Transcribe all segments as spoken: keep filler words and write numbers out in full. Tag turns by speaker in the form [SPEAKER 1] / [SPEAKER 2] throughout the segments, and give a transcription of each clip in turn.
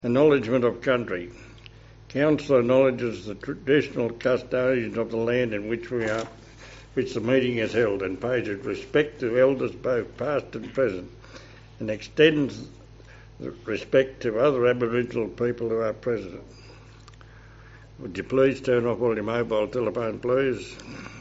[SPEAKER 1] Acknowledgement of country. Council acknowledges the traditional custodians of the land in which we are, which the meeting is held, and pays its respect to elders both past and present, and extends the respect to other Aboriginal people who are present. Would you please turn off all your mobile telephone, please?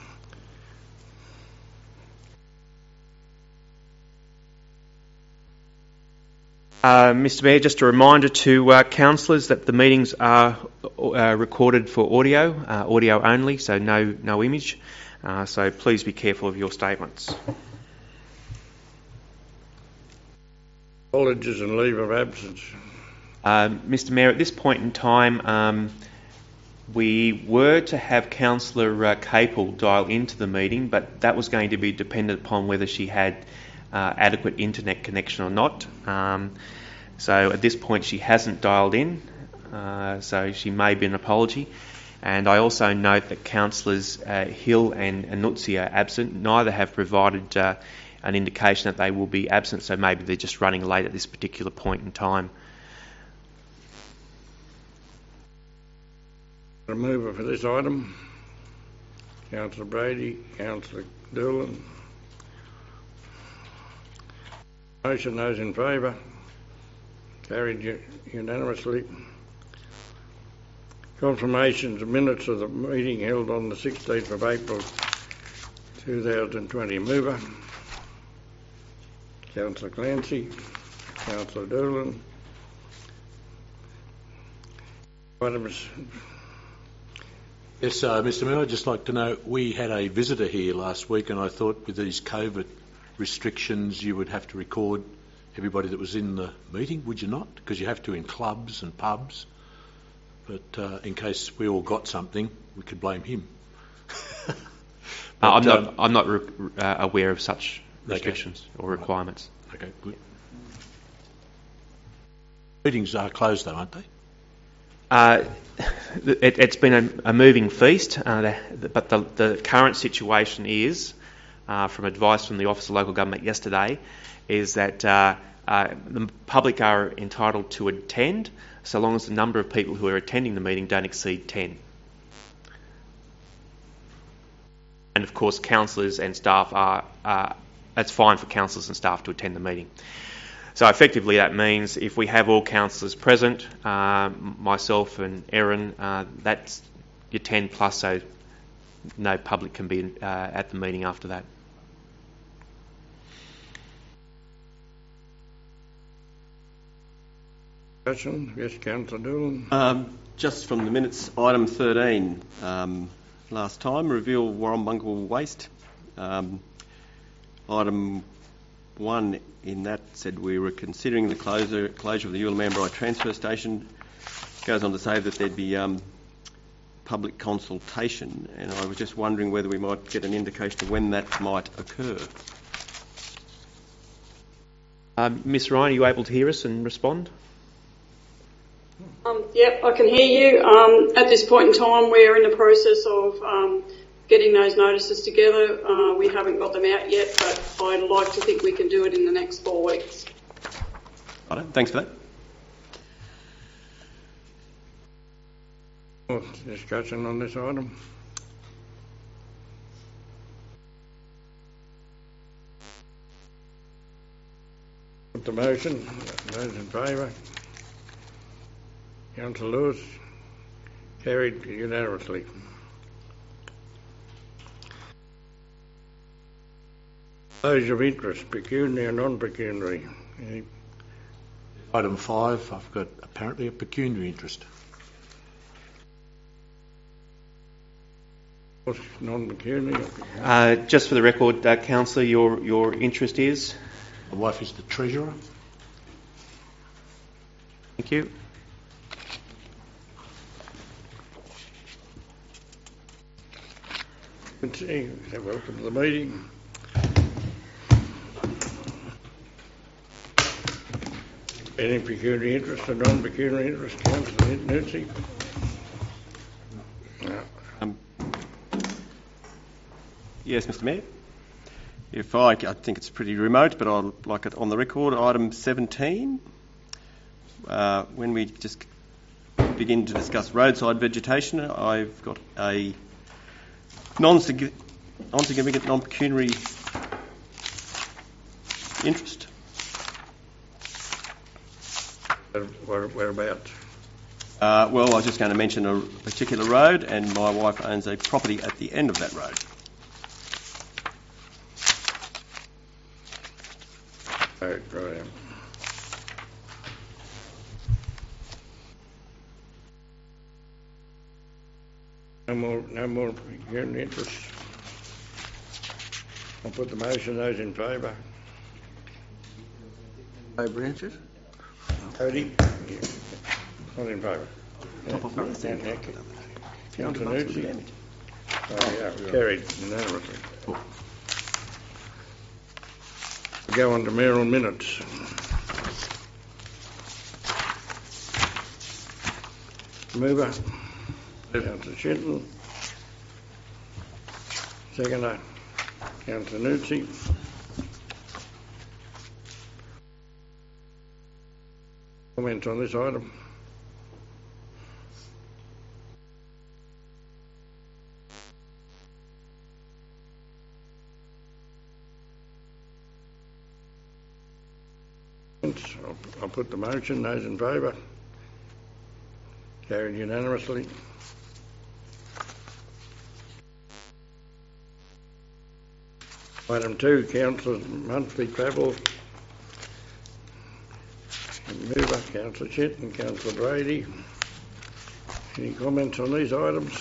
[SPEAKER 2] Uh, Mister Mayor, just a reminder to uh, councillors that the meetings are uh, recorded for audio, uh, audio only, so no no image. Uh, so please be careful of your statements.
[SPEAKER 1] Apologies and leave of absence.
[SPEAKER 2] Uh, Mister Mayor, at this point in time, um, we were to have Councillor uh, Capel dial into the meeting, but that was going to be dependent upon whether she had Uh, adequate internet connection or not. Um, so at this point she hasn't dialed in, uh, so she may be an apology. And I also note that councillors uh, Hill and Anuzzi are absent. Neither have provided uh, an indication that they will be absent, so maybe they're just running late at this particular point in time.
[SPEAKER 1] The mover for this item, Councillor Brady, Councillor Doolan. Motion, those in favour. Carried unanimously. Confirmations of minutes of the meeting held on the sixteenth of April two thousand twenty. Mover, Councillor Clancy, Councillor Doolan. Items.
[SPEAKER 3] Yes, uh, Mister Mayor, I'd just like to know, we had a visitor here last week, and I thought with these COVID restrictions you would have to record everybody that was in the meeting, would you not? Because you have to in clubs and pubs. But uh, in case we all got something, we could blame him.
[SPEAKER 2] but, uh, I'm not. Um, I'm not re- uh, aware of such restrictions
[SPEAKER 3] okay.
[SPEAKER 2] or requirements.
[SPEAKER 3] Okay, good. Meetings are closed, though, aren't they?
[SPEAKER 2] Uh, it, it's been a, a moving feast, uh, the, but the, the current situation is. Uh, from advice from the Office of Local Government yesterday, is that uh, uh, the public are entitled to attend so long as the number of people who are attending the meeting don't exceed ten. And of course councillors and staff are, uh, it's fine for councillors and staff to attend the meeting. So effectively that means if we have all councillors present, uh, myself and Erin, uh, that's your ten plus, so no public can be uh, at the meeting after that.
[SPEAKER 1] Yes, Councillor Doolan.
[SPEAKER 4] Um, just from the minutes, item thirteen, um, last time, reveal Warrumbungle waste. Um, item one in that said we were considering the closure, closure of the Ullamanbury transfer station. Goes on to say that there'd be um, public consultation, and I was just wondering whether we might get an indication of when that might occur.
[SPEAKER 2] Um, Miss Ryan, are you able to hear us and respond?
[SPEAKER 5] Um, yep, I can hear you. Um, at this point in time, we're in the process of um, getting those notices together. Uh, we haven't got them out yet, but I'd like to think we can do it in the next four weeks.
[SPEAKER 4] Right, thanks for that.
[SPEAKER 1] Discussion on this item. Put the motion. Those in favour. Councillor Lewis. Carried unanimously. Those of interest, pecuniary and non-pecuniary. Any?
[SPEAKER 3] Item five, I've got apparently a pecuniary interest.
[SPEAKER 1] Non-pecuniary.
[SPEAKER 2] Uh, just for the record, uh, Councillor, your your interest is?
[SPEAKER 3] My wife is the treasurer.
[SPEAKER 2] Thank you.
[SPEAKER 1] Good to see you. Welcome to the meeting. Any pecuniary interest or non-pecuniary interest, Councillor Nancy? No.
[SPEAKER 4] Um, yes, Mister Mayor. If I, I think it's pretty remote, but I'd like it on the record. Item seventeen, uh, when we just begin to discuss roadside vegetation, I've got a non-sig- non-significant, non-pecuniary interest.
[SPEAKER 1] Where, whereabouts?
[SPEAKER 4] Uh, well, I was just going to mention a particular road, and my wife owns a property at the end of that road.
[SPEAKER 1] Right, right. No more, no more pecuniary interest. I'll put the motion. Those in favour?
[SPEAKER 6] No branches?
[SPEAKER 1] Cody? Yeah. Not in favour.
[SPEAKER 4] Top of road.
[SPEAKER 1] Councillor Nucci? Oh, yeah, carried unanimously. We go on to mayoral minutes. Mover? Councillor Shenton. Seconder? Councillor Nucci. Comments on this item? I'll, I'll put the motion. Those in favour? Carried unanimously. Item two, councillors' monthly travel. Mover, Councillor Chet and Councillor Brady. Any comments on these items?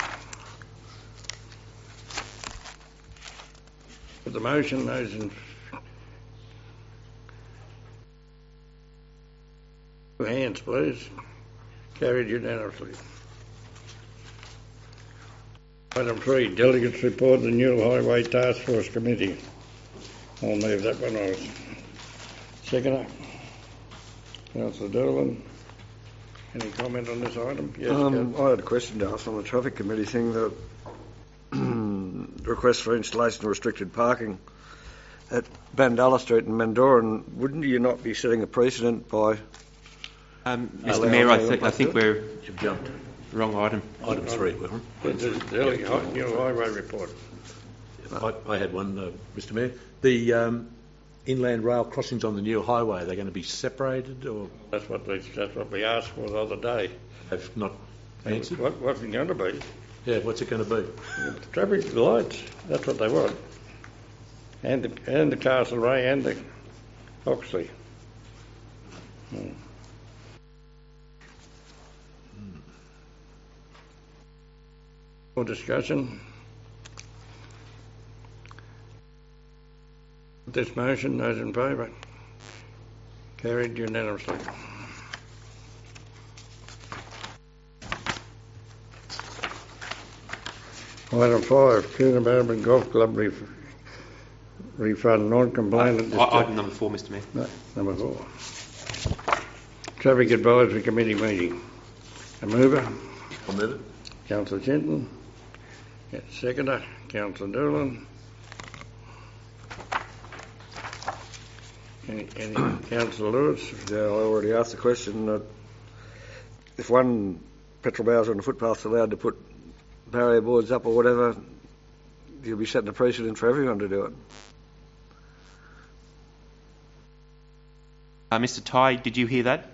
[SPEAKER 1] Put the motion. Those in Two hands, please. Carried unanimously. Item three, delegates report the Newell Highway Task Force Committee. I'll move that one on. Seconder, Councillor Dolan. Any comment on this item? Yes,
[SPEAKER 6] Um, I had a question to ask on the traffic committee thing. The request for installation of restricted parking at Bandala Street and Mandoran. Wouldn't you not be setting a precedent by?
[SPEAKER 2] Um,
[SPEAKER 6] Uh,
[SPEAKER 2] Mister
[SPEAKER 6] well,
[SPEAKER 2] Mayor, I,
[SPEAKER 6] well,
[SPEAKER 2] th- I
[SPEAKER 6] well,
[SPEAKER 2] think
[SPEAKER 6] well.
[SPEAKER 2] we're
[SPEAKER 3] You've jumped.
[SPEAKER 2] wrong item.
[SPEAKER 3] Item three, William.
[SPEAKER 1] It's a delegate, hi- Newell Highway report.
[SPEAKER 3] I, I had one, uh, Mister Mayor. The um, inland rail crossings on the new highway, are they going to be separated or
[SPEAKER 1] That's what we, that's what we asked for the other day.
[SPEAKER 3] have not answered?
[SPEAKER 1] What, what's it going to be?
[SPEAKER 3] Yeah, what's it going to be?
[SPEAKER 1] Traffic lights. That's what they want. And the, and the Castlereagh and the Oxley. Hmm. More discussion? This motion, those in favour? Carried unanimously. Item five, Coonabarabran Golf Club ref- refund non-compliant.
[SPEAKER 2] Uh, item number four, Mister Mayor.
[SPEAKER 1] No, number four. Traffic Advisory Committee meeting. A mover,
[SPEAKER 3] I'll move it.
[SPEAKER 1] Councillor Chinton. Yes, seconder, Councillor Dolan. Any, any Councillor Lewis?
[SPEAKER 6] Yeah, I already asked the question. Uh, if one petrol bowser on the footpath's allowed to put barrier boards up or whatever, you'll be setting a precedent for everyone to do it.
[SPEAKER 2] Uh, Mister Tai, did you hear that?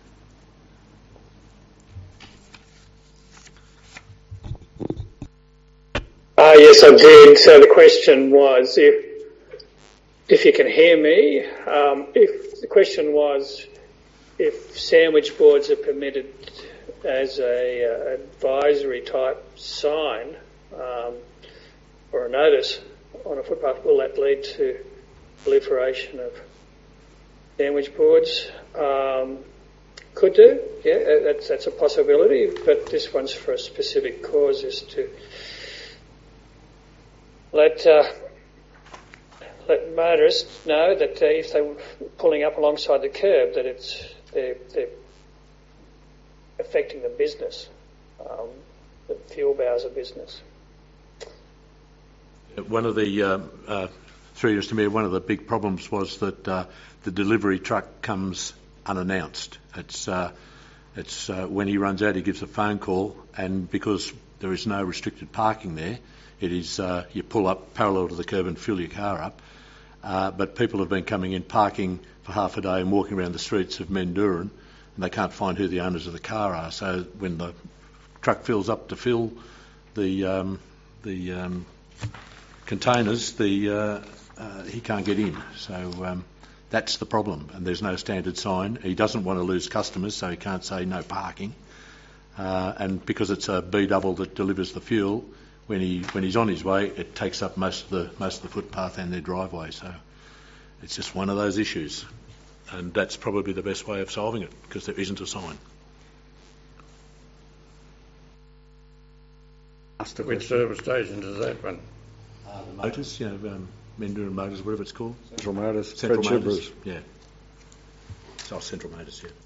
[SPEAKER 7] Uh, yes, I did. So the question was, if if you can hear me, um, if the question was if sandwich boards are permitted as a uh, advisory type sign um, or a notice on a footpath, will that lead to proliferation of sandwich boards? Um, could do, yeah, that's, that's a possibility, but this one's for a specific cause, is to let uh, let motorists know that uh, if they're pulling up alongside the curb, that it's they're, they're affecting the business, um, the fuel bowser business.
[SPEAKER 3] One of the, uh, uh, through Mister Mayor, one of the big problems was that uh, the delivery truck comes unannounced. It's uh, it's uh, when he runs out, he gives a phone call, and because there is no restricted parking there, it is uh, you pull up parallel to the curb and fill your car up. Uh, but people have been coming in, parking for half a day and walking around the streets of Mendooran, and they can't find who the owners of the car are. So when the truck fills up to fill the um, the um, containers, the uh, uh, he can't get in. So um, that's the problem, and there's no standard sign. He doesn't want to lose customers, so he can't say no parking. Uh, and because it's a B double that delivers the fuel, when he when he's on his way, it takes up most of the most of the footpath and their driveway. So it's just one of those issues, and that's probably the best way of solving it because there isn't a sign.
[SPEAKER 1] Which service station does that one?
[SPEAKER 3] Uh, the Motors, you know, um, Mendooran Motors, whatever it's called.
[SPEAKER 6] Central Motors.
[SPEAKER 3] Central
[SPEAKER 6] Fred
[SPEAKER 3] Motors.
[SPEAKER 6] Chibras.
[SPEAKER 3] Yeah. So Central Motors, yeah.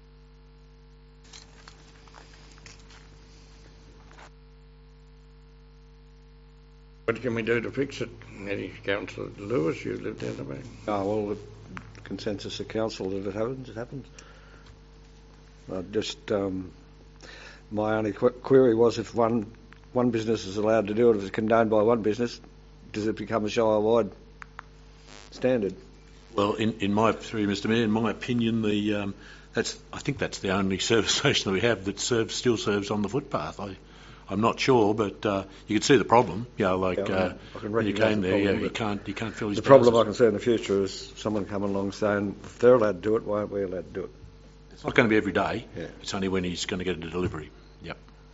[SPEAKER 1] What can we do to fix it? Any Councillor Lewis, you live down the back.
[SPEAKER 6] Oh, well, the consensus of council that it happens, it happens. I just, um, my only qu- query was if one one business is allowed to do it, if it's condoned by one business, does it become a Shire-wide standard?
[SPEAKER 3] Well, in, in my, through Mister Mayor, in my opinion, the um, that's I think that's the only service station that we have that serves still serves on the footpath. I, I'm not sure, but uh, you can see the problem. You know, like
[SPEAKER 6] Yeah, I
[SPEAKER 3] uh,
[SPEAKER 6] I can
[SPEAKER 3] when you
[SPEAKER 6] recognise
[SPEAKER 3] came
[SPEAKER 6] the
[SPEAKER 3] there,
[SPEAKER 6] problem,
[SPEAKER 3] yeah, you
[SPEAKER 6] but
[SPEAKER 3] can't you can't fill his
[SPEAKER 6] The problem I
[SPEAKER 3] bowsers.
[SPEAKER 6] can see in the future is someone coming along saying, if they're allowed to do it, why aren't we allowed to do it?
[SPEAKER 3] It's not going to be every day.
[SPEAKER 6] Yeah.
[SPEAKER 3] It's only when he's going to get a delivery. Yep.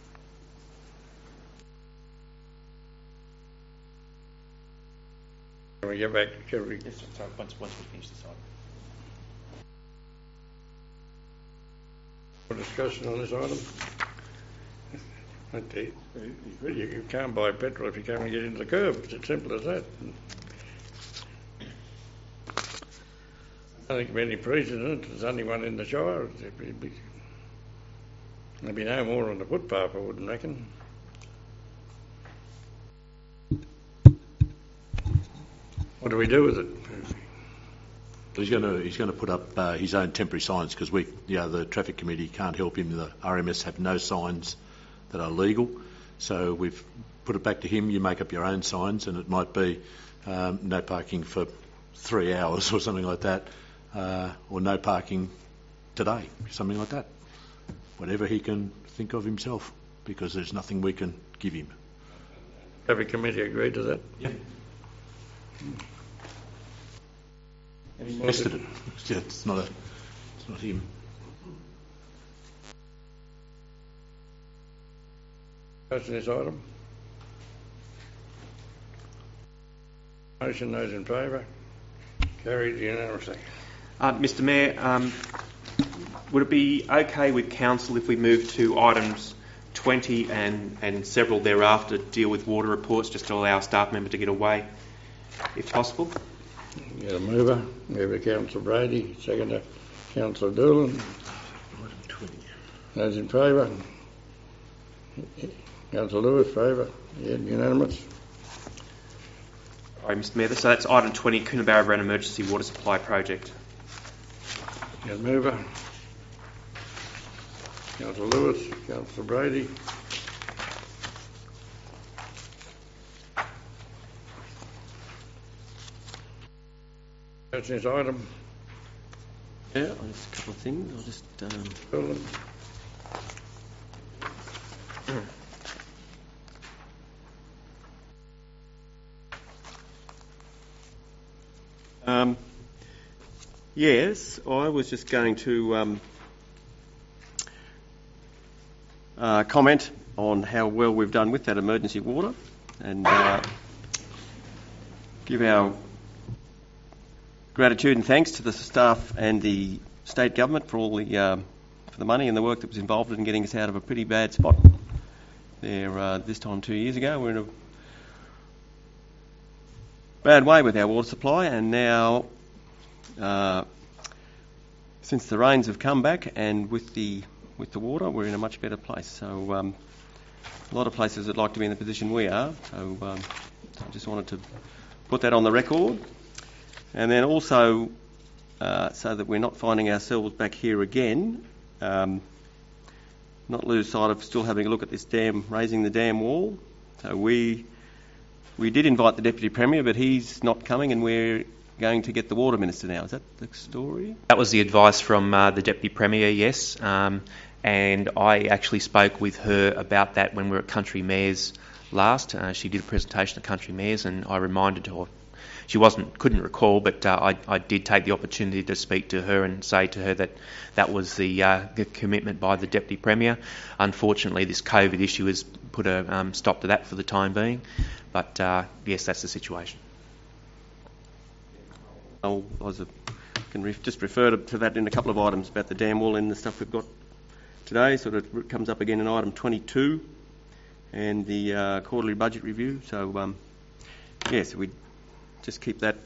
[SPEAKER 1] Can we get back? Can we,
[SPEAKER 2] Yes, sorry, once, once we finish this item.
[SPEAKER 1] for discussion on this item? Okay. You, you can't buy petrol if you can't get into the curb. It's as simple as that. I don't think there'll be any precedent. There's only one in the Shire. There'd be, be, there'd be no more on the footpath, I wouldn't reckon. What do we do with it?
[SPEAKER 3] He's going to he's going to put up uh, his own temporary signs because we, you know, the traffic committee can't help him. The R M S have no signs that are legal, so we've put it back to him. You make up your own signs, and it might be um, no parking for three hours or something like that, uh, or no parking today, something like that. Whatever he can think of himself, because there's nothing we can give him.
[SPEAKER 1] Traffic committee agreed to that?
[SPEAKER 3] Yeah. Tested it. Yeah, it's not a, it's not him.
[SPEAKER 1] Discussion this item? Motion, those in favour? Carried unanimously.
[SPEAKER 2] Uh, Mister Mayor, um, would it be okay with council if we move to items twenty and, and several thereafter deal with water reports, just to allow a staff member to get away, if possible?
[SPEAKER 1] Got a mover, mover Councillor Brady, seconder Councillor Doolan. Those in favour? Councillor Lewis, favour? Yeah, unanimous.
[SPEAKER 2] All right, Mister Mayor, so that's item twenty, Coonabarra Run Emergency Water Supply Project.
[SPEAKER 1] Got a mover. Councillor Lewis, Councillor Brady. That's this item.
[SPEAKER 4] Yeah, just a couple of things. I'll just. Um,
[SPEAKER 1] Doolan.
[SPEAKER 4] Um, yes, I was just going to um, uh, comment on how well we've done with that emergency water and uh, give our gratitude and thanks to the staff and the state government for all the uh, for the money and the work that was involved in getting us out of a pretty bad spot there uh, this time two years ago. We're in a bad way with our water supply, and now uh, since the rains have come back and with the with the water, we're in a much better place. So um, a lot of places would like to be in the position we are. So um, I just wanted to put that on the record, and then also uh, so that we're not finding ourselves back here again, um, not lose sight of still having a look at this dam, raising the dam wall. So we we did invite the Deputy Premier, but he's not coming, and we're going to get the Water Minister now. Is that the story?
[SPEAKER 2] That was the advice from uh, the Deputy Premier, yes. Um, and I actually spoke with her about that when we were at Country Mayors last. Uh, she did a presentation at Country Mayors, and I reminded her. She wasn't, couldn't recall, but uh, I, I did take the opportunity to speak to her and say to her that that was the, uh, the commitment by the Deputy Premier. Unfortunately, this COVID issue has put a um, stop to that for the time being. But uh, yes, that's the situation.
[SPEAKER 4] I'll, I was a, can re- just refer to, to that in a couple of items about the dam wall and the stuff we've got today. Sort of it comes up again in item twenty-two and the uh, quarterly budget review. So um, yes, we just keep that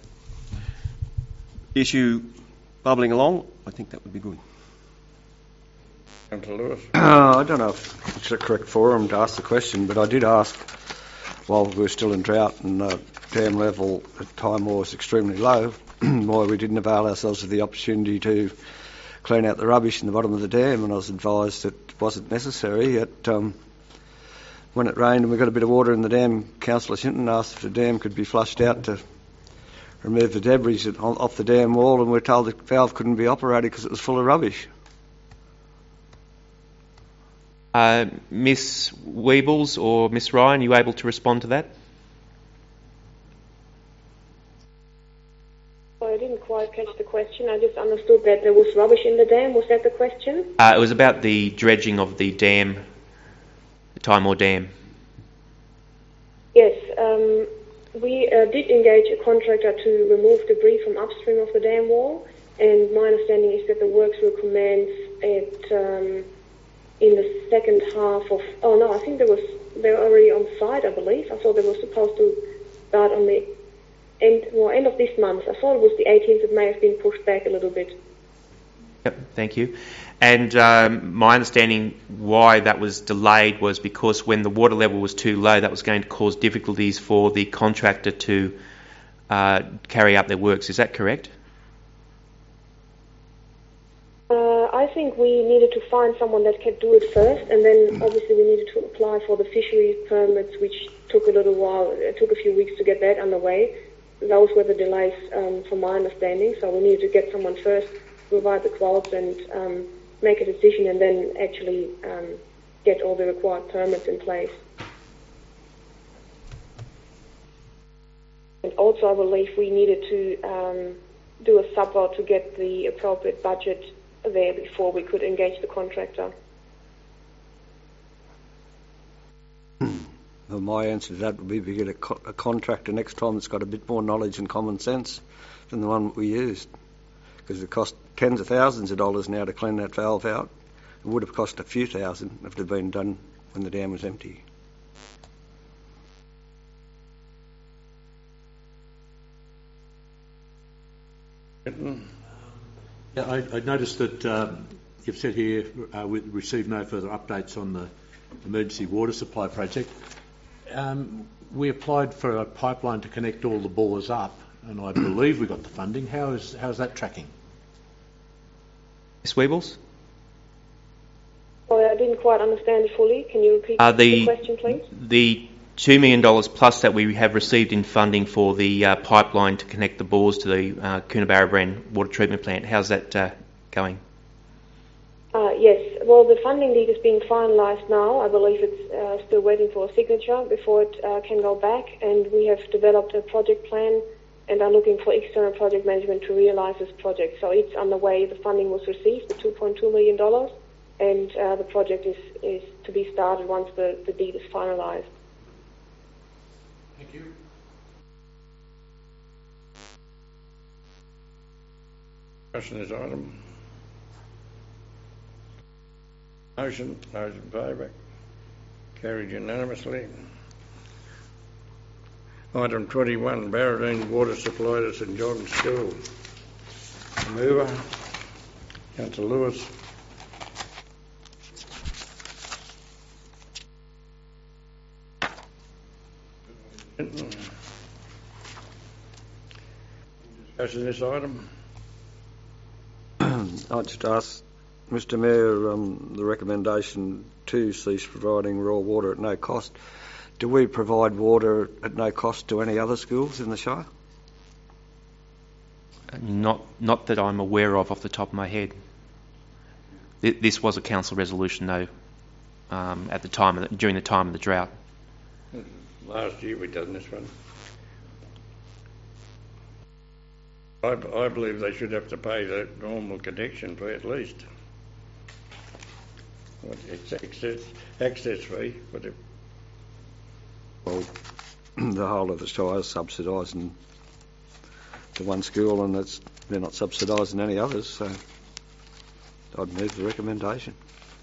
[SPEAKER 4] issue bubbling along. I think that would be good.
[SPEAKER 1] Councillor Lewis.
[SPEAKER 6] Uh, I don't know if it's the correct forum to ask the question, but I did ask while we were still in drought and the dam level at Time War was extremely low, why we didn't avail ourselves of the opportunity to clean out the rubbish in the bottom of the dam, and I was advised that it wasn't necessary. Yet um, when it rained and we got a bit of water in the dam, Councillor Sinton asked if the dam could be flushed out to remove the debris off the dam wall, and we were told the valve couldn't be operated because it was full of rubbish.
[SPEAKER 2] Uh, Miss Weebles or Miss Ryan, are you able to respond to that?
[SPEAKER 8] I didn't quite catch the question. I just understood that there was rubbish in the dam. Was that the question?
[SPEAKER 2] Uh, it was about the dredging of the dam, the Time War Dam.
[SPEAKER 8] Yes. Um, we uh, did engage a contractor to remove debris from upstream of the dam wall, and my understanding is that the works will commence at um, in the second half of. Oh no, I think there was they were already on site. I believe I thought they were supposed to start on the end, well, end of this month. I thought it was the eighteenth. It may have been pushed back a little bit.
[SPEAKER 2] Yep, thank you. And um, my understanding why that was delayed was because when the water level was too low, that was going to cause difficulties for the contractor to uh, carry out their works. Is that correct?
[SPEAKER 8] Uh, I think we needed to find someone that could do it first, and then obviously we needed to apply for the fisheries permits, which took a little while. It took a few weeks to get that underway. Those were the delays, um, from my understanding. So we needed to get someone first, provide the quotes, and um, make a decision, and then actually um, get all the required permits in place. And also, I believe we needed to um, do a sub-vote to get the appropriate budget there before we could engage the contractor.
[SPEAKER 6] Well, my answer to that would be we get a, co- a contractor next time that's got a bit more knowledge and common sense than the one that we used, because it cost tens of thousands of dollars now to clean that valve out. It would have cost a few thousand if it had been done when the dam was empty.
[SPEAKER 3] Yeah, I, I noticed that um, you've said here uh, we received no further updates on the emergency water supply project. Um, we applied for a pipeline to connect all the bores up, and I believe we got the funding. How is how's that tracking?
[SPEAKER 2] Miss Weebles?
[SPEAKER 8] Sorry, I didn't quite understand it fully. Can you repeat
[SPEAKER 2] Uh,
[SPEAKER 8] the,
[SPEAKER 2] the,
[SPEAKER 8] question, please?
[SPEAKER 2] The two million dollars plus that we have received in funding for the uh, pipeline to connect the bores to the uh, Coonabarabran water treatment plant, how's that uh, going?
[SPEAKER 8] Uh, yes. Well, the funding deed is being finalised now. I believe it's uh, still waiting for a signature before it uh, can go back. And we have developed a project plan and are looking for external project management to realise this project. So it's underway. The funding was received, the two point two million dollars, and uh, the project is, is to be started once the, the deed is finalised.
[SPEAKER 3] Thank you.
[SPEAKER 1] Question this item. Motion, those in favour. Carried unanimously. Item twenty-one, Barradine Water Supply to St John's School. Mover, Councillor Lewis. Discussion this item.
[SPEAKER 6] I'll just ask, Mister Mayor, um, the recommendation to cease providing raw water at no cost. Do we provide water at no cost to any other schools in the Shire?
[SPEAKER 2] Not, not that I'm aware of off the top of my head. Th- This was a council resolution, though, um, at the time of the, during the time of the drought.
[SPEAKER 1] Last year we done this one. I, I believe they should have to pay the normal connection fee at least. What, it's access, access fee, but if,
[SPEAKER 6] Well, the whole of the Shire is subsidising to one school, and it's, they're not subsidising any others, so I'd move the recommendation.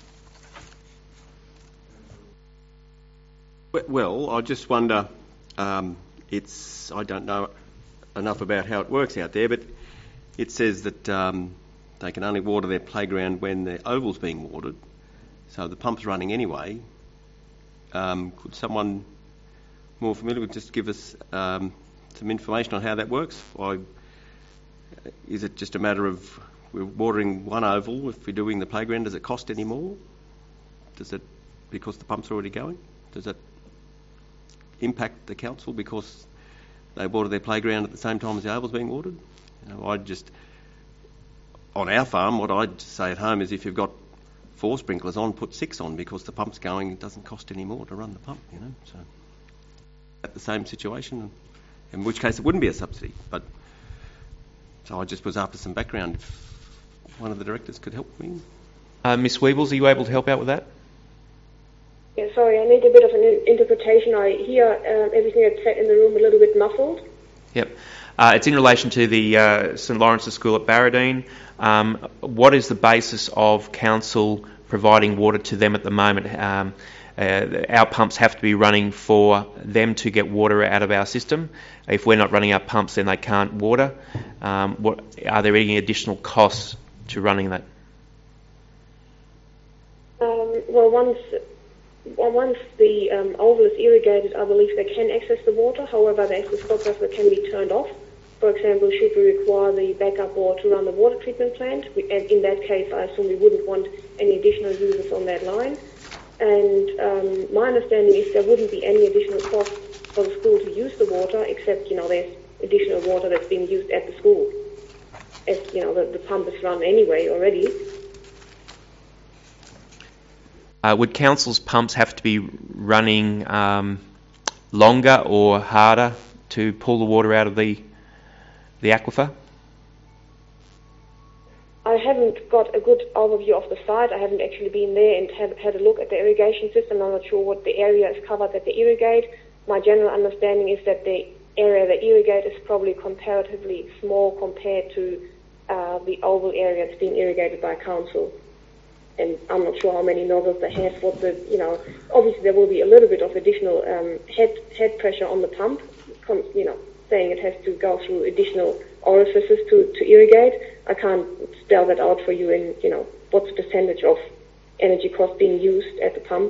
[SPEAKER 4] Well, I just wonder, um, it's, I don't know enough about how it works out there, but it says that um, they can only water their playground when the oval's being watered, so the pump's running anyway. Um, could someone more familiar with just give us um, some information on how that works? I, is it just a matter of we're watering one oval? If we're doing the playground, does it cost any more? Does it, because the pump's already going? Does that impact the council because they water their playground at the same time as the oval's being watered? You know, I just, on our farm, what I'd say at home is if you've got four sprinklers on, put six on, because the pump's going, it doesn't cost any more to run the pump, you know. So at the same situation, in which case it wouldn't be a subsidy. But so I just was after some background. If one of the directors could help me.
[SPEAKER 2] Uh, Miss Weebles, are you able to help out with that?
[SPEAKER 8] Yeah, sorry, I need a bit of an in- interpretation. I hear um, everything that's said in the room a little bit muffled.
[SPEAKER 2] Yep. Uh, it's in relation to the uh, St Lawrence's School at Barradine. Um, what is the basis of council providing water to them at the moment? Um, uh, our pumps have to be running for them to get water out of our system. If we're not running our pumps, then they can't water. Um, what, are there any additional costs to running that?
[SPEAKER 8] Um, well, once well, once the um, oval is irrigated, I believe they can access the water. However, the access stoppers that can be turned off. For example, should we require the backup water to run the water treatment plant? We, and in that case, I assume we wouldn't want any additional users on that line. And um, my understanding is there wouldn't be any additional cost for the school to use the water, except, you know, there's additional water that's being used at the school. As, you know, the, the pump is run anyway already.
[SPEAKER 2] Uh, would council's pumps have to be running um, longer or harder to pull the water out of the the aquifer?
[SPEAKER 8] I haven't got a good overview of the site. I haven't actually been there and had, had a look at the irrigation system. I'm not sure what the area is covered that they irrigate. My general understanding is that the area they irrigate is probably comparatively small compared to uh, the oval area that's being irrigated by council. And I'm not sure how many nozzles they have. What the, you know, obviously there will be a little bit of additional um, head head pressure on the pump, you know, saying it has to go through additional orifices to, to irrigate. I can't spell that out for you in, you know, what's the percentage of energy cost being used at the pump.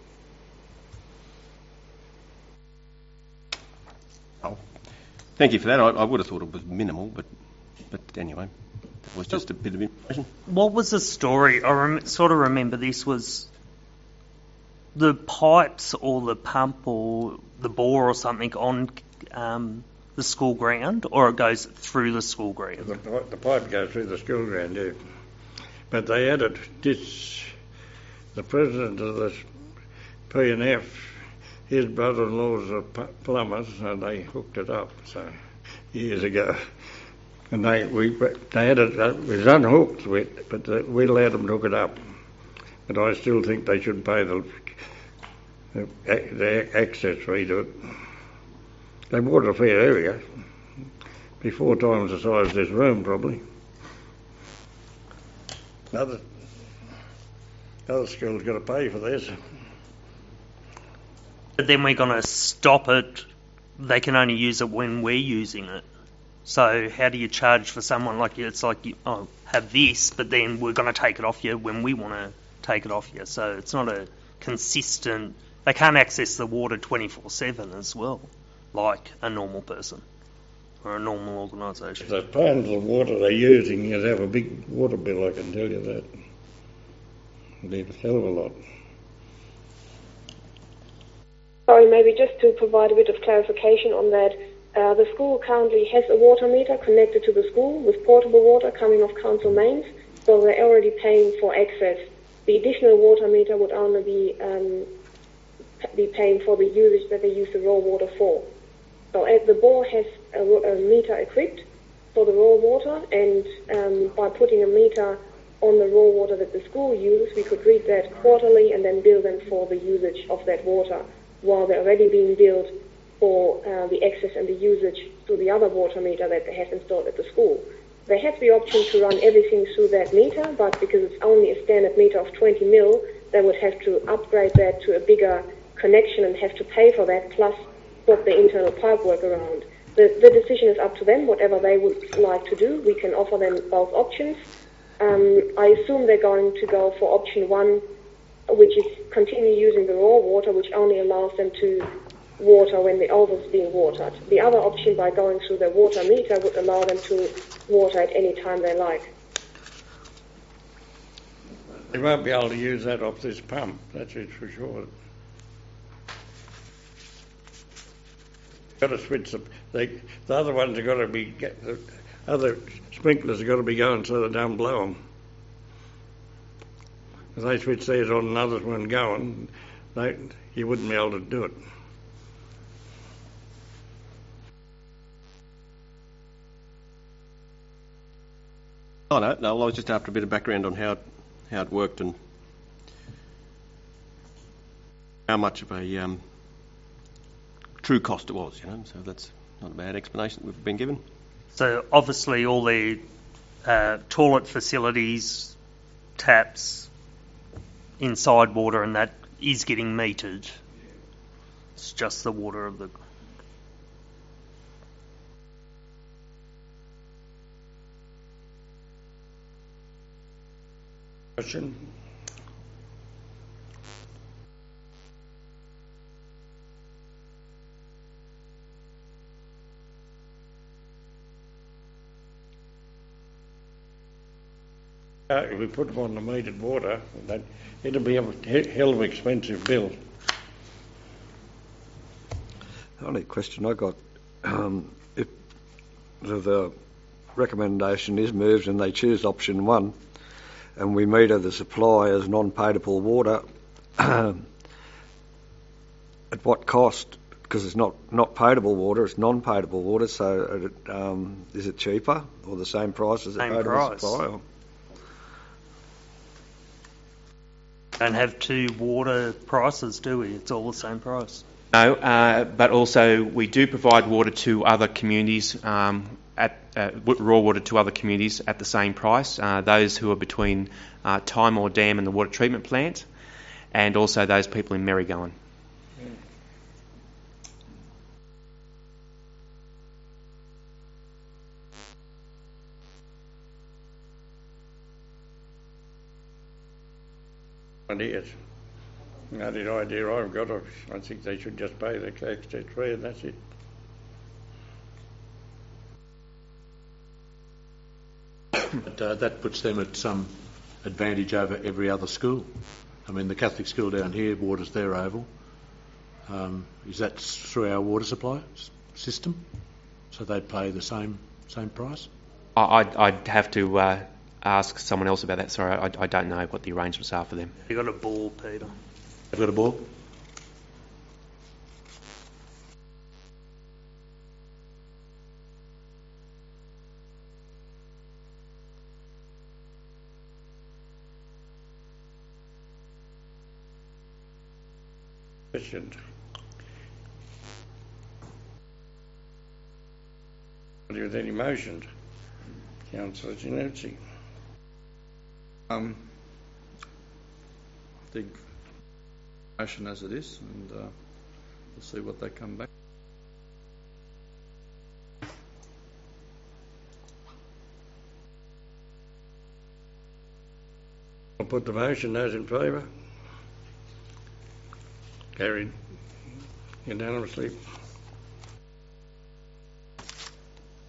[SPEAKER 4] Oh, thank you for that. I, I would have thought it was minimal, but but anyway, that was just a bit of information.
[SPEAKER 9] What was the story? I rem- sort of remember this was the pipes or the pump or the bore or something on um, the school ground, or it goes through the school ground?
[SPEAKER 1] The, pi- the pipe goes through the school ground, yeah. But they added this, the president of the P and F, his brother-in-law's a p- plumber, so they hooked it up, so, years ago. And they, we, they had it, it was unhooked, with, but the, we allowed them to hook it up. But I still think they should pay the, the, the access fee to it. They water a fair area, be four times the size of this room probably. Other, other schools got to pay for this.
[SPEAKER 9] But then we're going to stop it. They can only use it when we're using it. So how do you charge for someone like you? It's like, you, oh, have this, but then we're going to take it off you when we want to take it off you. So it's not a consistent... They can't access the water twenty-four seven as well, like a normal person. or a normal organisation.
[SPEAKER 1] If they're paying for the water they're using, you'd have a big water bill, I can tell you that. It'd be a hell of a lot.
[SPEAKER 8] Sorry, maybe just to provide a bit of clarification on that. Uh, the school currently has a water meter connected to the school with portable water coming off council mains, so they're already paying for access. The additional water meter would only be um, be paying for the usage that they use the raw water for. So as the bore has a, a meter equipped for the raw water, and um, by putting a meter on the raw water that the school uses, we could read that quarterly and then bill them for the usage of that water, while they're already being billed for uh, the access and the usage through the other water meter that they have installed at the school. They have the option to run everything through that meter, but because it's only a standard meter of twenty mil, they would have to upgrade that to a bigger connection and have to pay for that, plus swap the internal pipework around. The, the decision is up to them, whatever they would like to do. We can offer them both options. Um, I assume they're going to go for option one, which is continue using the raw water, which only allows them to water when the oval is being watered. The other option, by going through the water meter, would allow them to water at any time they like.
[SPEAKER 1] They won't be able to use that off this pump, that's it for sure. Got to switch the, they, the other ones have got to be, the other sprinklers have got to be going so they don't blow them. If they switch theirs on and others weren't going, they, you wouldn't be able to do it.
[SPEAKER 4] Oh, no, no, I was just after a bit of background on how it, how it worked and how much of a um, true cost it was, you know, so that's not a bad explanation that we've been given.
[SPEAKER 9] So obviously all the uh, toilet facilities, taps, inside water and that is getting metered. It's just the water of the...
[SPEAKER 1] Question? Uh, if we put them on the metered water, that it'll be a he- hell of an expensive bill.
[SPEAKER 6] The only question I got, um, if the, the recommendation is moved and they choose option one, and we meter the supply as non-potable water, at what cost? Because it's not, not potable water, it's non-potable water, so it, um, is it cheaper or the same price as a
[SPEAKER 9] Same
[SPEAKER 6] potable
[SPEAKER 9] price.
[SPEAKER 6] supply? Or?
[SPEAKER 9] Don't have two water prices, do we? It's all the same price.
[SPEAKER 2] No, uh, but also we do provide water to other communities, um, at uh, raw water to other communities at the same price. Uh, those who are between uh, Timor Dam and the water treatment plant, and also those people in Merrygowan.
[SPEAKER 1] Ideas. The only idea I've got, I think they should just pay the extra fee and that's it.
[SPEAKER 3] But uh, that puts them at some advantage over every other school. I mean, the Catholic school down here waters their oval. Um, is that through our water supply s- system? So they'd pay the same same price?
[SPEAKER 2] I, I'd, I'd have to uh, ask someone else about that. Sorry, I, I don't know what the arrangements are for them.
[SPEAKER 9] You got a ball, Peter.
[SPEAKER 3] They've got a ball?
[SPEAKER 1] Questions? With any motions? Councillor Giannuzzi.
[SPEAKER 10] Um, I think motion as it is, and uh, we'll see what they come back.
[SPEAKER 1] I'll put the motion. Those in favour? Carried unanimously.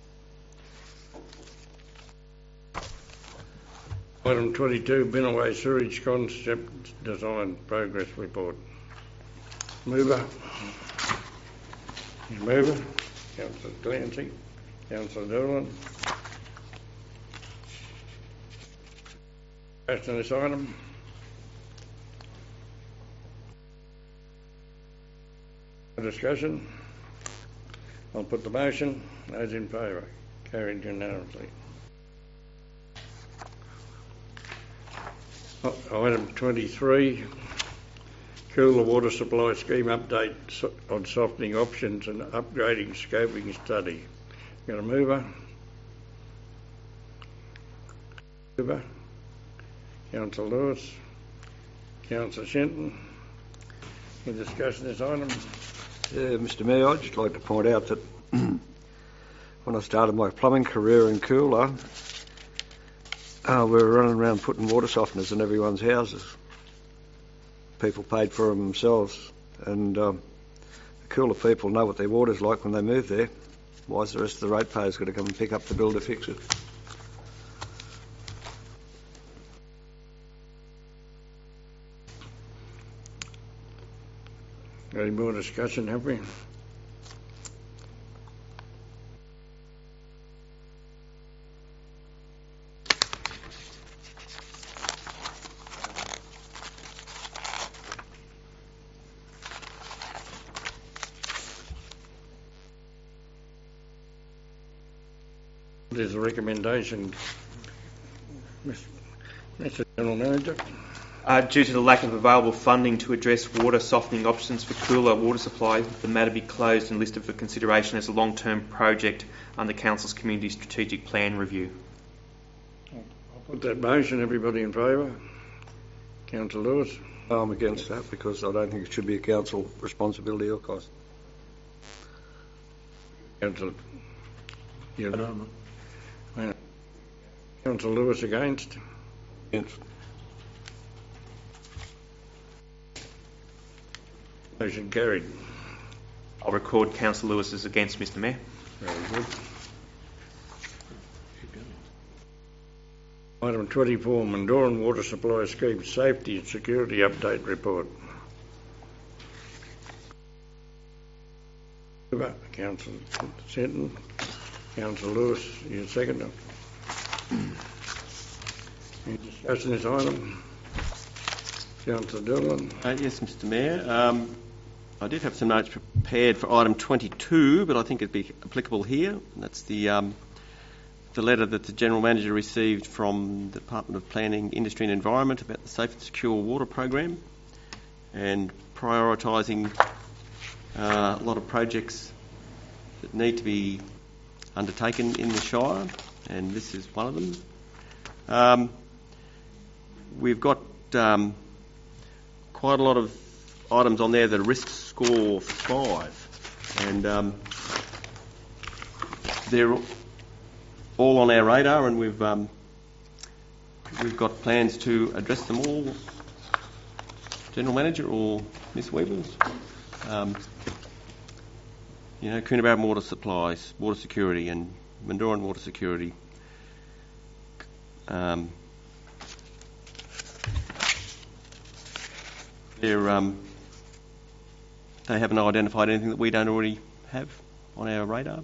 [SPEAKER 1] Item twenty-two, Binaway Sewage Concept Design Progress Report. Mover. Mover. Councillor Clancy. Councillor Doolan. Question on this item. Discussion. I'll put the motion. Those in favour. Carried unanimously. Item twenty-three, Cooler Water Supply Scheme Update on Softening Options and Upgrading Scoping Study. Got a mover? Mover? Councillor Lewis? Councillor Shenton? Any discussion this item?
[SPEAKER 6] Yeah, Mister Mayor, I'd just like to point out that when I started my plumbing career in Cooler, uh, we were running around putting water softeners in everyone's houses. People paid for them themselves, and um, the Cooler people know what their water's like when they move there. Why is the rest of the ratepayers got to come and pick up the bill to fix it?
[SPEAKER 1] Any more discussion, have we? There's a recommendation, Mister General Manager.
[SPEAKER 2] Uh, due to the lack of available funding to address water softening options for Cooler water supply, the matter be closed and listed for consideration as a long-term project under Council's Community Strategic Plan Review.
[SPEAKER 1] I'll put that motion. Everybody in favour? Councillor Lewis?
[SPEAKER 6] I'm against that because I don't think it should be a council responsibility or cost.
[SPEAKER 1] Councillor,
[SPEAKER 3] I don't know.
[SPEAKER 1] Councillor Lewis against?
[SPEAKER 6] Against.
[SPEAKER 1] Motion carried.
[SPEAKER 2] I'll record Councillor Lewis as against, Mister Mayor.
[SPEAKER 1] Very good. Item twenty-four, Mandoran Water Supply Scheme Safety and Security Update Report. Councillor Shenton. Councillor Lewis, you second. Any discussion this item? Councillor Doolan.
[SPEAKER 4] Uh, yes, Mister Mayor. Um, I did have some notes prepared for item twenty-two, but I think it'd be applicable here. And that's the um, the letter that the General Manager received from the Department of Planning, Industry and Environment about the Safe and Secure Water Program and prioritising uh, a lot of projects that need to be undertaken in the Shire, and this is one of them. Um, we've got um, quite a lot of items on there that are risk score five, and um, they're all on our radar, and we've um, we've got plans to address them all. General Manager or Miss Weevils, um, you know, Coonabarabran water supplies, water security, and Mandoran water security. Um, they're um, they haven't identified anything that we don't already have on our radar.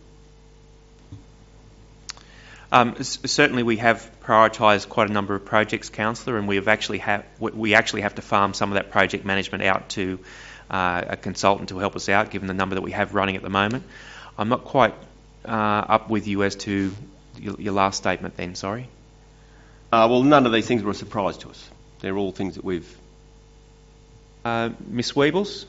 [SPEAKER 2] Um, s- certainly, we have prioritised quite a number of projects, Councillor, and we have actually have we actually have to farm some of that project management out to uh, a consultant to help us out, given the number that we have running at the moment. I'm not quite uh, up with you as to your, your last statement. Then, sorry.
[SPEAKER 4] Uh, well, none of these things were a surprise to us. They're all things that we've.
[SPEAKER 2] Uh, Miss Weebles?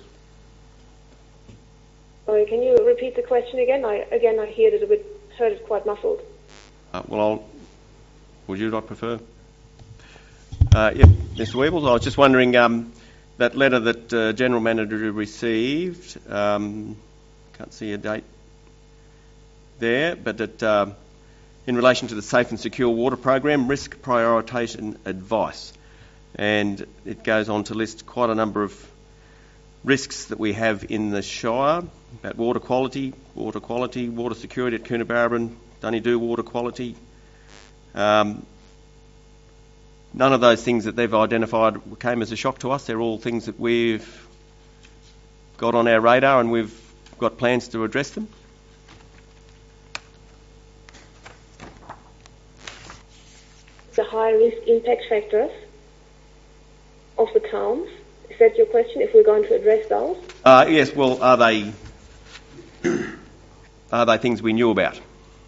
[SPEAKER 8] Sorry, can you repeat the question again? I again I heard it a bit, heard it quite muffled.
[SPEAKER 4] Uh, well, I'll, would you not prefer? Uh, yeah, Mister Weebles, I was just wondering um, that letter that uh, General Manager received. Um, can't see a date there, but that uh, in relation to the Safe and Secure Water Program, risk prioritisation advice. And it goes on to list quite a number of risks that we have in the Shire about water quality, water quality, water security at Coonabarabran, Dunedoo water quality, um, none of those things that they've identified came as a shock to us. They're all things that we've got on our radar and we've got plans to address them.
[SPEAKER 8] The high risk impact factors of the towns. Is that your question? If we're going to address those?
[SPEAKER 4] Uh, yes. Well, are they are they things we knew about?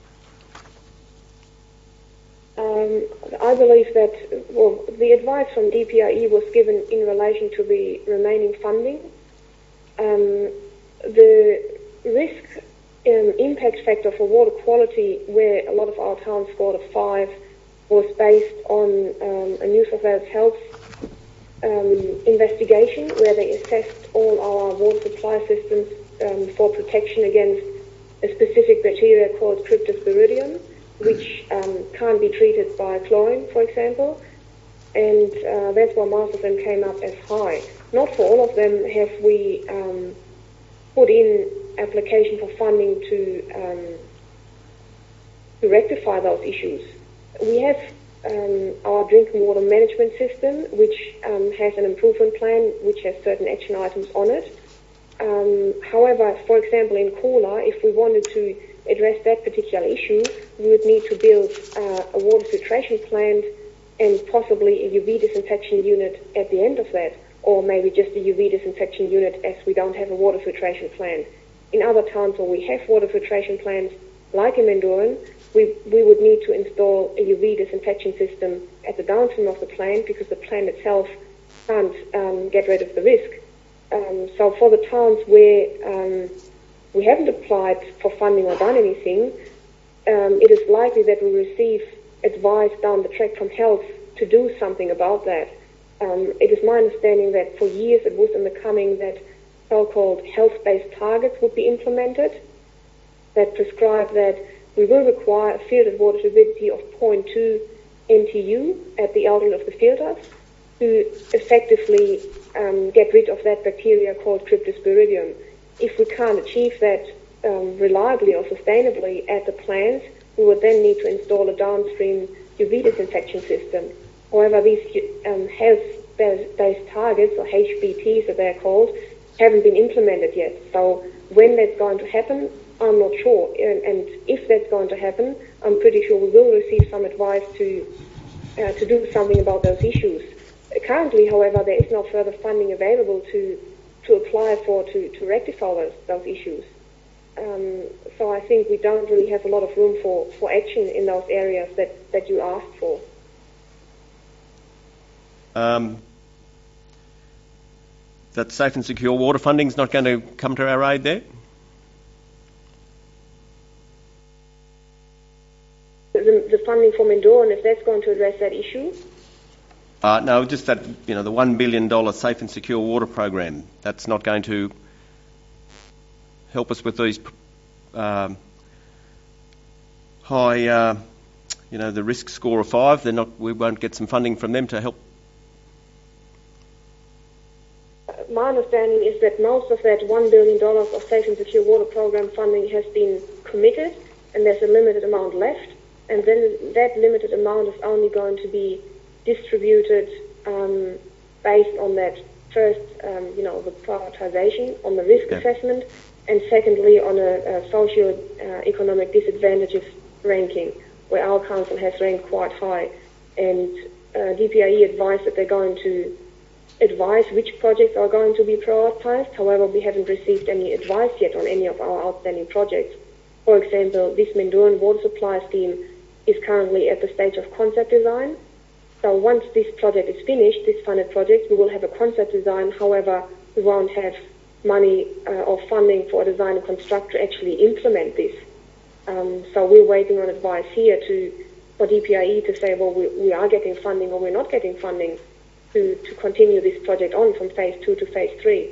[SPEAKER 8] Um, I believe that well, the advice from D P I E was given in relation to the remaining funding. Um, the risk um, impact factor for water quality, where a lot of our towns scored a five, was based on um, a New South Wales Health um, investigation where they assessed all our water supply systems um, for protection against a specific bacteria called Cryptosporidium, which um, can't be treated by chlorine, for example, and uh, that's why most of them came up as high. Not for all of them have we um, put in application for funding to um, to rectify those issues. We have um, our drinking water management system, which um, has an improvement plan, which has certain action items on it. Um, however, for example, in Kula, if we wanted to address that particular issue, we would need to build uh, a water filtration plant and possibly a U V disinfection unit at the end of that, or maybe just a U V disinfection unit as we don't have a water filtration plant. In other towns where we have water filtration plants, like in Mendoran, we, we would need to install a U V disinfection system at the downstream of the plant because the plant itself can't um, get rid of the risk. Um, so for the towns where um, we haven't applied for funding or done anything, um, it is likely that we receive advice down the track from health to do something about that. Um, it is my understanding that for years it was in the coming that so-called health-based targets would be implemented that prescribe that we will require a filtered water turbidity of zero point two N T U at the outlet of the filters to effectively um, get rid of that bacteria called Cryptosporidium. If we can't achieve that um, reliably or sustainably at the plants, we would then need to install a downstream U V disinfection system. However, these um, health-based targets, or H B Ts as they're called, haven't been implemented yet. So when that's going to happen, I'm not sure. And, and if that's going to happen, I'm pretty sure we will receive some advice to uh, to do something about those issues. Currently, however, there is no further funding available to to apply for to, to rectify those, those issues. Um, so I think we don't really have a lot of room for, for action in those areas that, that you asked for.
[SPEAKER 4] Um, that safe and secure water funding is not going to come to our aid there?
[SPEAKER 8] The, the funding for Mendoran, if that's going to address that issue?
[SPEAKER 4] Uh, no, just that, you know, the one billion dollars safe and secure water program, that's not going to help us with these um, high, uh, you know, the risk score of five. They're not, we won't get some funding from them to help.
[SPEAKER 8] My understanding is that most of that one billion dollars of safe and secure water program funding has been committed and there's a limited amount left, and then that limited amount is only going to be distributed um, based on that first, um, you know, the prioritisation on the risk
[SPEAKER 4] yeah.
[SPEAKER 8] assessment, and secondly on a, a socio-economic uh, disadvantages ranking, where our council has ranked quite high. And uh, D P I E advised that they're going to advise which projects are going to be prioritised. However, we haven't received any advice yet on any of our outstanding projects. For example, this Mendoran water supply scheme is currently at the stage of concept design. So once this project is finished, this funded project, we will have a concept design. However, we won't have money uh, or funding for a design and construct to actually implement this. Um, so we're waiting on advice here to for D P I E to say, well, we, we are getting funding or we're not getting funding to, to continue this project on from phase two to phase three.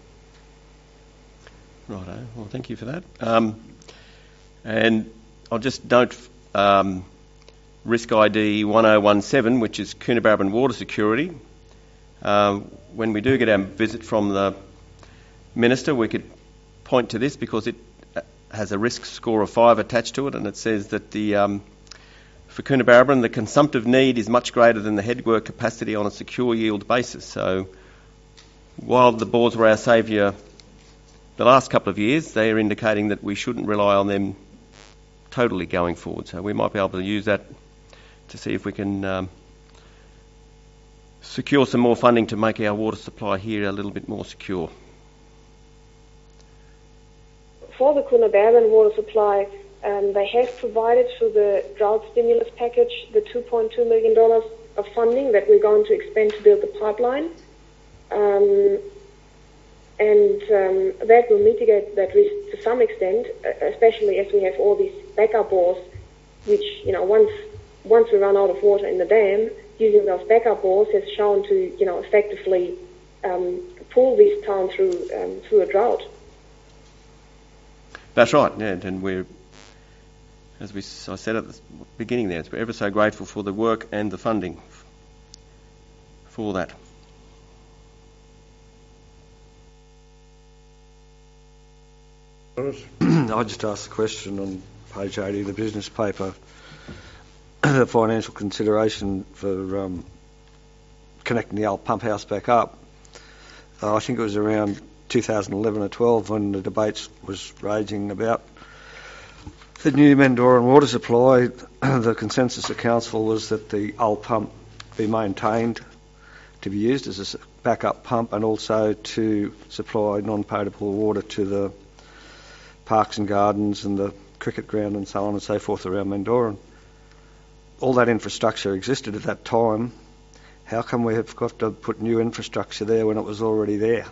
[SPEAKER 4] Righto. Well, thank you for that. Um, and I'll just note um, Risk I D one oh one seven, which is Coonabarabran Water Security. Um, when we do get our visit from the Minister, we could point to this because it has a risk score of five attached to it, and it says that the um, for Coonabarabran, the consumptive need is much greater than the headwork capacity on a secure yield basis. So while the bores were our saviour the last couple of years, they are indicating that we shouldn't rely on them totally going forward. So we might be able to use that to see if we can um, secure some more funding to make our water supply here a little bit more secure.
[SPEAKER 8] For the Coonabarabran water supply, um, they have provided through the drought stimulus package the two point two million dollars of funding that we're going to expend to build the pipeline. Um, and um, that will mitigate that risk to some extent, especially as we have all these backup bores, which, you know, once once we run out of water in the dam, using those backup bores has shown to, you know, effectively um, pull this town through um, through a drought.
[SPEAKER 4] That's right, yeah, and we're, as we, I said at the beginning there, we're ever so grateful for the work and the funding for that.
[SPEAKER 6] I just asked the question on page eighty of the business paper, the financial consideration for um, connecting the old pump house back up. Uh, I think it was around two thousand eleven or twelve when the debates was raging about the new Mendoran water supply. The consensus of council was that the old pump be maintained to be used as a backup pump and also to supply non-potable water to the parks and gardens and the cricket ground and so on and so forth around Mendoran. All that infrastructure existed at that time. How come we have got to put new infrastructure there when it was already there?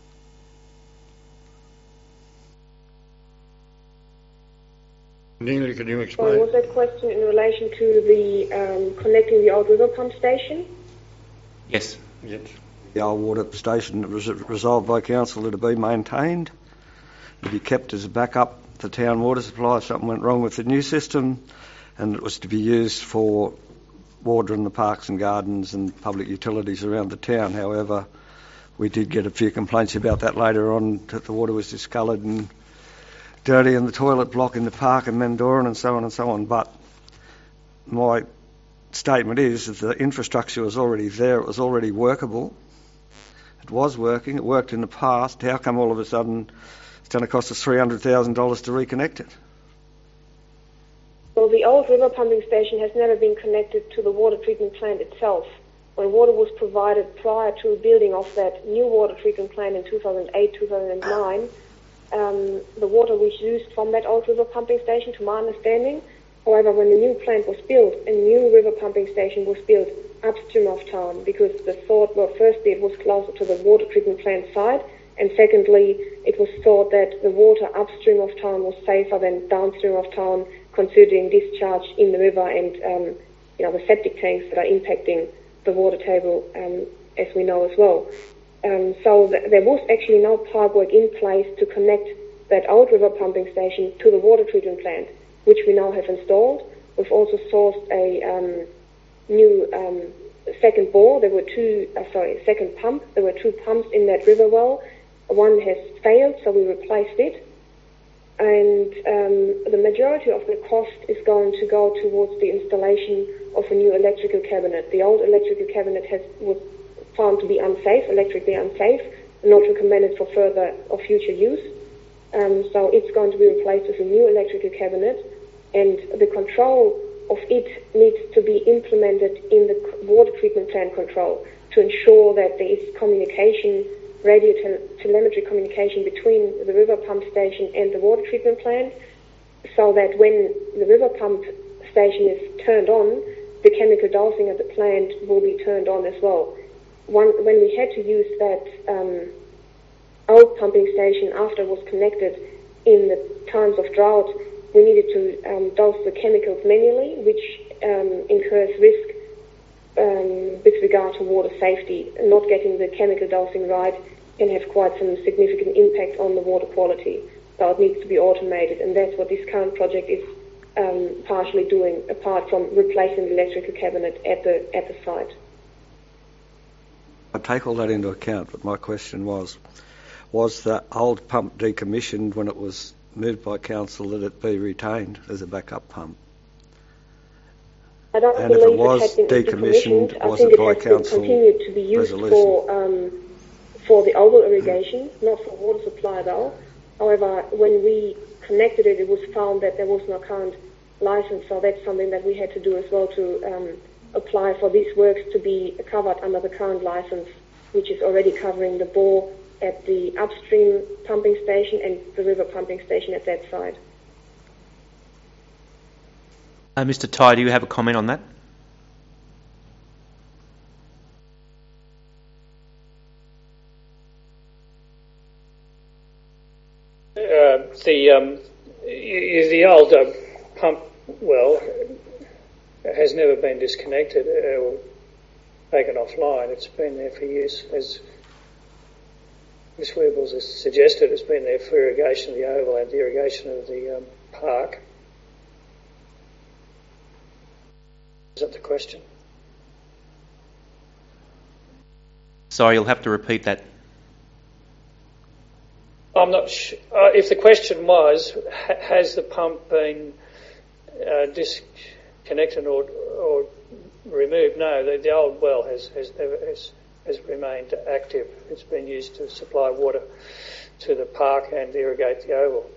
[SPEAKER 1] Neil, can you
[SPEAKER 8] So
[SPEAKER 1] explain?
[SPEAKER 8] was that question in relation to the um, connecting the old river pump station?
[SPEAKER 2] Yes.
[SPEAKER 1] Yes.
[SPEAKER 6] The old water station was resolved by council that it be maintained, to be kept as a backup the town water supply if something went wrong with the new system, and it was to be used for water in the parks and gardens and public utilities around the town. However, we did get a few complaints about that later on, that the water was discoloured and dirty in the toilet block in the park in Mendoran and so on and so on. But my statement is that the infrastructure was already there, it was already workable, it was working, it worked in the past. How come all of a sudden it's going to cost us three hundred thousand dollars to reconnect it?
[SPEAKER 8] Well, the old river pumping station has never been connected to the water treatment plant itself. When water was provided prior to building of that new water treatment plant in two thousand eight, two thousand nine, um, the water was used from that old river pumping station, to my understanding. However, when the new plant was built, a new river pumping station was built upstream of town, because the thought, well, firstly, it was closer to the water treatment plant side, and secondly, it was thought that the water upstream of town was safer than downstream of town, considering discharge in the river and um, you know, the septic tanks that are impacting the water table, um, as we know as well. Um, so th- there was actually no pipework in place to connect that old river pumping station to the water treatment plant, which we now have installed. We've also sourced a um, new um, second bore. There were two, uh, sorry, second pump. There were two pumps in that river well. One has failed, so we replaced it. And um, the majority of the cost is going to go towards the installation of a new electrical cabinet. The old electrical cabinet has was found to be unsafe, electrically unsafe, not recommended for further or future use. Um, so it's going to be replaced with a new electrical cabinet, and the control of it needs to be implemented in the water treatment plant control to ensure that there is communication, radio tel- telemetry communication between the river pump station and the water treatment plant, so that when the river pump station is turned on, the chemical dosing at the plant will be turned on as well. One, when we had to use that um, old pumping station after it was connected in the times of drought, we needed to um, dose the chemicals manually, which um, incurs risk um, with regard to water safety. Not getting the chemical dosing right can have quite some significant impact on the water quality. So it needs to be automated, and that's what this current project is um, partially doing, apart from replacing the electrical cabinet at the at the site.
[SPEAKER 6] I take all that into account, but my question was, was the old pump decommissioned when it was moved by council that it be retained as a backup pump?
[SPEAKER 8] I don't
[SPEAKER 6] And if
[SPEAKER 8] believe
[SPEAKER 6] it was
[SPEAKER 8] it had been
[SPEAKER 6] decommissioned,
[SPEAKER 8] decommissioned. I
[SPEAKER 6] was
[SPEAKER 8] think
[SPEAKER 6] it
[SPEAKER 8] it
[SPEAKER 6] by
[SPEAKER 8] has been
[SPEAKER 6] council
[SPEAKER 8] continued to be used
[SPEAKER 6] resolution?
[SPEAKER 8] for um, for the oval irrigation, not for water supply though. However, when we connected it, it was found that there was no current license, so that's something that we had to do as well to um, apply for these works to be covered under the current license, which is already covering the bore at the upstream pumping station and the river pumping station at that side.
[SPEAKER 2] Uh, Mister Ty, do you have a comment on that?
[SPEAKER 7] Uh, the um, the old uh, pump well has never been disconnected or taken offline. It's been there for years. As Miss Weebles has suggested, it's been there for irrigation of the oval and the irrigation of the um, park. Is that the question?
[SPEAKER 2] Sorry, you'll have to repeat that.
[SPEAKER 7] I'm not sure. Uh, if the question was, ha- has the pump been uh, disconnected or, or removed? No, the, the old well has has, never, has has remained active. It's been used to supply water to the park and irrigate the oval.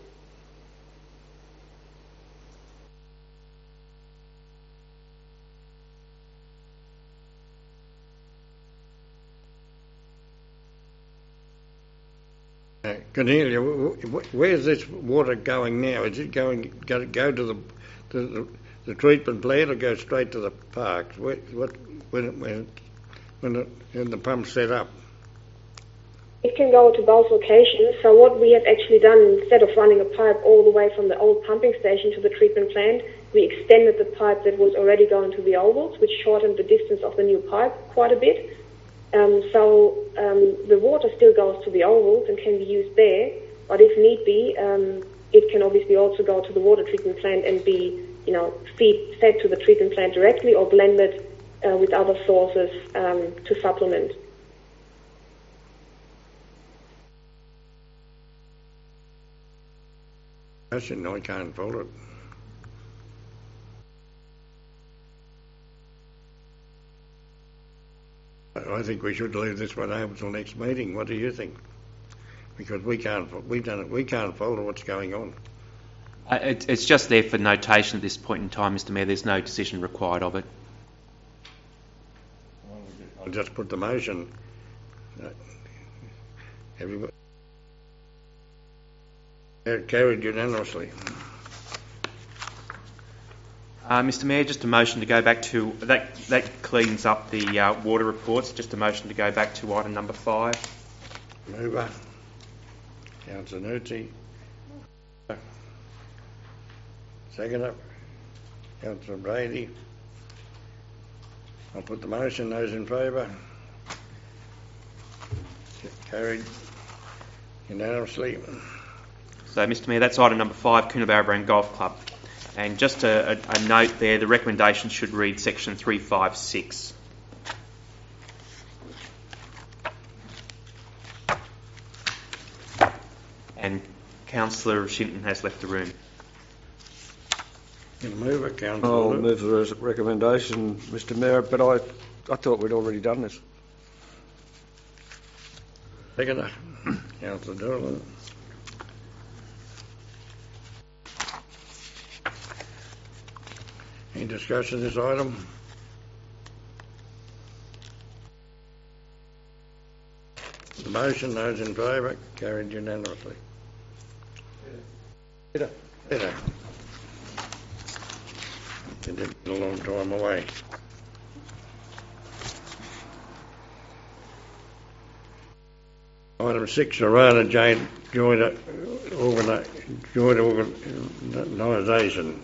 [SPEAKER 1] Uh, Cornelia, wh- wh- where's this water going now? Is it going going to go to the to the, the treatment plant or go straight to the parks? Where, what when it, when it, when, it, when the pump's set up?
[SPEAKER 8] It can go to both locations. So what we have actually done, instead of running a pipe all the way from the old pumping station to the treatment plant, we extended the pipe that was already going to the ovals, which shortened the distance of the new pipe quite a bit. Um, so um, the water still goes to the ovals and can be used there, but if need be, um, it can obviously also go to the water treatment plant and be, you know, feed, fed to the treatment plant directly or blended uh, with other sources um, to supplement.
[SPEAKER 1] I said, no, I can't follow it. I think we should leave this one over till next meeting. What do you think? Because we can't, we've done it, we can't follow what's going on.
[SPEAKER 2] Uh, it, it's just there for notation at this point in time, Mister Mayor. There's no decision required of it.
[SPEAKER 1] I'll just put the motion. Uh, everybody carried unanimously.
[SPEAKER 2] Uh, Mister Mayor, just a motion to go back to that. That cleans up the uh, water reports. Just a motion to go back to item number five.
[SPEAKER 1] Mover, Councillor Nucci. Seconder, Councillor Brady. I'll put the motion. Those in favour? Carried unanimously.
[SPEAKER 2] So, Mister Mayor, that's item number five, Coonabarabran Golf Club. And just a, a, a note there, the recommendation should read section three five six. And Councillor Shinton has left the room.
[SPEAKER 1] Can move it, Councillor.
[SPEAKER 6] I'll move the res- recommendation, Mister Mayor, but I, I thought we'd already done this.
[SPEAKER 1] Seconder, Councillor Doolin. Any discussion of this item? The motion, those in favour, carried unanimously. Peter. Peter. It's been a long time away. Item six, Arana Joint Joint Organi- Joint Organisation.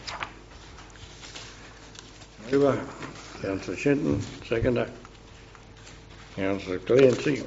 [SPEAKER 1] Mover, Councillor Shinton. Seconder, Councillor Clancy.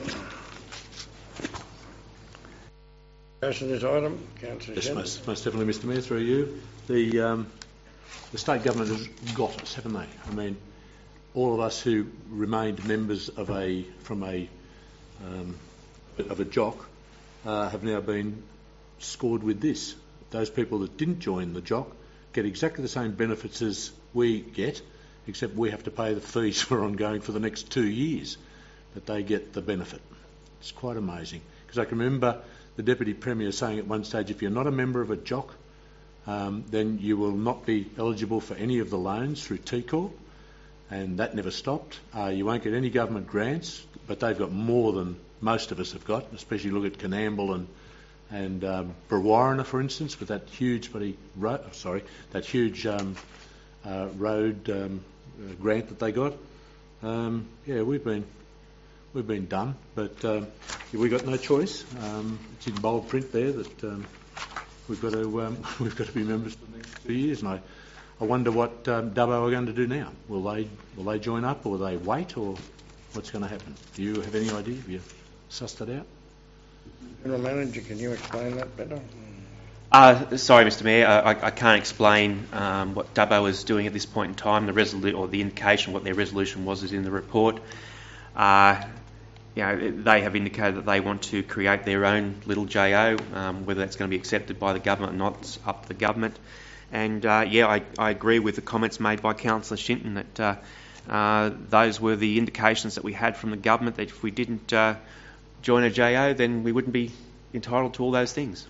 [SPEAKER 1] Discussion this item, Councillor
[SPEAKER 3] Yes,
[SPEAKER 1] Shinton.
[SPEAKER 3] most, most definitely, Mister Mayor, through you. The, um, the state government has got us, haven't they? I mean, all of us who remained members of a from a um, of a jock uh, have now been scored with this. Those people that didn't join the jock get exactly the same benefits as we get, except we have to pay the fees for ongoing for the next two years, but they get the benefit. It's quite amazing. Because I can remember the Deputy Premier saying at one stage, if you're not a member of a J O C, um, then you will not be eligible for any of the loans through T Corp, and that never stopped. Uh, you won't get any government grants, but they've got more than most of us have got, especially look at Canamble and and um, Brewarrina, for instance, with that huge bloody ro- sorry, that huge um, uh, road um, uh, grant that they got. Um, yeah, we've been we've been done, but um, yeah, we've got no choice. Um, it's in bold print there that um, we've got to um, we've got to be members for the next two years, and I, I wonder what um, Dubbo are going to do now. Will they will they join up, or will they wait, or what's going to happen? Do you have any idea? Have you sussed it out?
[SPEAKER 1] General Manager, can you explain that better?
[SPEAKER 2] Uh, sorry, Mister Mayor, I, I can't explain um, what Dubbo is doing at this point in time. The resolu- or the indication of what their resolution was is in the report. Uh, you know, they have indicated that they want to create their own little J O. Um, whether that's going to be accepted by the government or not, it's up to the government. And uh, yeah, I, I agree with the comments made by Councillor Shinton that uh, uh, those were the indications that we had from the government that if we didn't uh, join a J O, then we wouldn't be entitled to all those things.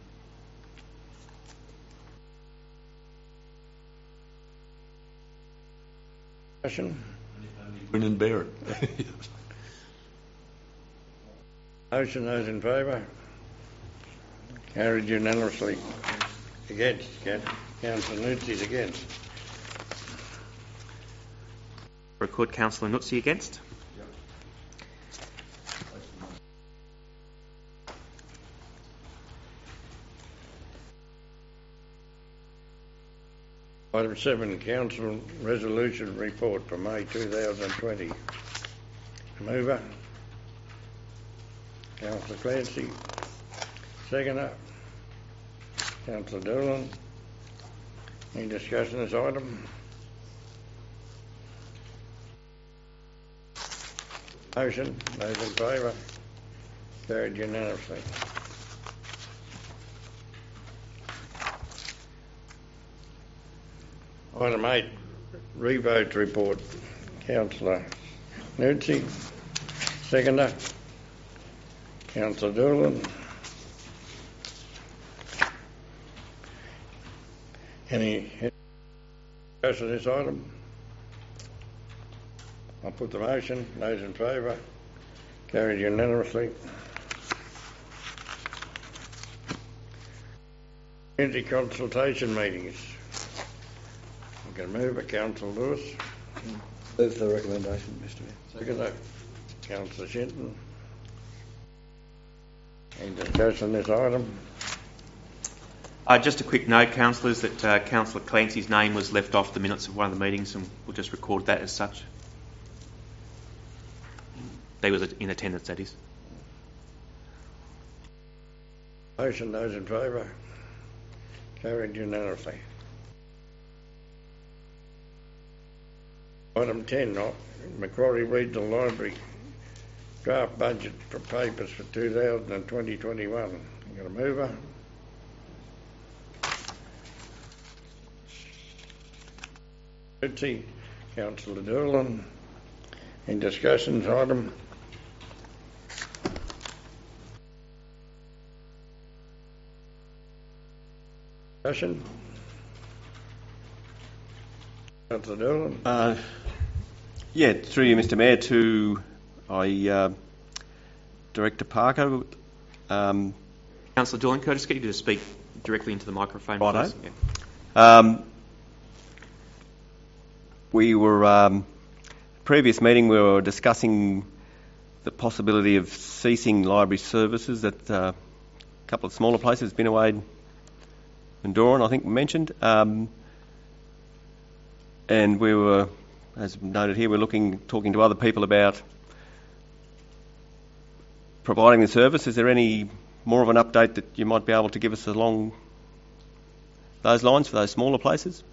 [SPEAKER 1] Discussion?
[SPEAKER 3] Win and bear it.
[SPEAKER 1] Motion, those in favour? Carried unanimously. Against? Councillor Nuzzi's against.
[SPEAKER 2] Record Councillor Nuzzi against.
[SPEAKER 1] Item seven, Council Resolution Report for May two thousand twenty. Mover. Councillor Clancy. Seconder. Councillor Doolan. Any discussion on this item? Motion. Those in favour? Carried unanimously. Item eight, revote report. Councillor Nuzzi. Seconder. Councillor Doolan. Any discussion on this item? I'll put the motion. Those in favour? Carried unanimously. Community consultation meetings. I'm going to move it. Councillor Lewis.
[SPEAKER 6] Move the recommendation, Mister Mayor.
[SPEAKER 1] Second. Councillor Shinton. Any discussion on this item?
[SPEAKER 2] Uh, just a quick note, councillors, that uh, Councillor Clancy's name was left off the minutes of one of the meetings, and we'll just record that as such. They was in attendance, that is.
[SPEAKER 1] Motion, those in favour? Carried unanimously. Item ten, Macquarie Regional Library draft budget for papers for two thousand twenty to twenty-one. You got a mover? Nuzzi. Councillor Doolan. Any discussions item? Discussion? Councillor Doolan.
[SPEAKER 4] Uh, yeah, through you, Mister Mayor, to I, uh, Director Parker. Um,
[SPEAKER 2] Councillor Doolan, could I just get you to speak directly into the microphone,
[SPEAKER 4] Righto.
[SPEAKER 2] please? Yeah.
[SPEAKER 4] Um, we were, um, previous meeting, we were discussing the possibility of ceasing library services at uh, a couple of smaller places, Binnawade and Doran, I think mentioned. Um, and we were, as noted here, we're looking, talking to other people about providing the service. Is there any more of an update that you might be able to give us along those lines for those smaller places?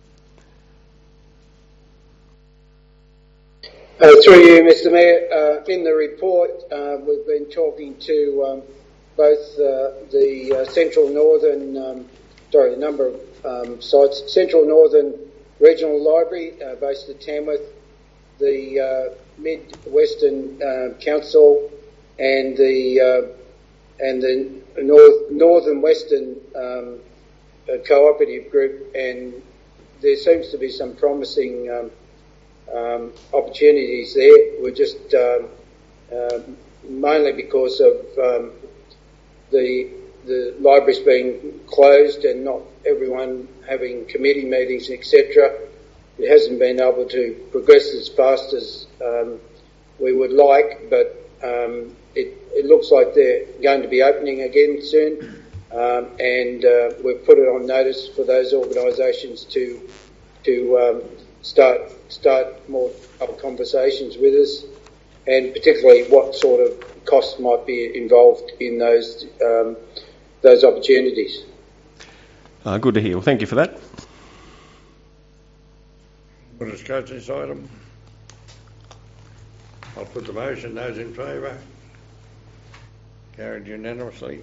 [SPEAKER 11] Uh, through you, Mister Mayor, uh, in the report uh, we've been talking to um, both uh, the uh, Central Northern, um, sorry, a number of um, sites, Central Northern Regional Library uh, based at Tamworth, the uh, Mid-Western uh, Council, and the uh, and the North Northern Western um, uh, Cooperative Group, and there seems to be some promising um, um, opportunities there. We're just um, uh, mainly because of um, the the libraries being closed and not everyone having committee meetings, et cetera. It hasn't been able to progress as fast as um, we would like, but um, it, it looks like they're going to be opening again soon, um, and uh, we've put it on notice for those organisations to to um, start start more conversations with us, and particularly what sort of costs might be involved in those um, those opportunities.
[SPEAKER 4] Uh, good to hear. Well, thank you for that.
[SPEAKER 1] We'll discuss this item. I'll put the motion. Those in favour? Carried unanimously.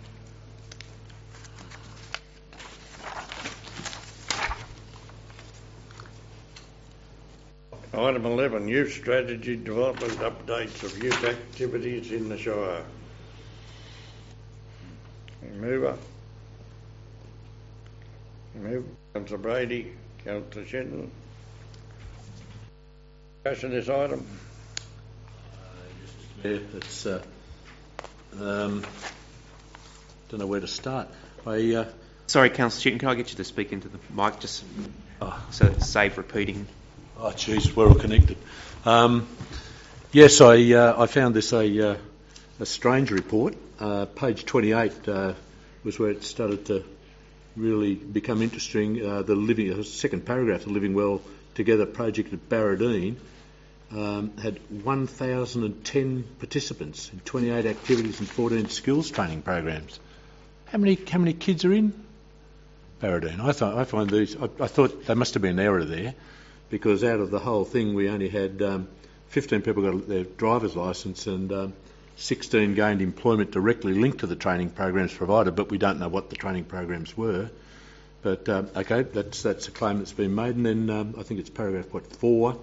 [SPEAKER 1] Item eleven, Youth Strategy Development Updates of Youth Activities in the Shire. Mover. Move. Councillor Brady, Councillor Shenton. Discussion this item.
[SPEAKER 3] Yeah, it's. Uh, um, don't know where to start. I. Uh,
[SPEAKER 2] Sorry, Councillor Shenton, can I get you to speak into the mic just
[SPEAKER 3] oh.
[SPEAKER 2] so it save repeating?
[SPEAKER 3] Oh, geez, we're all connected. Um, yes, I uh, I found this a uh, a strange report. Uh, page twenty-eight uh, was where it started to really become interesting. Uh, the living uh, second paragraph, the Living Well Together project at Barradine, um, had one thousand ten participants in twenty-eight activities and fourteen skills training programs. How many how many kids are in Barradine? I thought I find these. I, I thought there must have been an error there, because out of the whole thing we only had um, fifteen people got their driver's licence and um, sixteen gained employment directly linked to the training programs provided, but we don't know what the training programs were. But um, okay, that's that's a claim that's been made. And then um, I think it's paragraph what four,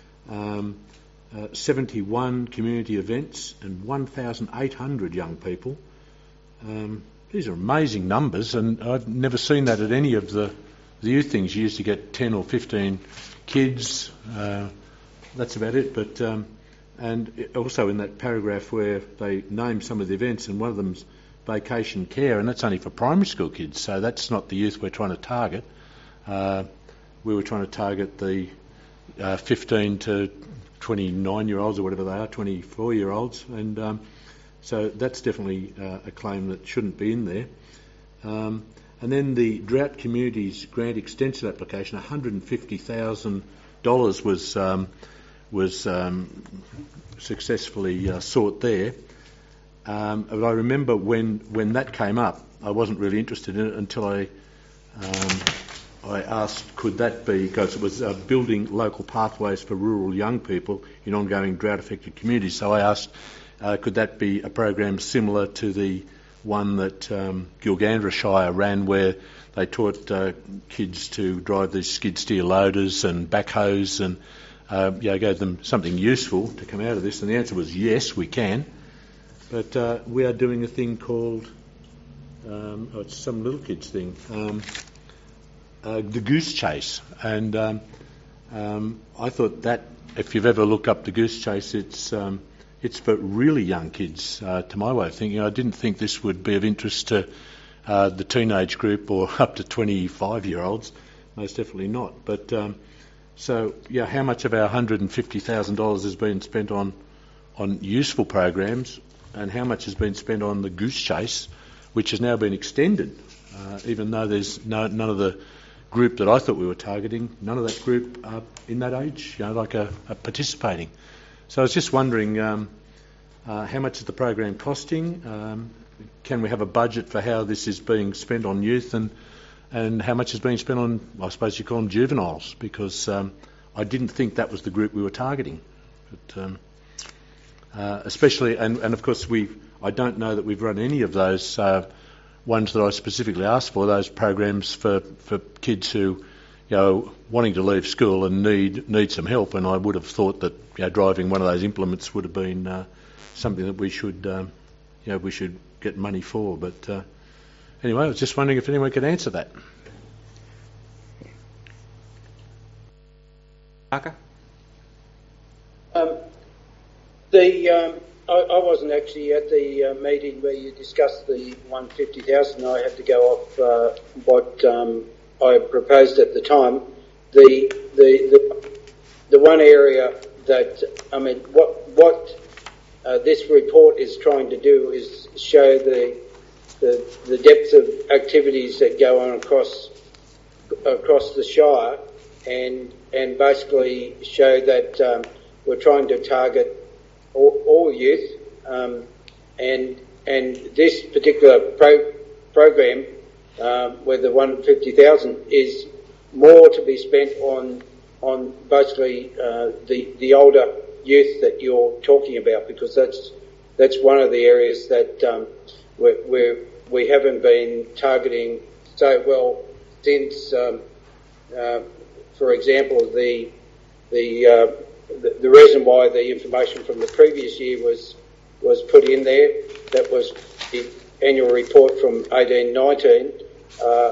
[SPEAKER 3] um, uh, seventy-one community events and one thousand eight hundred young people. Um, these are amazing numbers, and I've never seen that at any of the, the youth things. You used to get ten or fifteen kids. Uh, that's about it. But um, and also in that paragraph where they name some of the events, and one of them's vacation care, and that's only for primary school kids, so that's not the youth we're trying to target. Uh, we were trying to target the uh, fifteen to twenty-nine year olds or whatever they are, twenty-four year olds, and um, so that's definitely uh, a claim that shouldn't be in there. Um, and then the Drought Communities Grant Extension application, one hundred fifty thousand dollars was um, was um, successfully uh, sought there. Um, but I remember when, when that came up, I wasn't really interested in it until I um, I asked, could that be, because it was uh, building local pathways for rural young people in ongoing drought-affected communities. So I asked, uh, could that be a program similar to the one that um, Gilgandra Shire ran, where they taught uh, kids to drive these skid steer loaders and backhoes, and uh, you know, gave them something useful to come out of this? And the answer was yes, we can. But uh, we are doing a thing called, um, oh, it's some little kids thing, um, uh, the Goose Chase. And um, um, I thought that, if you've ever looked up the Goose Chase, it's um, it's for really young kids, uh, to my way of thinking. I didn't think this would be of interest to uh, the teenage group or up to twenty-five year olds. Most definitely not. But um, so, yeah, how much of our one hundred fifty thousand dollars has been spent on, on useful programs, and how much has been spent on the Goose Chase, which has now been extended, uh, even though there's no, none of the group that I thought we were targeting, none of that group are in that age, you know, like a, a participating. So I was just wondering, um, uh, how much is the program costing? Um, can we have a budget for how this is being spent on youth, and and how much is being spent on, I suppose you call them juveniles, because um, I didn't think that was the group we were targeting. But, um, Uh, especially, and, and of course, we I don't know that we've run any of those uh, ones that I specifically asked for, those programs for, for kids who you know, wanting to leave school and need need some help, and I would have thought that, you know, driving one of those implements would have been uh, something that we should, um, you know, we should get money for. But uh, anyway, I was just wondering if anyone could answer that.
[SPEAKER 2] Parker?
[SPEAKER 11] Um, the um, I, I wasn't actually at the uh, meeting where you discussed the one hundred fifty thousand. I had to go off uh, what um, I proposed at the time. The the the the one area that I mean, what what uh, this report is trying to do is show the the the depth of activities that go on across across the Shire, and and basically show that um, we're trying to target all, all youth, um, and and this particular pro, program uh, with the one hundred fifty thousand is more to be spent on on basically uh, the the older youth that you're talking about, because that's that's one of the areas that um, we're, we're, we haven't been targeting so well since. Um, uh, For example, the the, uh, the the reason why the information from the previous year was was put in there, that was the annual report from eighteen nineteen. Uh,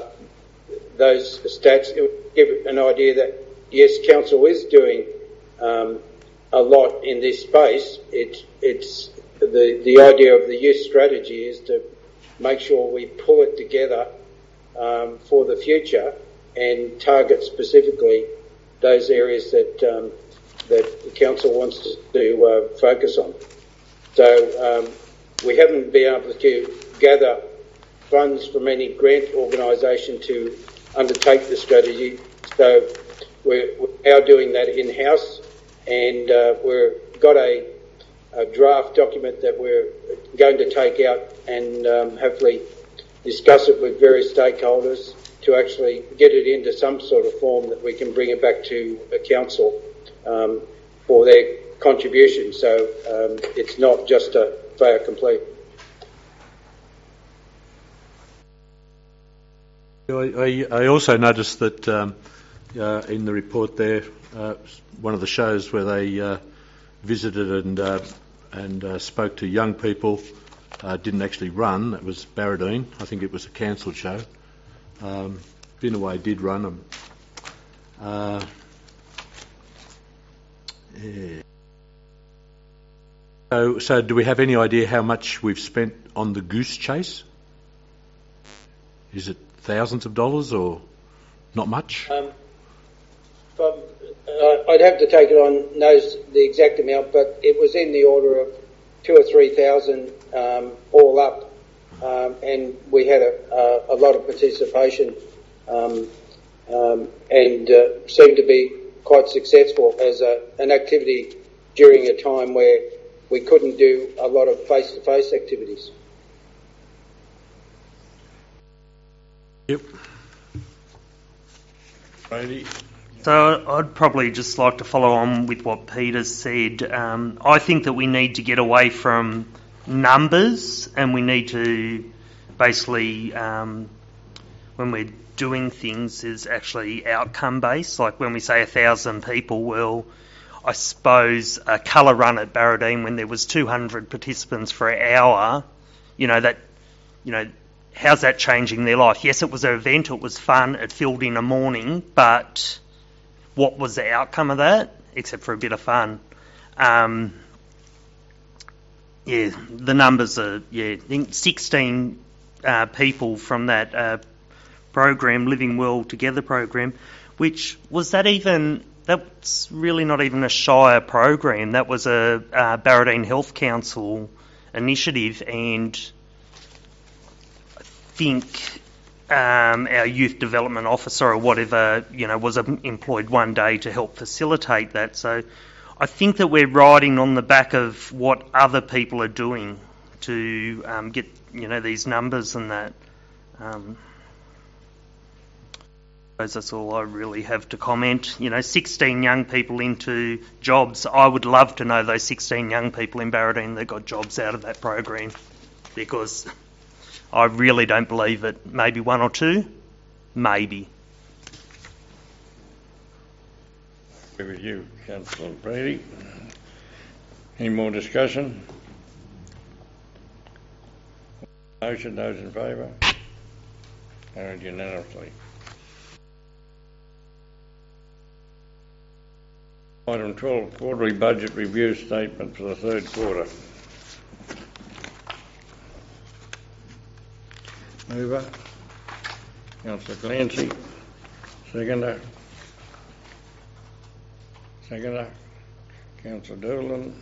[SPEAKER 11] those stats give an idea that yes, council is doing um, a lot in this space. It, it's the the idea of the youth strategy is to make sure we pull it together um, for the future, and target specifically those areas that um, that the council wants to uh, focus on. So um, we haven't been able to gather funds from any grant organisation to undertake the strategy. So we're, we're now doing that in-house, and uh, we've got a, a draft document that we're going to take out and um, hopefully discuss it with various stakeholders to actually get it into some sort of form that we can bring it back to a council um, for their contribution. So um, it's not just a fait complete.
[SPEAKER 3] I, I also noticed that um, uh, in the report there, uh, one of the shows where they uh, visited and uh, and uh, spoke to young people uh, didn't actually run. That was Barradine. I think it was a cancelled show. Um, Binaway did run them. Uh, yeah. So, so do we have any idea how much we've spent on the goose chase? Is it thousands of dollars or not much?
[SPEAKER 11] Um, but, uh, I'd have to take it on knows the exact amount, but it was in the order of two or three thousand um, all up. Um, and we had a, a, a lot of participation um, um, and uh, seemed to be quite successful as a, an activity during a time where we couldn't do a lot of face-to-face activities.
[SPEAKER 3] Yep.
[SPEAKER 1] Brady.
[SPEAKER 9] So I'd probably just like to follow on with what Peter said. Um, I think that we need to get away from numbers, and we need to basically, um, when we're doing things, is actually outcome based. Like when we say a thousand people, well, I suppose a colour run at Barradine when there was two hundred participants for an hour, you know, that, you know, how's that changing their life? Yes, it was an event, it was fun, it filled in a morning, but what was the outcome of that, except for a bit of fun? Um, Yeah, the numbers are, yeah, I think sixteen uh, people from that uh, program, Living Well Together program, which was that even, that's really not even a Shire program. That was a uh, Barradine Health Council initiative, and I think um, our youth development officer or whatever, you know, was employed one day to help facilitate that. So I think that we're riding on the back of what other people are doing to um, get, you know, these numbers and that. Um, I suppose that's all I really have to comment. You know, sixteen young people into jobs. I would love to know those sixteen young people in Barradine that got jobs out of that program, because I really don't believe it. Maybe one or two, maybe.
[SPEAKER 1] With you, Councillor Brady. Any more discussion? Motion, those in favour? Carried unanimously. Item twelve, quarterly budget review statement for the third quarter. Mover, Councillor Clancy. Seconder. Seconder, Councillor Doolin.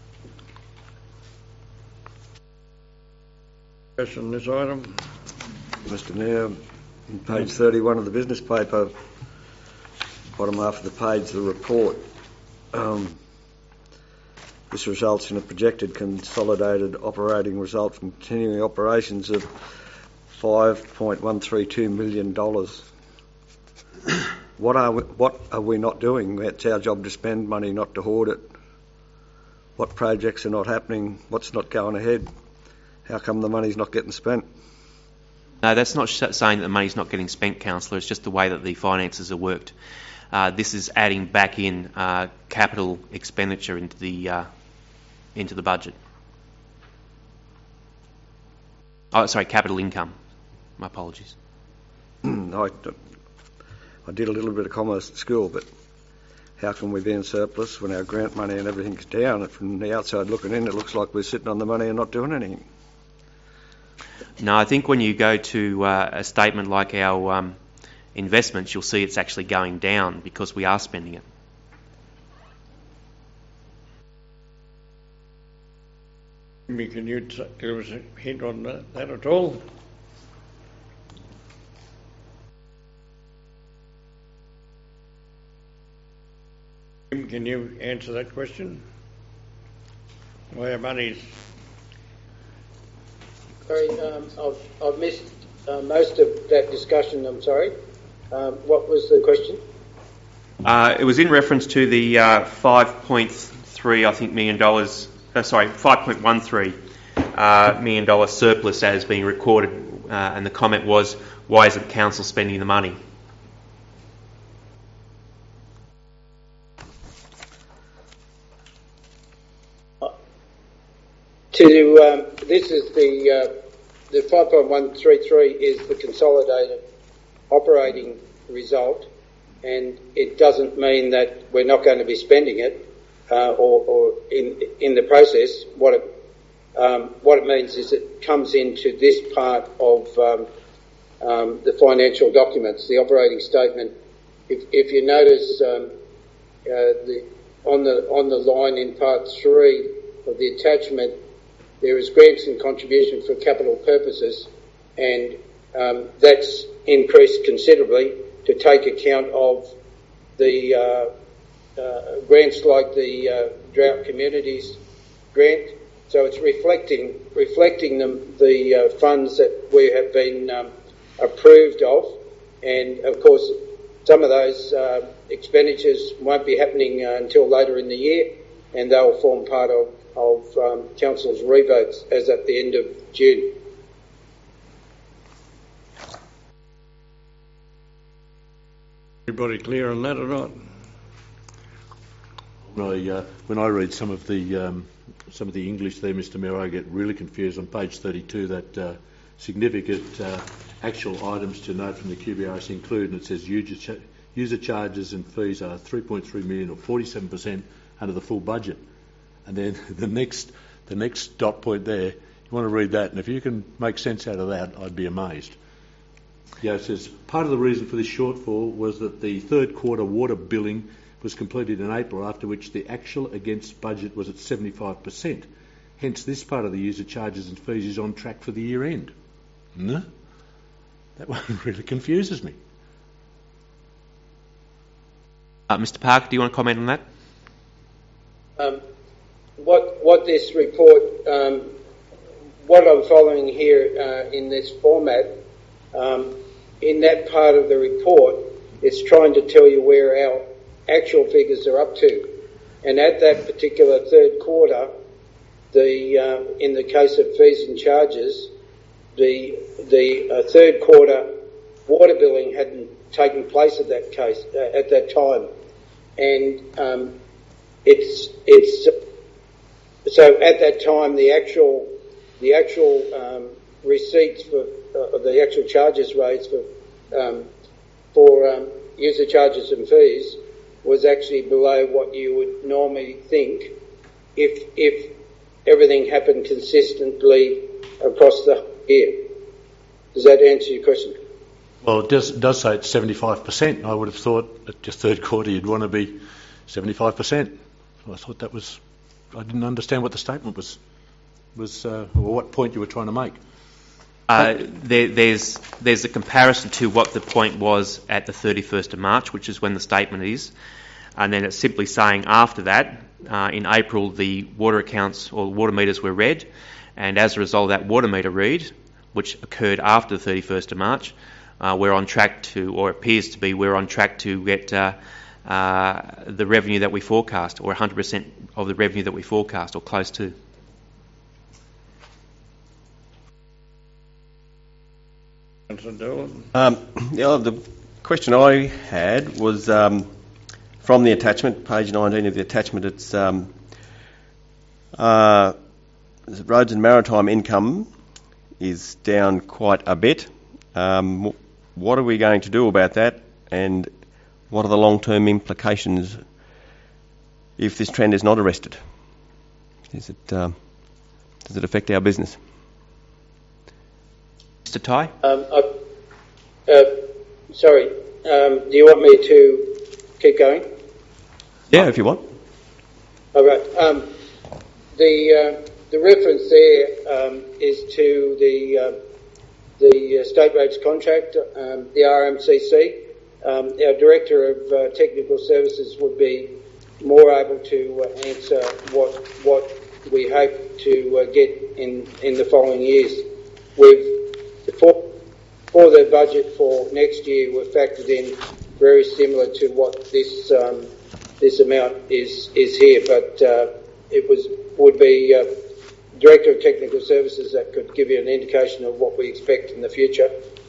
[SPEAKER 1] Discussion on this item.
[SPEAKER 6] Mister Mayor, on page thirty-one of the business paper, bottom half of the page, the report. Um, this results in a projected consolidated operating result from continuing operations of five point one three two million dollars. What are we, what are we not doing? It's our job to spend money, not to hoard it. What projects are not happening? What's not going ahead? How come the money's not getting spent?
[SPEAKER 2] No, that's not sh- saying that the money's not getting spent, Councillor. It's just the way that the finances are worked. Uh, this is adding back in uh, capital expenditure into the uh, into the budget. Oh, sorry, capital income. My apologies.
[SPEAKER 6] I, I did a little bit of commerce at school, but how can we be in surplus when our grant money and everything's down? And from the outside looking in, it looks like we're sitting on the money and not doing anything.
[SPEAKER 2] No, I think when you go to uh, a statement like our um, investments, you'll see it's actually going down because we are spending it.
[SPEAKER 1] Can you t- give us a hint on that, that at all? Can you answer that question? Where money's...
[SPEAKER 11] Sorry, um, I've, I've missed uh, most of that discussion, I'm sorry. Um, what was the question?
[SPEAKER 2] Uh, it was in reference to the uh, five point three, I think, million dollars, uh, sorry, five point one three uh, million dollar surplus that has been recorded, uh, and the comment was, why isn't council spending the money?
[SPEAKER 11] To um, this is the uh, the five point one three three is the consolidated operating result, and it doesn't mean that we're not going to be spending it, uh, or, or in in the process. What it um, what it means is it comes into this part of um, um, the financial documents, the operating statement. If if you notice um, uh, the on the on the line in part three of the attachment, there is grants and contribution for capital purposes, and um, that's increased considerably to take account of the uh, uh, grants like the uh, Drought Communities grant. So it's reflecting reflecting them, the uh, funds that we have been um, approved of, and of course some of those uh, expenditures won't be happening uh, until later in the year, and they'll form part of of um, Council's revotes as at the end of June.
[SPEAKER 1] Everybody clear on that or not?
[SPEAKER 3] When I, uh, when I read some of the um, some of the English there, Mister Mayor, I get really confused. On page thirty-two, that uh, significant uh, actual items to note from the Q B R S include, and it says user, ch- user charges and fees are three point three million or forty-seven percent under the full budget. And then the next the next dot point there, you want to read that, and if you can make sense out of that, I'd be amazed. Yeah, it says, part of the reason for this shortfall was that the third quarter water billing was completed in April, after which the actual against budget was at seventy-five percent. Hence, this part of the user charges and fees is on track for the year end. No? That one really confuses me.
[SPEAKER 2] Uh, Mister Parker, do you want to comment on that?
[SPEAKER 11] Um, what what this report, um, what I'm following here uh, in this format, um, in that part of the report, it's trying to tell you where our actual figures are up to. And at that particular third quarter, the uh, in the case of fees and charges, the the uh, third quarter water billing hadn't taken place at that case uh, at that time. and um, it's it's so at that time the actual the actual um, receipts for uh, the actual charges rates for um, for um, user charges and fees was actually below what you would normally think if if everything happened consistently across the year. Does that answer your question?
[SPEAKER 3] Well, it does, does say it's seventy-five percent. I would have thought at your third quarter you'd want to be seventy-five percent. I thought that was... I didn't understand what the statement was, was uh, or what point you were trying to make.
[SPEAKER 2] Uh, there, there's there's a comparison to what the point was at the thirty-first of March, which is when the statement is, and then it's simply saying after that, uh, in April, the water accounts or water meters were read, and as a result of that water meter read, which occurred after the thirty-first of March, uh, we're on track to, or appears to be, we're on track to get uh, uh, the revenue that we forecast, or one hundred percent of the revenue that we forecast, or close to.
[SPEAKER 4] Um, yeah, the question I had was um, from the attachment, page nineteen of the attachment. It's um, uh, roads and maritime income is down quite a bit. Um, what are we going to do about that, and what are the long-term implications if this trend is not arrested? Is it um, does it affect our business?
[SPEAKER 2] Mister Ty?
[SPEAKER 11] Um, I, uh, sorry, um, do you want me to keep going?
[SPEAKER 4] Yeah, if you want.
[SPEAKER 11] All right. Um, the uh, the reference there um, is to the uh, the uh, state roads contract, um, the R M C C. Um, our director of uh, technical services would be more able to uh, answer what what we hope to uh, get in in the following years. We've for, for the budget for next year, we've factored in very similar to what this um, this amount is is here, but uh, it was would be uh, Director of Technical Services that could give you an indication of what we expect in the future.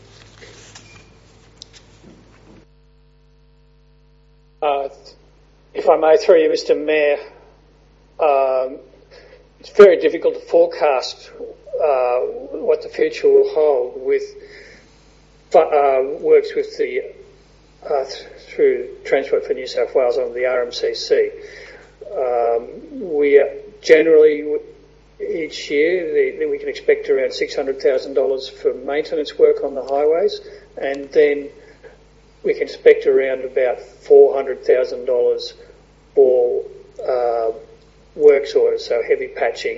[SPEAKER 7] Uh, if I may, through you, Mister Mayor, um, it's very difficult to forecast uh, what the future will hold with uh, works with the uh, th- through Transport for New South Wales on the R M C C. Um, we are generally each year the, the, we can expect around six hundred thousand dollars for maintenance work on the highways, and then we can expect around about four hundred thousand dollars for uh, works orders, so heavy patching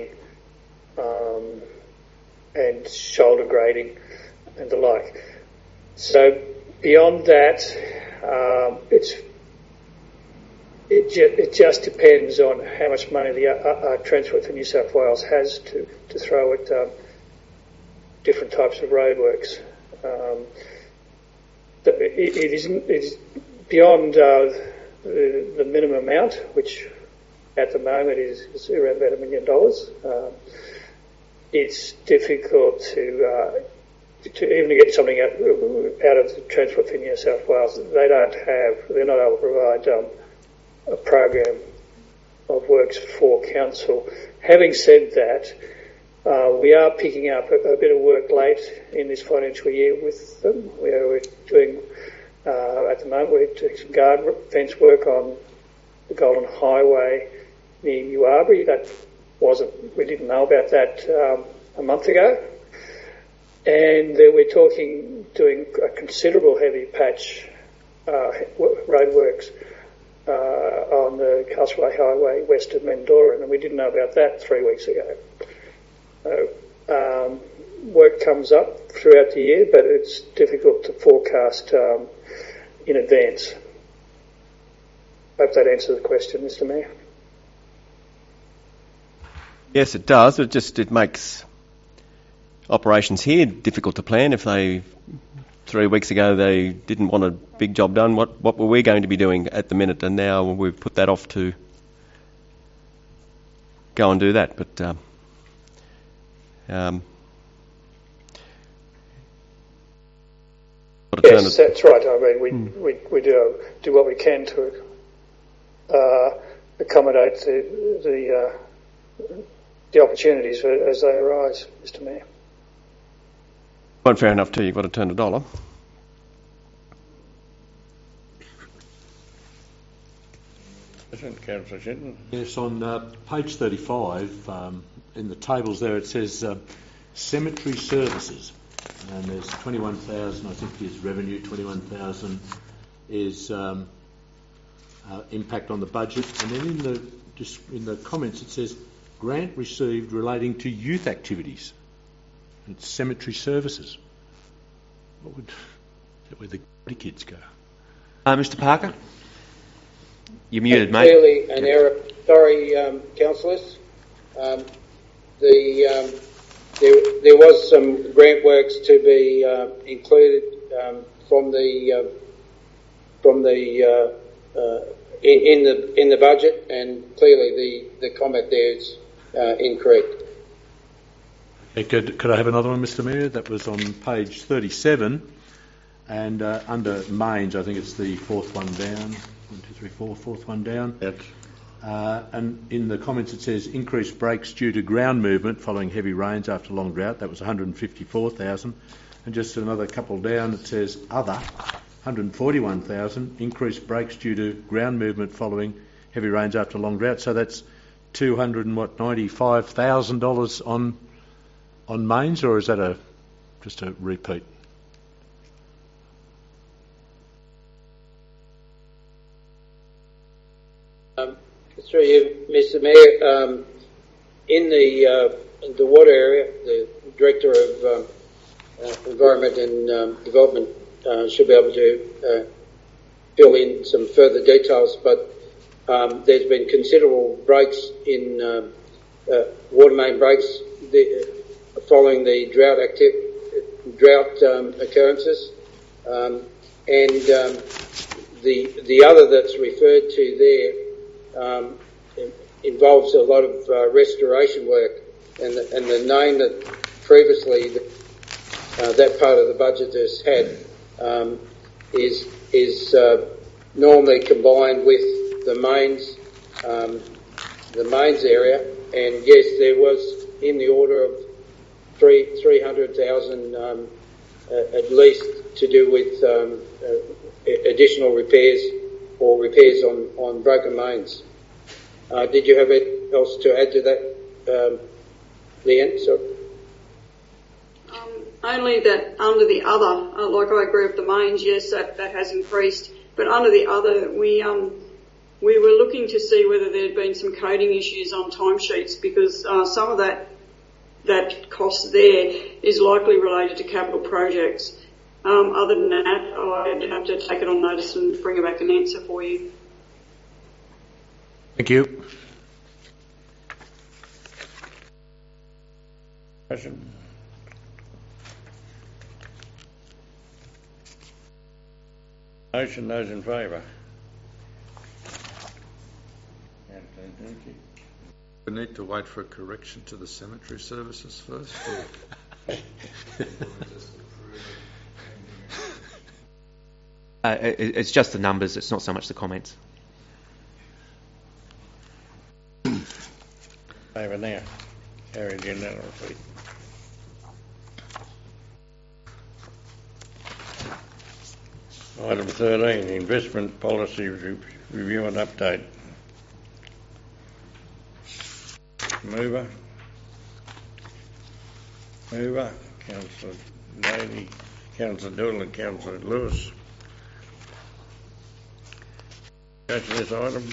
[SPEAKER 7] um, and shoulder grading and the like. So beyond that, um, it's it, ju- it just depends on how much money the uh, uh, Transport for New South Wales has to, to throw at um, different types of roadworks. Um, It, it, is, it is beyond uh, the, the minimum amount, which at the moment is, is around about a million dollars. Um, it's difficult to uh, to even to get something out, out of the Transport for New South Wales. They don't have, they're not able to provide um, a program of works for council. Having said that, Uh, we are picking up a, a bit of work late in this financial year with them. We are, we're doing, uh, at the moment, we're doing some guard fence work on the Golden Highway near Uabri. That wasn't, we didn't know about that um, a month ago. And uh, we're talking, doing a considerable heavy patch uh, road works uh, on the Castlereagh Highway west of Mendoran, and we didn't know about that three weeks ago. Uh, um, work comes up throughout the year, but it's difficult to forecast um, in advance. Hope that answers the question, Mister Mayor.
[SPEAKER 4] Yes, it does. It just it makes operations here difficult to plan. If they three weeks ago they didn't want a big job done, what what were we going to be doing at the minute? And now we've put that off to go and do that, but. Um, Um,
[SPEAKER 7] yes, that's right. I mean, we, mm. we we do do what we can to uh, accommodate the the, uh, the opportunities as they arise, Mister Mayor.
[SPEAKER 4] Quite fair enough too, you've got to turn a dollar.
[SPEAKER 1] Councillor Shenton.
[SPEAKER 3] Yes, on uh, page thirty-five, um, in the tables there, it says uh, cemetery services, and there's twenty-one thousand, I think, is revenue, twenty-one thousand is um, uh, impact on the budget, and then in the just in the comments it says grant received relating to youth activities. It's cemetery services. What would is that where the kids go?
[SPEAKER 2] Uh, Mister Parker? You're muted,
[SPEAKER 11] And
[SPEAKER 2] mate.
[SPEAKER 11] Clearly an error. Sorry, um, councillors. Um, the um, there, there was some grant works to be uh, included um, from the uh, from the uh, uh, in, in the in the budget, and clearly the, the comment there is uh, incorrect.
[SPEAKER 3] Hey, could, could I have another one, Mister Mayor? That was on page thirty-seven, and uh, under mains, I think it's the fourth one down. One, two, three, four, fourth one down.
[SPEAKER 1] Yes.
[SPEAKER 3] Uh, and in the comments it says increased breaks due to ground movement following heavy rains after long drought. That was one hundred fifty-four thousand. And just another couple down it says other, one hundred forty-one thousand. Increased breaks due to ground movement following heavy rains after long drought. So that's two hundred and what ninety-five thousand dollars on on mains, or is that a just a repeat?
[SPEAKER 11] Um, through you, Mister Mayor, um, in the uh, in the water area, the Director of um, uh, Environment and um, Development uh, should be able to uh, fill in some further details, but um, there's been considerable breaks in um, uh, water main breaks the, uh, following the drought acti- drought um, occurrences, um, and um, the the other that's referred to there. Um, involves a lot of uh, restoration work, and the, and the name that previously the, uh, that part of the budget has had um, is is uh, normally combined with the mains um, the mains area, and yes, there was in the order of three three hundred thousand um, uh, at least to do with um, uh, additional repairs or repairs on, on broken mains. Uh, did you have anything else to add to that, um, Leanne? Sorry.
[SPEAKER 5] Um, only that under the other, uh, like I agree with the mains, yes, that, that has increased. But under the other, we um, we were looking to see whether there had been some coding issues on timesheets, because uh, some of that that cost there is likely related to capital projects. Um, other than that, I'd have to take it on notice and bring back an answer for you.
[SPEAKER 3] Thank you.
[SPEAKER 1] Question. Motion, those in favour?
[SPEAKER 10] We need to wait for a correction to the cemetery services first. Or?
[SPEAKER 2] Uh, it, it's just the numbers, it's not so much the comments.
[SPEAKER 1] Favour now. Carried unanimously. Item thirteen, investment policy re- review and update. Mover. Mover. Councillor Davey, Councillor Dooley and Councillor Lewis. Go to this item.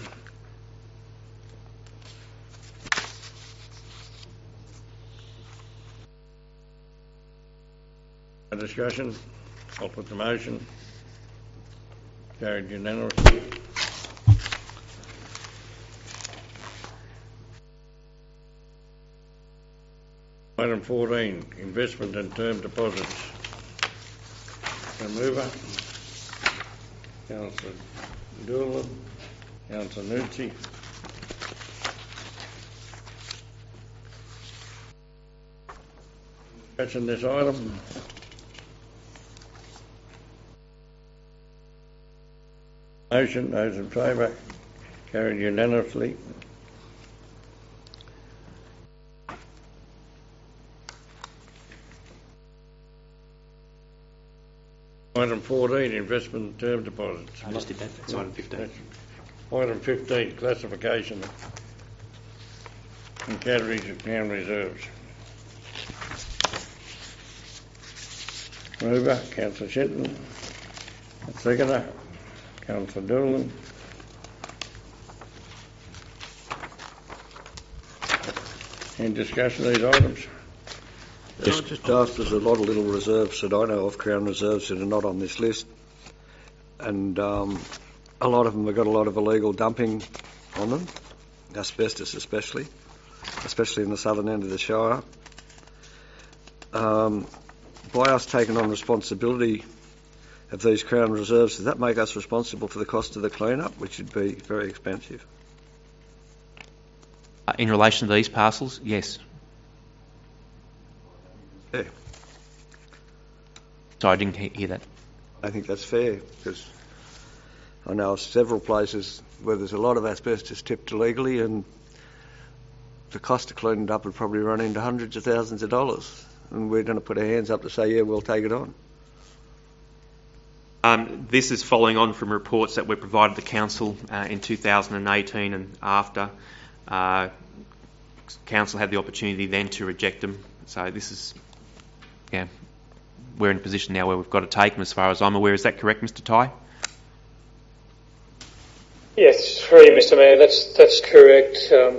[SPEAKER 1] No discussion. I'll put the motion. Carried unanimously. Item fourteen, investment and term deposits. The mover, Councillor Doolin, Councillor Nucci. Discussion this item. Motion, those in favour. Carried unanimously. Item fourteen, investment term deposits.
[SPEAKER 2] I just did that. That's item fifteen.
[SPEAKER 1] Item fifteen, classification and categories of Crown reserves. Mover, Councillor Shenton. Seconder, Councillor Doolan. Any discussion of these items?
[SPEAKER 6] Yes. I just asked, there's a lot of little reserves that I know of, Crown reserves, that are not on this list. And um, a lot of them have got a lot of illegal dumping on them, asbestos especially, especially in the southern end of the Shire. Um, by us taking on responsibility of these Crown reserves, does that make us responsible for the cost of the clean-up, which would be very expensive?
[SPEAKER 2] Uh, in relation to these parcels, yes.
[SPEAKER 6] Yeah.
[SPEAKER 2] Sorry, I didn't he- hear that.
[SPEAKER 6] I think that's fair, because I know of several places where there's a lot of asbestos tipped illegally, and the cost of cleaning it up would probably run into hundreds of thousands of dollars, and we're going to put our hands up to say, yeah, we'll take it on.
[SPEAKER 2] Um, this is following on from reports that were provided to Council uh, in two thousand eighteen and after. Uh, Council had the opportunity then to reject them. So this is, yeah, we're in a position now where we've got to take them as far as I'm aware. Is that correct, Mister Ty?
[SPEAKER 7] Yes, through you, Mister Mayor, that's, that's correct. Um,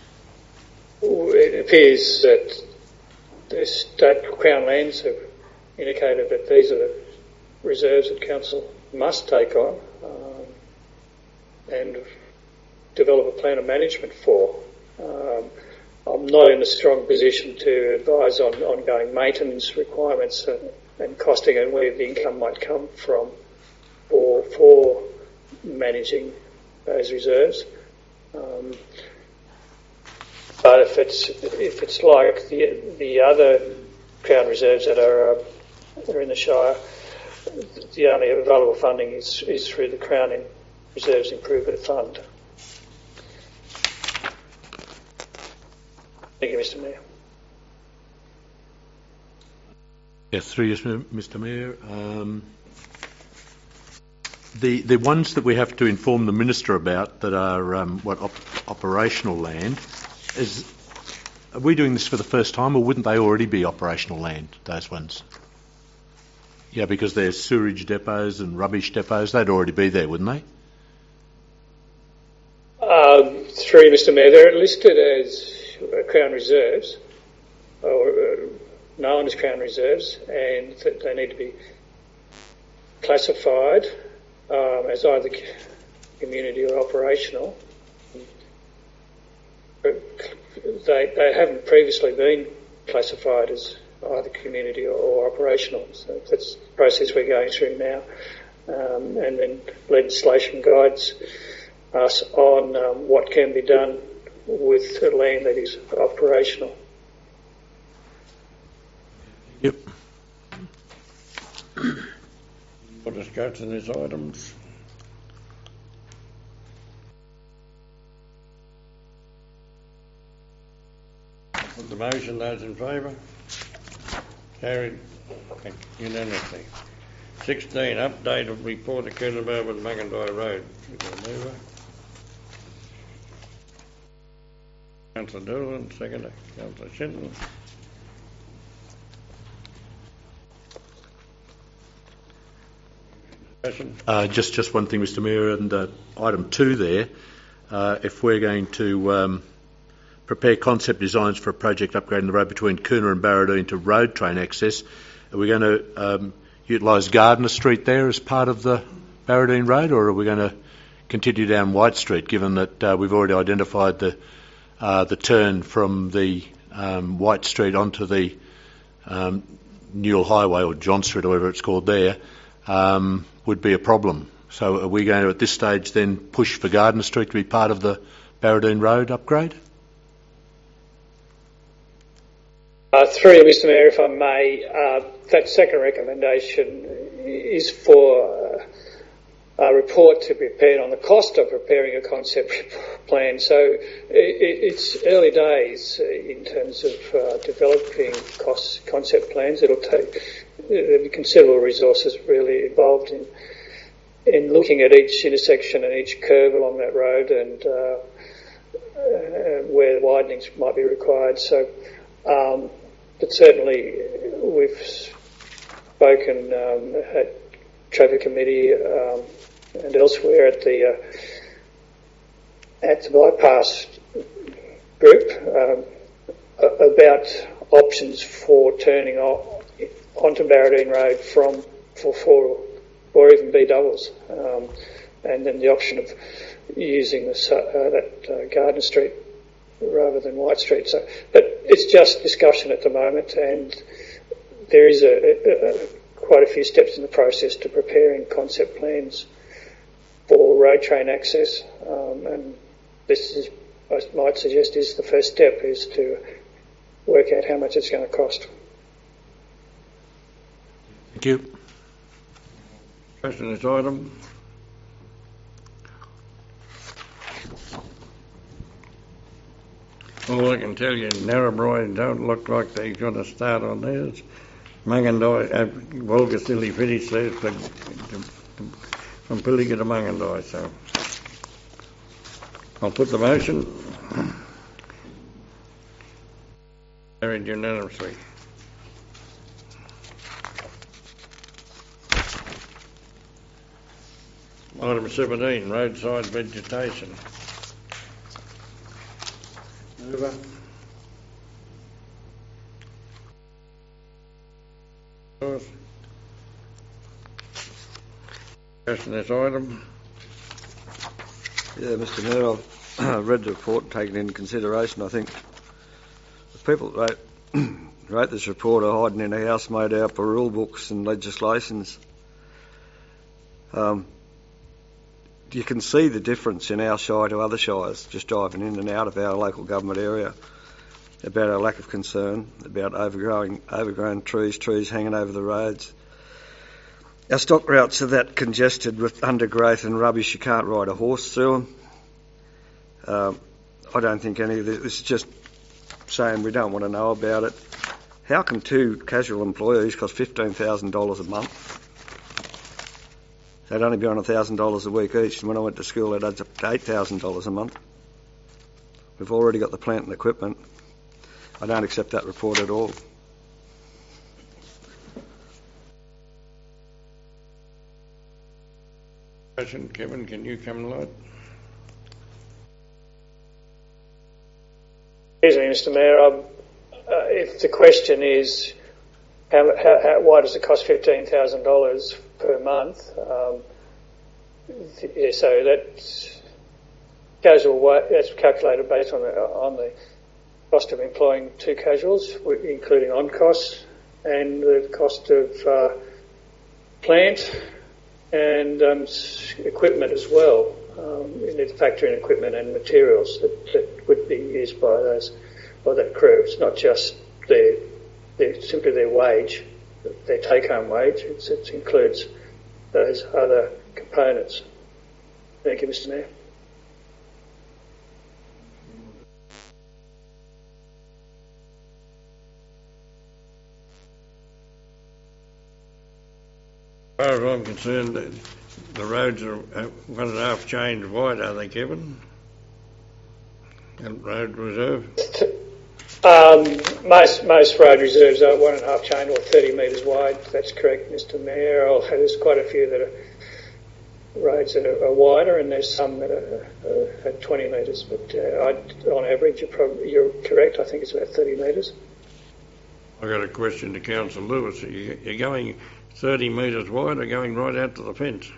[SPEAKER 7] it appears that the State Crown Lands have indicated that these are the reserves that Council must take on um, and develop a plan of management for. Um, I'm not in a strong position to advise on ongoing maintenance requirements and, and costing and where the income might come from for, for managing those reserves. Um, but if it's if it's like the the other Crown reserves that are uh, that are in the Shire, the only available funding is is through the Crown in Reserves Improvement Fund. Thank you, Mister Mayor.
[SPEAKER 3] Yes, through you, Mister Mayor. Um, the the ones that we have to inform the Minister about that are um, what op- operational land, is are we doing this for the first time, or wouldn't they already be operational land, those ones? Yeah, because there's sewerage depots and rubbish depots, they'd already be there, wouldn't they?
[SPEAKER 7] Um, through you, Mister Mayor, they're listed as Crown reserves, or uh, known as Crown reserves, and th- they need to be classified um, as either community or operational. But they they haven't previously been classified as either community or, or operational. So that's the process we're going through now, um, and then legislation guides us on um, what can be done with the land that is operational.
[SPEAKER 3] Yep.
[SPEAKER 1] We'll discuss these items. Put the motion, those in favour? Carried unanimously. sixteen, update of report of Coonabarabran and McIntyre Road. Mover. Councillor Doolan, seconder. Councillor Shenton.
[SPEAKER 3] Uh, just just one thing, Mister Mayor, and uh, item two there. Uh, if we're going to um, prepare concept designs for a project upgrading the road between Coona and Barradine to road train access, are we going to um, utilise Gardner Street there as part of the Barradine Road, or are we going to continue down White Street, given that uh, we've already identified the uh, the turn from the um, White Street onto the um, Newell Highway, or John Street, or whatever it's called there, um, would be a problem. So are we going to, at this stage, then push for Gardner Street to be part of the Barradine Road upgrade?
[SPEAKER 7] Uh, through you, Mister Mayor, if I may, uh, that second recommendation is for uh, uh, report to be prepared on the cost of preparing a concept plan. So it, it's early days in terms of uh, developing cost, concept plans. It'll take there'll be considerable resources really involved in in looking at each intersection and each curve along that road and uh, uh, where widenings might be required. So, um, but certainly we've spoken um, at Traffic Committee um, and elsewhere at the uh, at the bypass group um, about options for turning on, onto Barradine Road from for four or even B doubles, um, and then the option of using the, uh, that uh, Gardner Street rather than White Street. So, but it's just discussion at the moment, and there is a, a, a quite a few steps in the process to preparing concept plans for road train access, um, and this is, I might suggest, is the first step, is to work out how much it's going to cost.
[SPEAKER 3] Thank you.
[SPEAKER 1] Question on this item. All I can tell you, Narrabri don't look like they're going to start on theirs. Mungandai, uh, Walgasilly finished theirs but, from Pilliga to Mungandai, so I'll put the motion. Carried unanimously. Item seventeen, roadside vegetation. Over. Discussion this item.
[SPEAKER 6] Yeah, Mister Mayor, I've read the report and taken into consideration. I think the people that wrote, wrote this report are hiding in a house made out for rule books and legislations. Um, you can see the difference in our shire to other shires, just driving in and out of our local government area, about our lack of concern, about overgrowing, overgrown trees, trees hanging over the roads. Our stock routes are that congested with undergrowth and rubbish you can't ride a horse through them. Um, I don't think any of this, this is just saying we don't want to know about it. How can two casual employees cost fifteen thousand dollars a month? They'd only be on one thousand dollars a week each, and when I went to school it adds up to eight thousand dollars a month. We've already got the plant and equipment. I don't accept that report at all.
[SPEAKER 1] Kevin, can you come light?
[SPEAKER 7] Excuse me, Mister Mayor. Um, uh, if the question is how, how, how, why does it cost fifteen thousand dollars per month? Um, th- yeah, so that goes away. That's calculated based on the on the cost of employing two casuals, including on costs, and the cost of uh, plant and um, equipment as well. Um, you need to factor in equipment and materials that, that would be used by those by that crew. It's not just their, their simply their wage, their take-home wage. It's, it includes those other components. Thank you, Mister Mayor.
[SPEAKER 1] As far as I'm concerned, the, the roads are uh, one and a half chains wide, are they, Kevin? And road reserve?
[SPEAKER 7] Um, most most road reserves are one and a half chain or thirty metres wide. That's correct, Mister Mayor. Oh, there's quite a few that are roads that are, are wider, and there's some that are uh, at twenty metres. But uh, I'd, on average, you're, probably, you're correct. I think it's about thirty metres.
[SPEAKER 1] I got a question to Councillor Lewis. Are you, you're going thirty metres wide or going right out to the fence?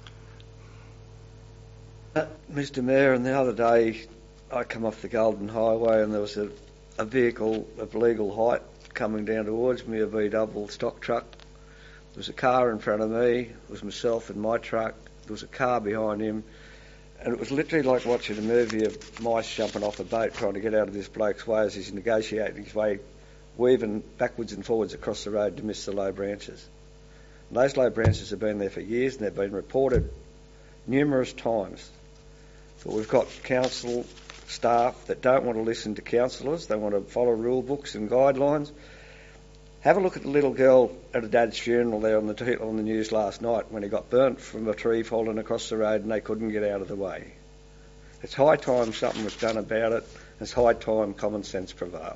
[SPEAKER 6] Uh, Mister Mayor, and the other day I come off the Golden Highway and there was a, a vehicle of legal height coming down towards me, a V double stock truck. There was a car in front of me, it was myself and my truck, there was a car behind him, and it was literally like watching a movie of mice jumping off a boat trying to get out of this bloke's way as he's negotiating his way, weaving backwards and forwards across the road to miss the low branches. And those low branches have been there for years and they've been reported numerous times. But we've got council staff that don't want to listen to councillors. They want to follow rule books and guidelines. Have a look at the little girl at a dad's funeral there on the on the news last night when he got burnt from a tree falling across the road and they couldn't get out of the way. It's high time something was done about it. It's high time common sense prevailed.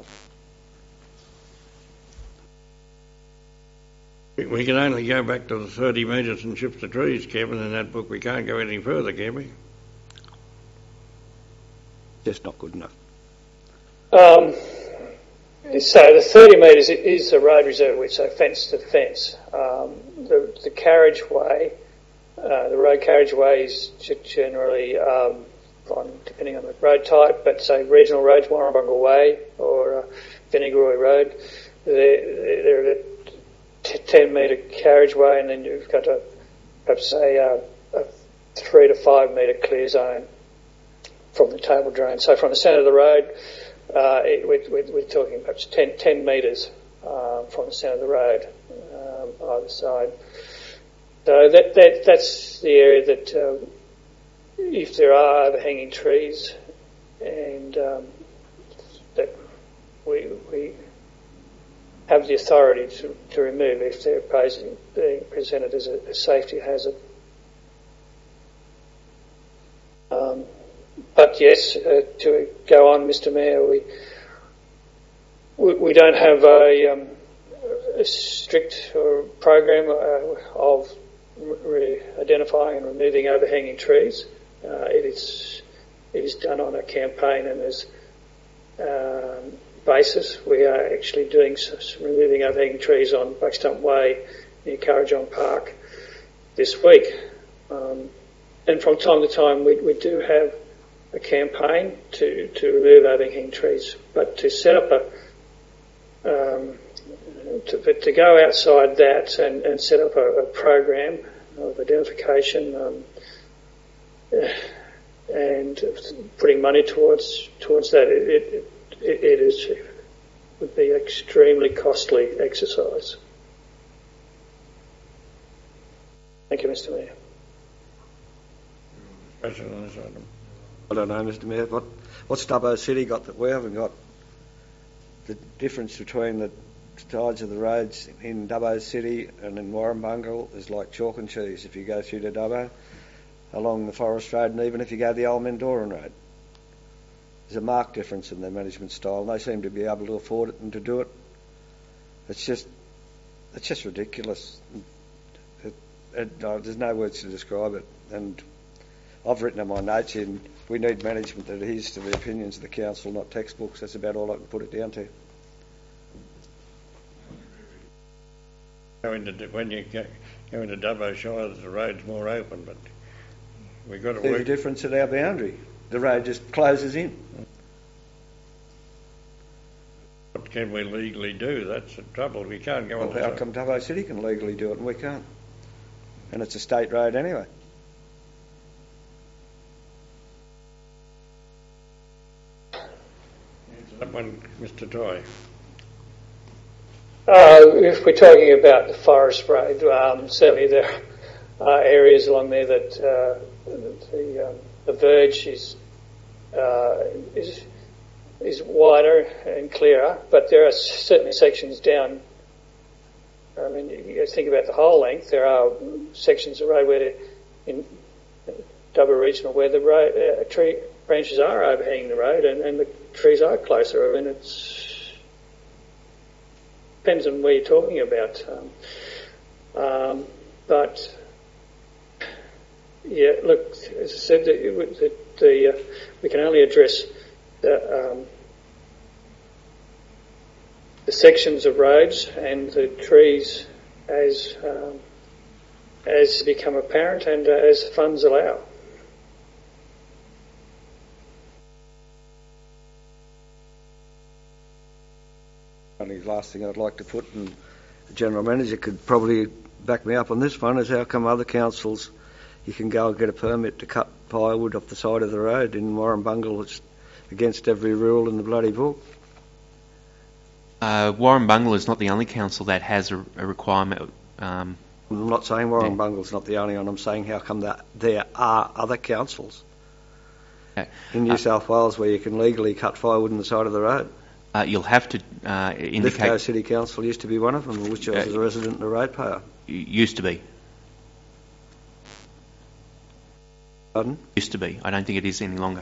[SPEAKER 1] We can only go back to the thirty metres and shift the trees, Kevin, in that book. We can't go any further, can we?
[SPEAKER 6] Just not good enough.
[SPEAKER 7] Um, so the thirty metres is a road reserve, which so fence to fence. Um, the, the carriageway, uh, the road carriageway is generally, um, on, depending on the road type, but say regional roads, Warrumbungle Way or uh, Vinegaroy Road, they're, they're a ten metre carriageway, and then you've got a perhaps a, uh, a three to five metre clear zone from the table drain. So from the centre of the road, uh, it, we're, we're, we're talking perhaps ten, ten metres uh, from the centre of the road, um, either side. So that, that that's the area that uh, if there are overhanging trees, and um, that we we have the authority to, to remove if they're posing, being presented as a, a safety hazard. Um, but yes, uh, to go on, Mister Mayor, we we, we don't have a, um, a strict uh, program uh, of re- identifying and removing overhanging trees. Uh, it is it is done on a campaign and as um, basis. We are actually doing some removing overhanging trees on Buckstump Way near Currajon Park this week. Um, and from time to time we, we do have a campaign to, to remove overhanging trees, but to set up a um, to, to go outside that and, and set up a, a program of identification um, and putting money towards towards that, it, it, it, it is would be an extremely costly exercise. Thank you, Mister Mayor.
[SPEAKER 1] Question on this item.
[SPEAKER 6] I don't know, Mister Mayor. What what's Dubbo City got that we haven't got? The difference between the sides of the roads in Dubbo City and in Warrumbungle is like chalk and cheese. If you go through to Dubbo, along the Forest Road, and even if you go the Old Mendoran Road, there's a marked difference in their management style, and they seem to be able to afford it and to do it. It's just, it's just ridiculous. It, it, uh, there's no words to describe it. And I've written in my notes in, we need management that adheres to the opinions of the council, not textbooks. That's about all I can put it down to.
[SPEAKER 1] Go into, when you go, go into Dubbo Shire, the road's more open, but we've got to
[SPEAKER 6] There's
[SPEAKER 1] work.
[SPEAKER 6] a difference at our boundary. The road just closes in.
[SPEAKER 1] What can we legally do? That's the trouble. We can't go
[SPEAKER 6] Well,
[SPEAKER 1] on
[SPEAKER 6] how
[SPEAKER 1] the
[SPEAKER 6] come Dubbo City can legally do it and we can't? And it's a state road anyway.
[SPEAKER 1] that one, Mister Toy.
[SPEAKER 7] Uh, if we're talking about the Forest Road, um, certainly there are areas along there that uh, the, um, the verge is uh, is is wider and clearer, but there are certainly sections down. I mean, you think about the whole length. There are sections of road where, in Dubbo Regional, where the road, uh, tree branches are overhanging the road, and, and the trees are closer. I mean, it's depends on where you're talking about. Um, um, but yeah, look, as I said, the, the, the uh, we can only address the, um, the sections of roads and the trees as um, as become apparent and uh, as funds allow.
[SPEAKER 6] Only last thing I'd like to put, and the General Manager could probably back me up on this one, is how come other councils you can go and get a permit to cut firewood off the side of the road. In Warrumbungle it's against every rule in the bloody book.
[SPEAKER 2] Uh, Warrumbungle is not the only council that has a, a requirement um,
[SPEAKER 6] I'm not saying Warrumbungle's not the only one. I'm saying how come that there are other councils
[SPEAKER 2] Okay.
[SPEAKER 6] in New
[SPEAKER 2] Uh,
[SPEAKER 6] South Wales where you can legally cut firewood on the side of the road.
[SPEAKER 2] Uh, you'll have to uh, indicate.
[SPEAKER 6] Lithgow City Council used to be one of them, which I was
[SPEAKER 2] Uh,
[SPEAKER 6] a resident and a ratepayer.
[SPEAKER 2] Used to be.
[SPEAKER 6] Pardon?
[SPEAKER 2] Used to be. I don't think it is any longer.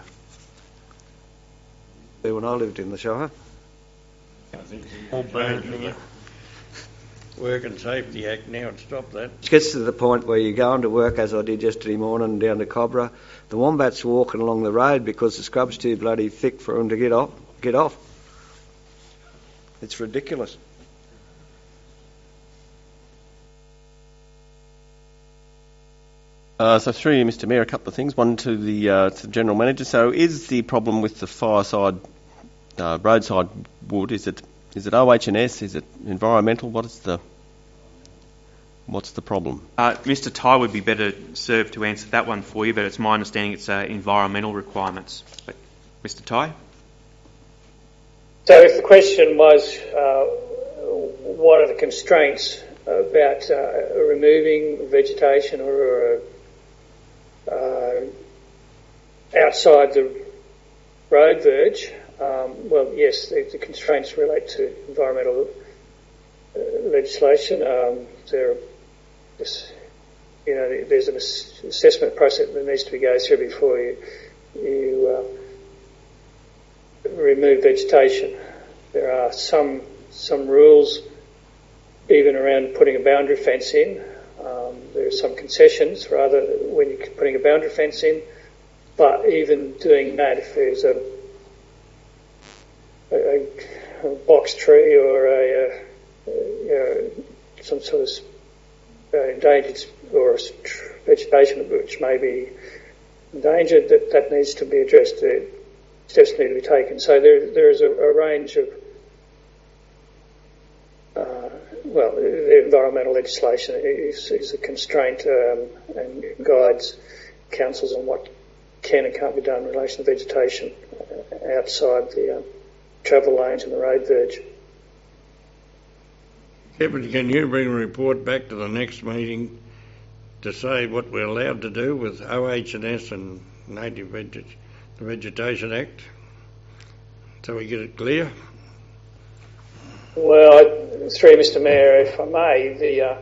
[SPEAKER 6] There when I lived in the Shire.
[SPEAKER 1] I think
[SPEAKER 9] All
[SPEAKER 1] you
[SPEAKER 9] burnt,
[SPEAKER 1] change
[SPEAKER 9] yeah.
[SPEAKER 1] the Work and Safety Act now and stop that.
[SPEAKER 6] It gets to the point where you go into work, as I did yesterday morning down to Cobra, the wombats walking along the road because the scrub's too bloody thick for them to get off. Get off. It's ridiculous.
[SPEAKER 4] Uh, so through you, Mister Mayor, a couple of things. One to the, uh, to the General Manager. So is the problem with the fireside, uh, roadside wood, is it is it O H and S, is it environmental? What is the, what's the problem?
[SPEAKER 2] Uh, Mister Ty would be better served to answer that one for you, but it's my understanding it's uh, environmental requirements. But Mister Ty?
[SPEAKER 7] So if the question was, uh, what are the constraints about uh, removing vegetation or uh, outside the road verge, um, well, yes, the, the constraints relate to environmental uh, legislation. Um, there, this, you know, there's an ass- assessment process that needs to be go through before you, you uh, remove vegetation. There are some some rules even around putting a boundary fence in. Um, there are some concessions rather when you're putting a boundary fence in, but even doing that, if there's a, a, a box tree or a, a, a some sort of uh, endangered or a vegetation which may be endangered, that that needs to be addressed. Uh, steps need to be taken. So there there is a, a range of Uh, well, the environmental legislation is, is a constraint um, and guides councils on what can and can't be done in relation to vegetation outside the uh, travel lanes and the road verge.
[SPEAKER 1] Kevin, can you bring a report back to the next meeting to say what we're allowed to do with O H and S and Native Veg- the Vegetation Act, so we get it clear?
[SPEAKER 7] Well, I, through Mister Mayor, if I may, the uh,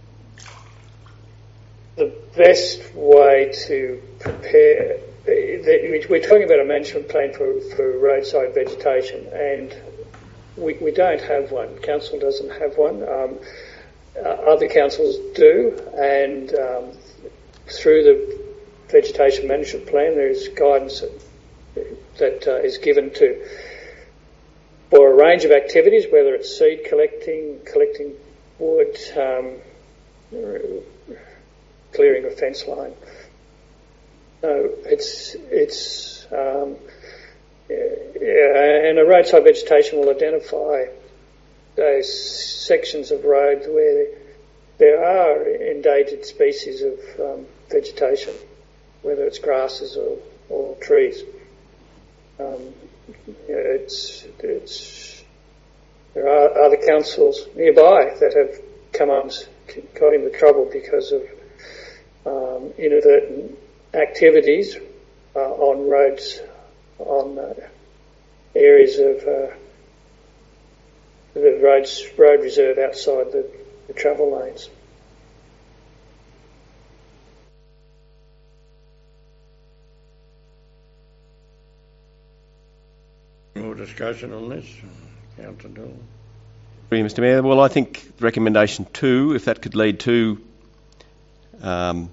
[SPEAKER 7] the best way to prepare, the, we're talking about a management plan for, for roadside vegetation, and we, we don't have one. Council doesn't have one. Um, uh, other councils do, and um, through the vegetation management plan, there's guidance that, that uh, is given to for a range of activities, whether it's seed collecting, collecting wood, um, clearing a fence line. So it's it's um, yeah, and a roadside vegetation will identify those sections of road where there are endangered species of um, vegetation, whether it's grasses or, or trees. Um, It's, it's, there are other councils nearby that have come up, got into trouble because of um, inadvertent activities uh, on roads, on uh, areas of uh, the roads, road reserve outside the, the travel lanes.
[SPEAKER 1] More discussion on this, Councillor Doyle?
[SPEAKER 4] Through you, Mister Mayor. Well, I think recommendation two, if that could lead to um,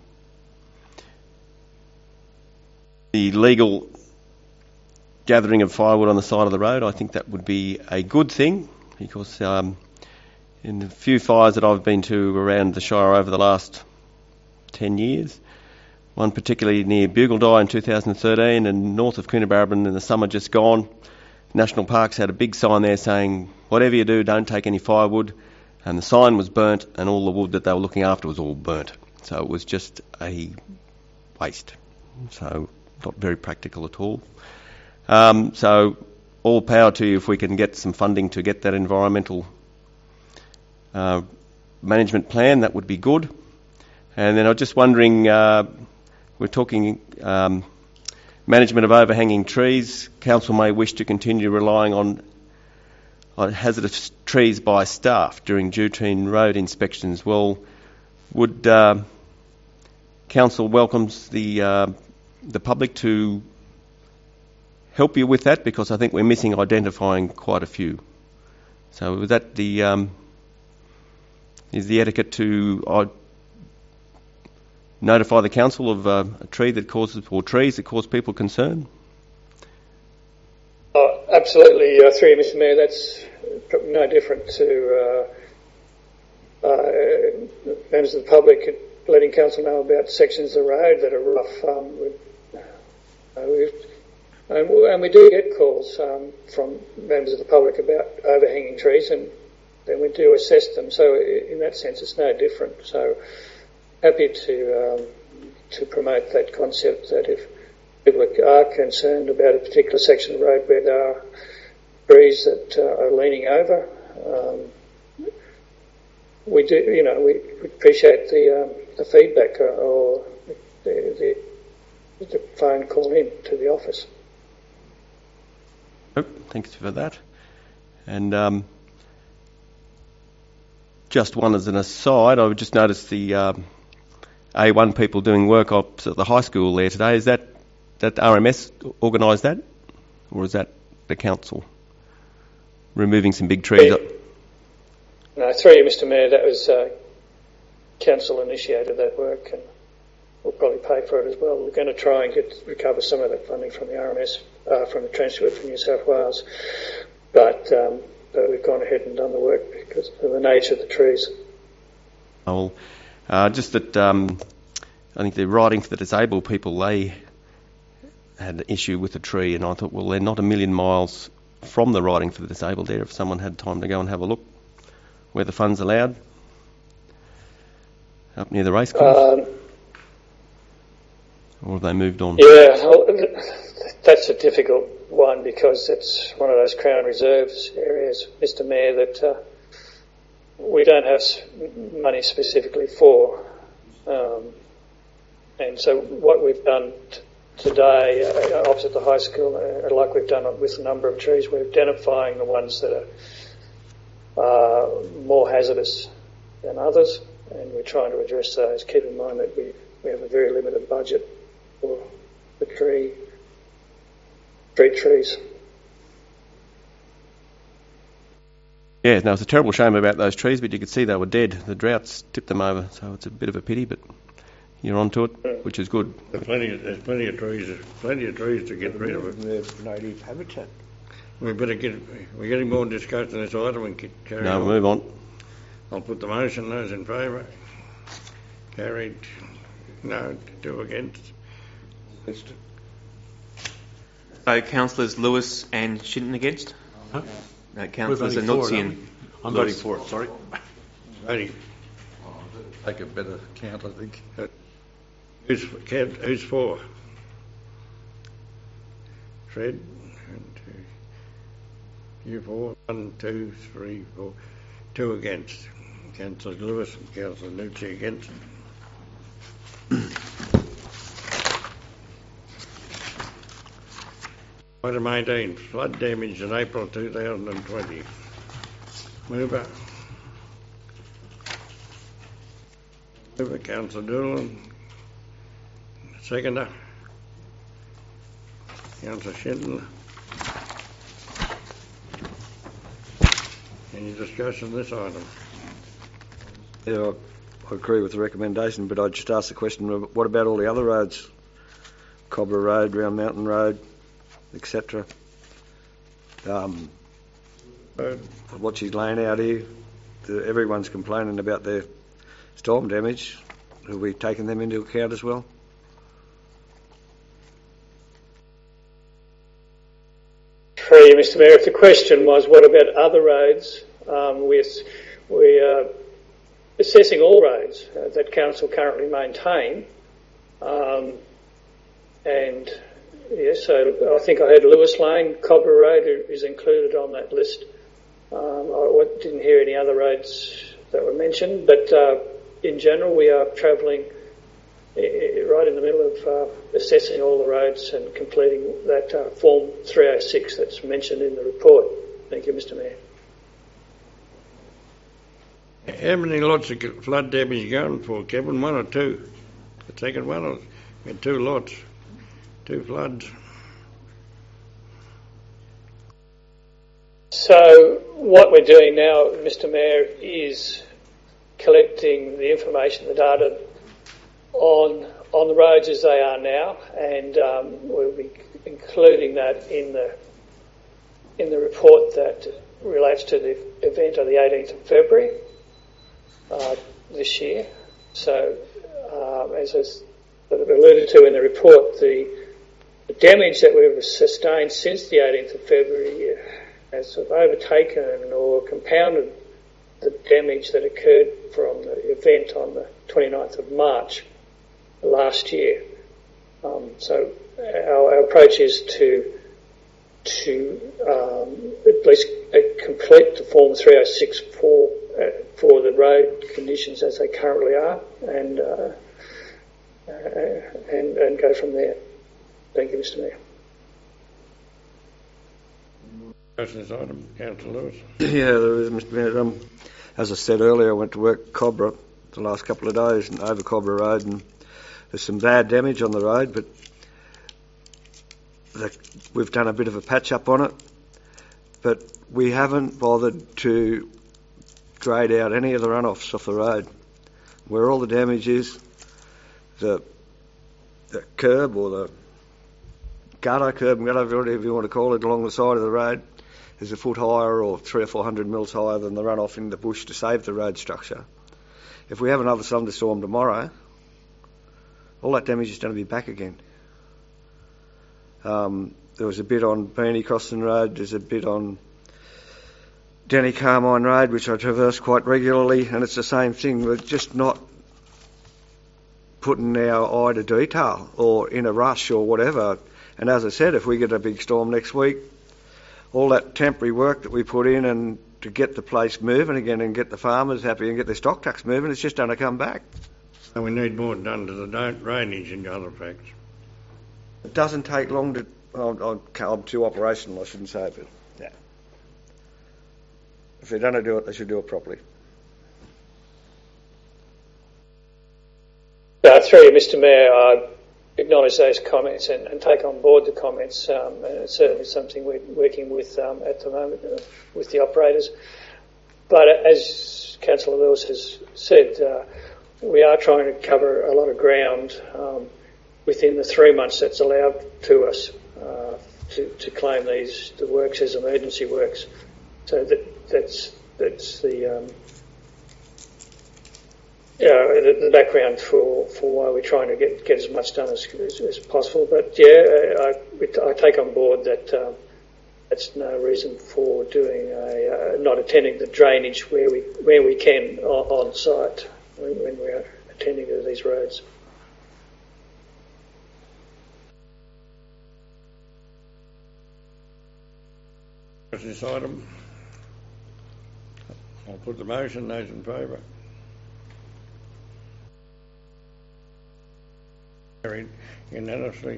[SPEAKER 4] the legal gathering of firewood on the side of the road, I think that would be a good thing, because um, in the few fires that I've been to around the Shire over the last ten years, one particularly near Bugaldie in two thousand thirteen and north of Coonabarabran in the summer just gone, National Parks had a big sign there saying, whatever you do, don't take any firewood, and the sign was burnt and all the wood that they were looking after was all burnt. So it was just a waste. So not very practical at all. Um, so all power to you if we can get some funding to get that environmental uh, management plan, that would be good. And then I was just wondering, uh, we're talking um, management of overhanging trees. Council may wish to continue relying on, on hazardous trees by staff during routine road inspections. Well, would uh, Council welcomes the uh, the public to help you with that, because I think we're missing identifying quite a few. So was that the um, is the etiquette to uh, notify the council of uh, a tree that causes, or trees that cause people concern?
[SPEAKER 7] Oh, absolutely, uh, through you, Mister Mayor. That's no different to uh, uh, members of the public letting council know about sections of road that are rough. Um, we, uh, we've And we, and we do get calls um, from members of the public about overhanging trees, and then we do assess them. So in that sense, it's no different. So happy to um, to promote that concept that if people are concerned about a particular section of road where there are trees that uh, are leaning over, um, we do, you know, we appreciate the um, the feedback or the, the the phone call in to the office.
[SPEAKER 4] Oh, thanks for that. And um, just one as an aside, I would just notice the um, A one people doing work opposite at the high school there today. Is that that R M S organised that, or is that the council removing some big trees?
[SPEAKER 7] Yeah.
[SPEAKER 4] Up?
[SPEAKER 7] No, through you, Mister Mayor, that was uh, council initiated that work, and we'll probably pay for it as well. We're going to try and get recover some of that funding from the R M S, uh, from the transfer from New South Wales, but, um, but we've gone ahead and done the work because of the nature of the trees.
[SPEAKER 4] Oh, well, uh, just that um, I think the riding for the disabled people, they had an issue with the tree, and I thought, well, they're not a million miles from the riding for the disabled there. If someone had time to go and have a look where the fun's allowed, up near the racecourse. Um, Or have they moved on?
[SPEAKER 7] Yeah, well, that's a difficult one because it's one of those Crown Reserves areas, Mister Mayor, that uh, we don't have money specifically for. Um, and so what we've done t- today, uh, opposite the high school, uh, like we've done with a number of trees, we're identifying the ones that are uh, more hazardous than others, and we're trying to address those. Keep in mind that we, we have a very limited budget for the tree, street trees.
[SPEAKER 4] Yeah, no, it's a terrible shame about those trees, but you could see they were dead. The droughts tipped them over, so it's a bit of a pity, but you're onto it,
[SPEAKER 1] Mm.
[SPEAKER 4] which is good.
[SPEAKER 1] There's plenty of, there's plenty of trees, there's plenty of trees to get rid of it.
[SPEAKER 6] Their native habitat.
[SPEAKER 1] We better get, we're getting more discussion on this item and get carried
[SPEAKER 4] No,
[SPEAKER 1] on.
[SPEAKER 4] move on.
[SPEAKER 1] I'll put the motion, those in favour. Carried. No, two against.
[SPEAKER 2] So councillors Lewis and Shinton against?
[SPEAKER 3] Huh?
[SPEAKER 2] No, councillors
[SPEAKER 3] We're voting for it,
[SPEAKER 2] Anuzzi
[SPEAKER 3] aren't
[SPEAKER 2] and
[SPEAKER 3] we? I'm voting for it, sorry.
[SPEAKER 1] Voting.
[SPEAKER 10] Take a better count, I think.
[SPEAKER 1] Uh, who's, who's for? Fred? One, two. You for? One, two, three, four. Two against. Councillor Lewis and Councillor Nucci against. Item eighteen, flood damage in April two thousand twenty. Mover. Mover, Councillor Doolan. Seconder. Councillor Shinton. Any discussion on this item?
[SPEAKER 6] Yeah, I agree with the recommendation, but I'd just ask the question, what about all the other roads? Cobra Road, Round Mountain Road, et cetera. Um,
[SPEAKER 1] Uh,
[SPEAKER 6] what she's laying out here, the, everyone's complaining about their storm damage. Have we taken them into account as well?
[SPEAKER 7] For you, Mister Mayor, if the question was what about other roads, um, we're, we are assessing all roads uh, that council currently maintain, um, and yes, so I think I heard Lewis Lane, Cobra Road is included on that list. Um, I didn't hear any other roads that were mentioned, but uh, in general, we are travelling right in the middle of uh, assessing all the roads and completing that uh, Form three oh six that's mentioned in the report. Thank you, Mister Mayor.
[SPEAKER 1] How many lots of flood damage are you going for, Kevin? One or two? The second one, or we had two lots, two floods.
[SPEAKER 7] So what we're doing now, Mister Mayor, is collecting the information, the data on on the roads as they are now, and um, we'll be including that in the in the report that relates to the event of the eighteenth of February uh, this year. So, um, as is alluded to in the report, the, the damage that we've sustained since the eighteenth of February has sort of overtaken or compounded the damage that occurred from the event on the twenty-ninth of March last year. Um, so our, our approach is to to um, at least complete the Form three oh six for uh, for the road conditions as they currently are, and uh, uh, and and go from there. Thank you, Mister Mayor.
[SPEAKER 1] Questions item, Councillor Lewis.
[SPEAKER 6] Yeah, there is, Mister Mayor. Um, as I said earlier, I went to work Cobra the last couple of days and over Cobra Road, and there's some bad damage on the road, but the, we've done a bit of a patch up on it, but we haven't bothered to grade out any of the runoffs off the road. Where all the damage is, the, the curb or the gutter, curb, whatever you want to call it, along the side of the road is a foot higher or three or four hundred mils higher than the runoff in the bush to save the road structure. If we have another thunderstorm tomorrow, all that damage is going to be back again. Um, there was a bit on Burney Crossing Road, there's a bit on Denny Carmine Road, which I traverse quite regularly, and it's the same thing. We're just not putting our eye to detail or in a rush or whatever. And as I said, if we get a big storm next week, all that temporary work that we put in and to get the place moving again and get the farmers happy and get their stock trucks moving, it's just going to come back.
[SPEAKER 1] And we need more done to the drainage and other facts.
[SPEAKER 6] It doesn't take long to... I'm, I'm too operational, I shouldn't say, but yeah. If they're going to do it, they should do it properly.
[SPEAKER 7] Uh, through you, Mister Mayor, I acknowledge those comments and, and take on board the comments. Um, and it's certainly something we're working with um, at the moment uh, with the operators. But as Councillor Lewis has said, uh, we are trying to cover a lot of ground um, within the three months that's allowed to us uh, to, to claim these the works as emergency works. So that, that's that's the um, yeah the, the background for, for why we're trying to get, get as much done as, as, as possible. But yeah, I, I take on board that um, that's no reason for doing a uh, not attending the drainage where we where we can on, on site when, when we are attending to these roads.
[SPEAKER 1] This item. I'll put the motion. Those in favour? Carried unanimously.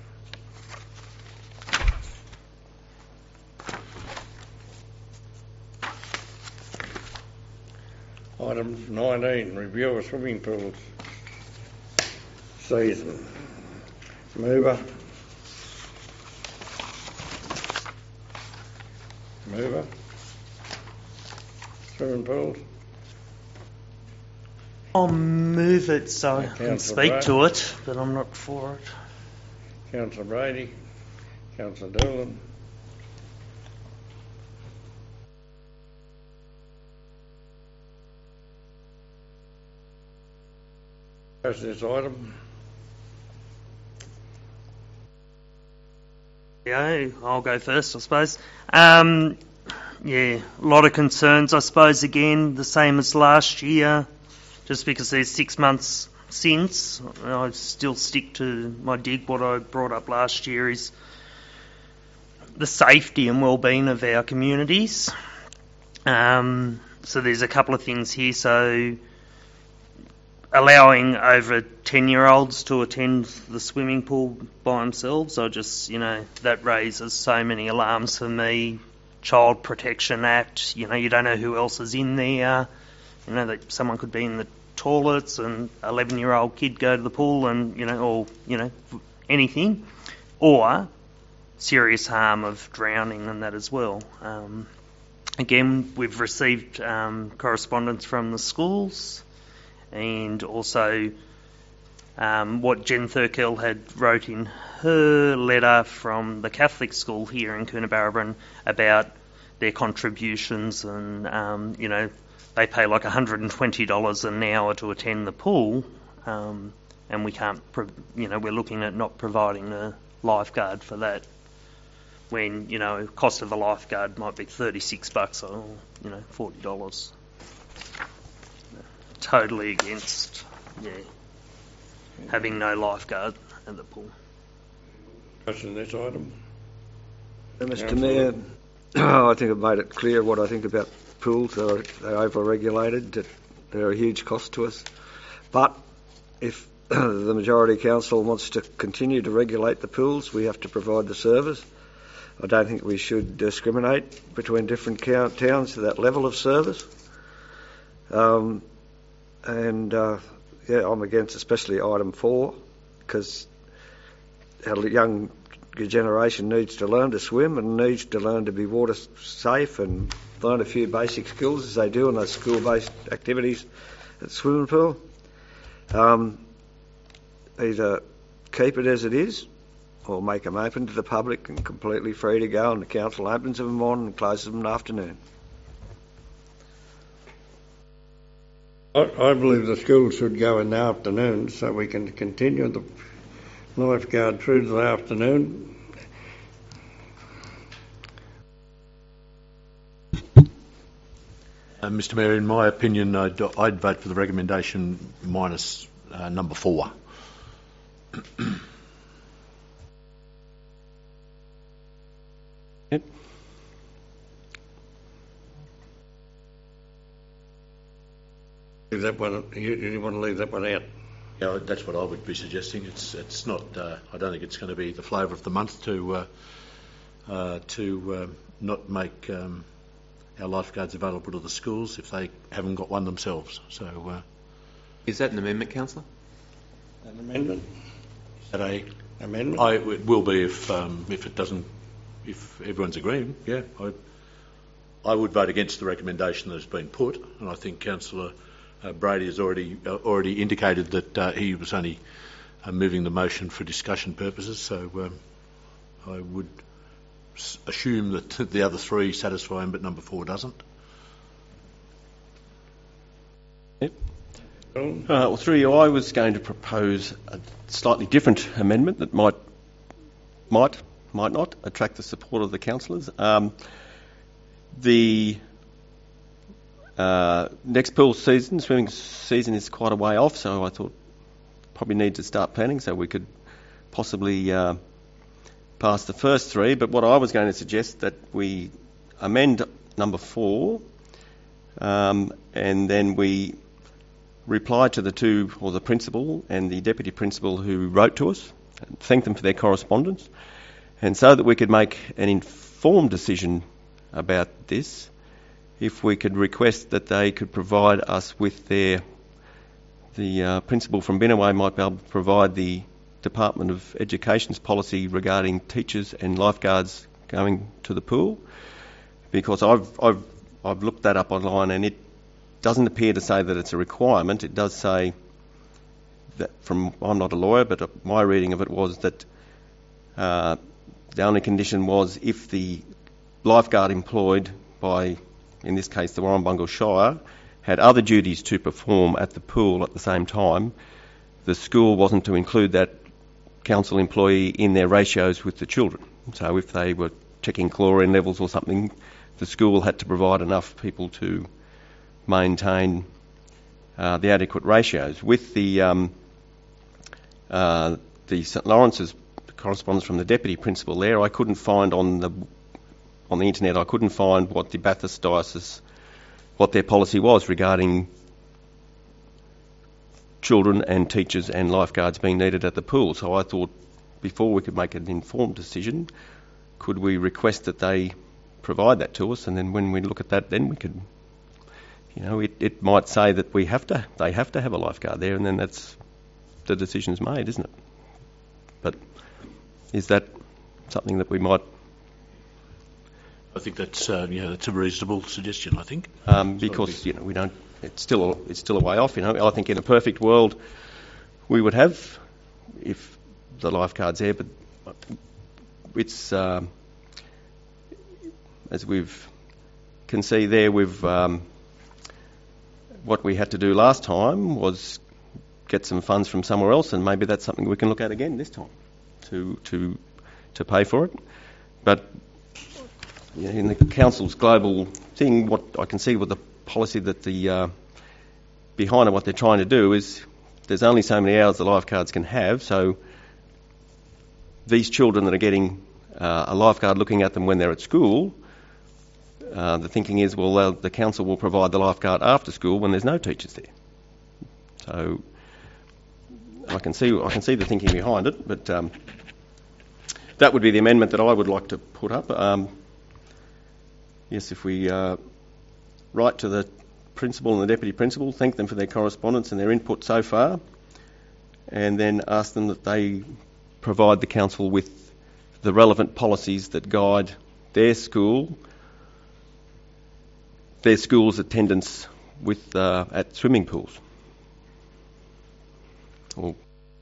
[SPEAKER 1] Item nineteen, review of swimming pools season. Mover. Mover. Swimming pools.
[SPEAKER 9] I'll move it so I can
[SPEAKER 1] Councillor
[SPEAKER 9] speak
[SPEAKER 1] Brady.
[SPEAKER 9] to it, but I'm not for it.
[SPEAKER 1] Councillor Brady. Councillor Doolan. That's this item.
[SPEAKER 9] Yeah, I'll go first, I suppose. Um, yeah, a lot of concerns, I suppose, again, the same as last year. Just because there's six months since, I still stick to my dig. What I brought up last year is the safety and well-being of our communities. Um, so there's a couple of things here. So allowing over ten-year-olds to attend the swimming pool by themselves. I just, you know, that raises so many alarms for me. Child Protection Act, you know, you don't know who else is in there. You know, that someone could be in the toilets and an eleven-year-old kid go to the pool and, you know, or, you know, anything. Or serious harm of drowning and that as well. Um, again, we've received um, correspondence from the schools, and also um, what Jen Thurkill had wrote in her letter from the Catholic school here in Coonabarabran about their contributions, and um, you know, they pay like one hundred twenty dollars an hour to attend the pool, um, and we can't, pro- you know, we're looking at not providing a lifeguard for that, when, you know, cost of a lifeguard might be thirty-six bucks or, you know, forty dollars. Totally against, yeah, having no lifeguard at the pool.
[SPEAKER 1] Question this item.
[SPEAKER 6] Uh, Mister Mayor, I think I've made it clear what I think about pools. They're, they're over-regulated, that they're a huge cost to us. But if the majority council wants to continue to regulate the pools, we have to provide the service. I don't think we should discriminate between different count towns to that level of service. Um, and uh, yeah, I'm against especially item four, because our young generation needs to learn to swim and needs to learn to be water safe and learn a few basic skills as they do in those school-based activities at the swimming pool. Um, either keep it as it is, or make them open to the public and completely free to go, and the council opens them in the morning and closes them in the afternoon.
[SPEAKER 1] I, I believe the school should go in the afternoon so we can continue the lifeguard through the afternoon.
[SPEAKER 3] Uh, Mister Mayor, in my opinion, I'd, I'd vote for the recommendation minus uh, number four.
[SPEAKER 4] Yep.
[SPEAKER 1] Leave that one, you, you want to leave that one out?
[SPEAKER 3] Yeah, that's what I would be suggesting. It's it's not. Uh, I don't think it's going to be the flavour of the month to uh, uh, to um, not make um, our lifeguards available to the schools if they haven't got one themselves. So, uh,
[SPEAKER 2] is that an amendment, councillor?
[SPEAKER 1] An amendment?
[SPEAKER 3] Is that a
[SPEAKER 1] amendment?
[SPEAKER 3] I, it will be if um, if it doesn't. If everyone's agreeing, yeah, I I would vote against the recommendation that has been put, and I think Councillor Uh, Brady has already uh, already indicated that uh, he was only uh, moving the motion for discussion purposes, so um, I would s- assume that the other three satisfy him, but number four doesn't.
[SPEAKER 4] Yep. Uh, well, through you, I was going to propose a slightly different amendment that might might might not attract the support of the councillors. Um, the Uh, next pool season, swimming season, is quite a way off, so I thought probably need to start planning so we could possibly uh, pass the first three. But what I was going to suggest that we amend number four, um, and then we reply to the two, or the principal and the deputy principal who wrote to us, and thank them for their correspondence, and so that we could make an informed decision about this. If we could request that they could provide us with their, the uh, principal from Binnaway might be able to provide the Department of Education's policy regarding teachers and lifeguards going to the pool, because I've I've I've looked that up online and it doesn't appear to say that it's a requirement. It does say that, from, I'm not a lawyer, but my reading of it was that uh, the only condition was if the lifeguard employed by, in this case, the Warrumbungle Shire, had other duties to perform at the pool at the same time, the school wasn't to include that council employee in their ratios with the children. So if they were checking chlorine levels or something, the school had to provide enough people to maintain uh, the adequate ratios. With the um, uh, the St Lawrence's correspondence from the deputy principal there, I couldn't find on the on the internet, I couldn't find what the Bathurst Diocese, what their policy was regarding children and teachers and lifeguards being needed at the pool. So I thought before we could make an informed decision, could we request that they provide that to us, and then when we look at that, then we could, you know, it, it might say that we have to, they have to have a lifeguard there, and then that's the decision's made, isn't it? But is that something that we might?
[SPEAKER 3] I think that's uh, yeah, that's a reasonable suggestion. I think
[SPEAKER 4] um, because you know we don't. It's still a, it's still a way off. You know, I think in a perfect world we would have if the lifeguard's there, but it's um, as we've can see there. We've um, what we had to do last time was get some funds from somewhere else, and maybe that's something we can look at again this time to to to pay for it. But you know, in the council's global thing, what I can see with the policy that the uh, behind it, what they're trying to do is there's only so many hours the lifeguards can have. So these children that are getting uh, a lifeguard looking at them when they're at school, uh, the thinking is, well, uh, the council will provide the lifeguard after school when there's no teachers there. So I can see I can see the thinking behind it, but um, that would be the amendment that I would like to put up. Um, yes, if we uh, write to the principal and the deputy principal, thank them for their correspondence and their input so far, and then ask them that they provide the council with the relevant policies that guide their school, their school's attendance with uh, at swimming pools. Or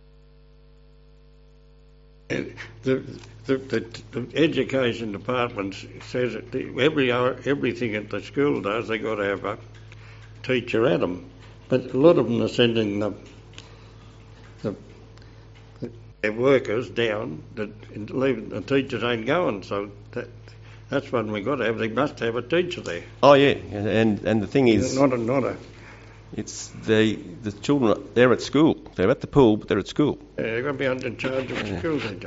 [SPEAKER 1] the, the, the, the education department says that the, every hour, everything at the school does, they got to have a teacher at them. But a lot of them are sending the, the, the their workers down, that leaving the teachers ain't going. So that that's one we got to have. They must have a teacher there.
[SPEAKER 4] Oh yeah, and and the thing is,
[SPEAKER 1] not a not a.
[SPEAKER 4] It's the the children. They're at school. They're at the pool, but they're at school.
[SPEAKER 1] Yeah, they're going to be under charge of the school centre.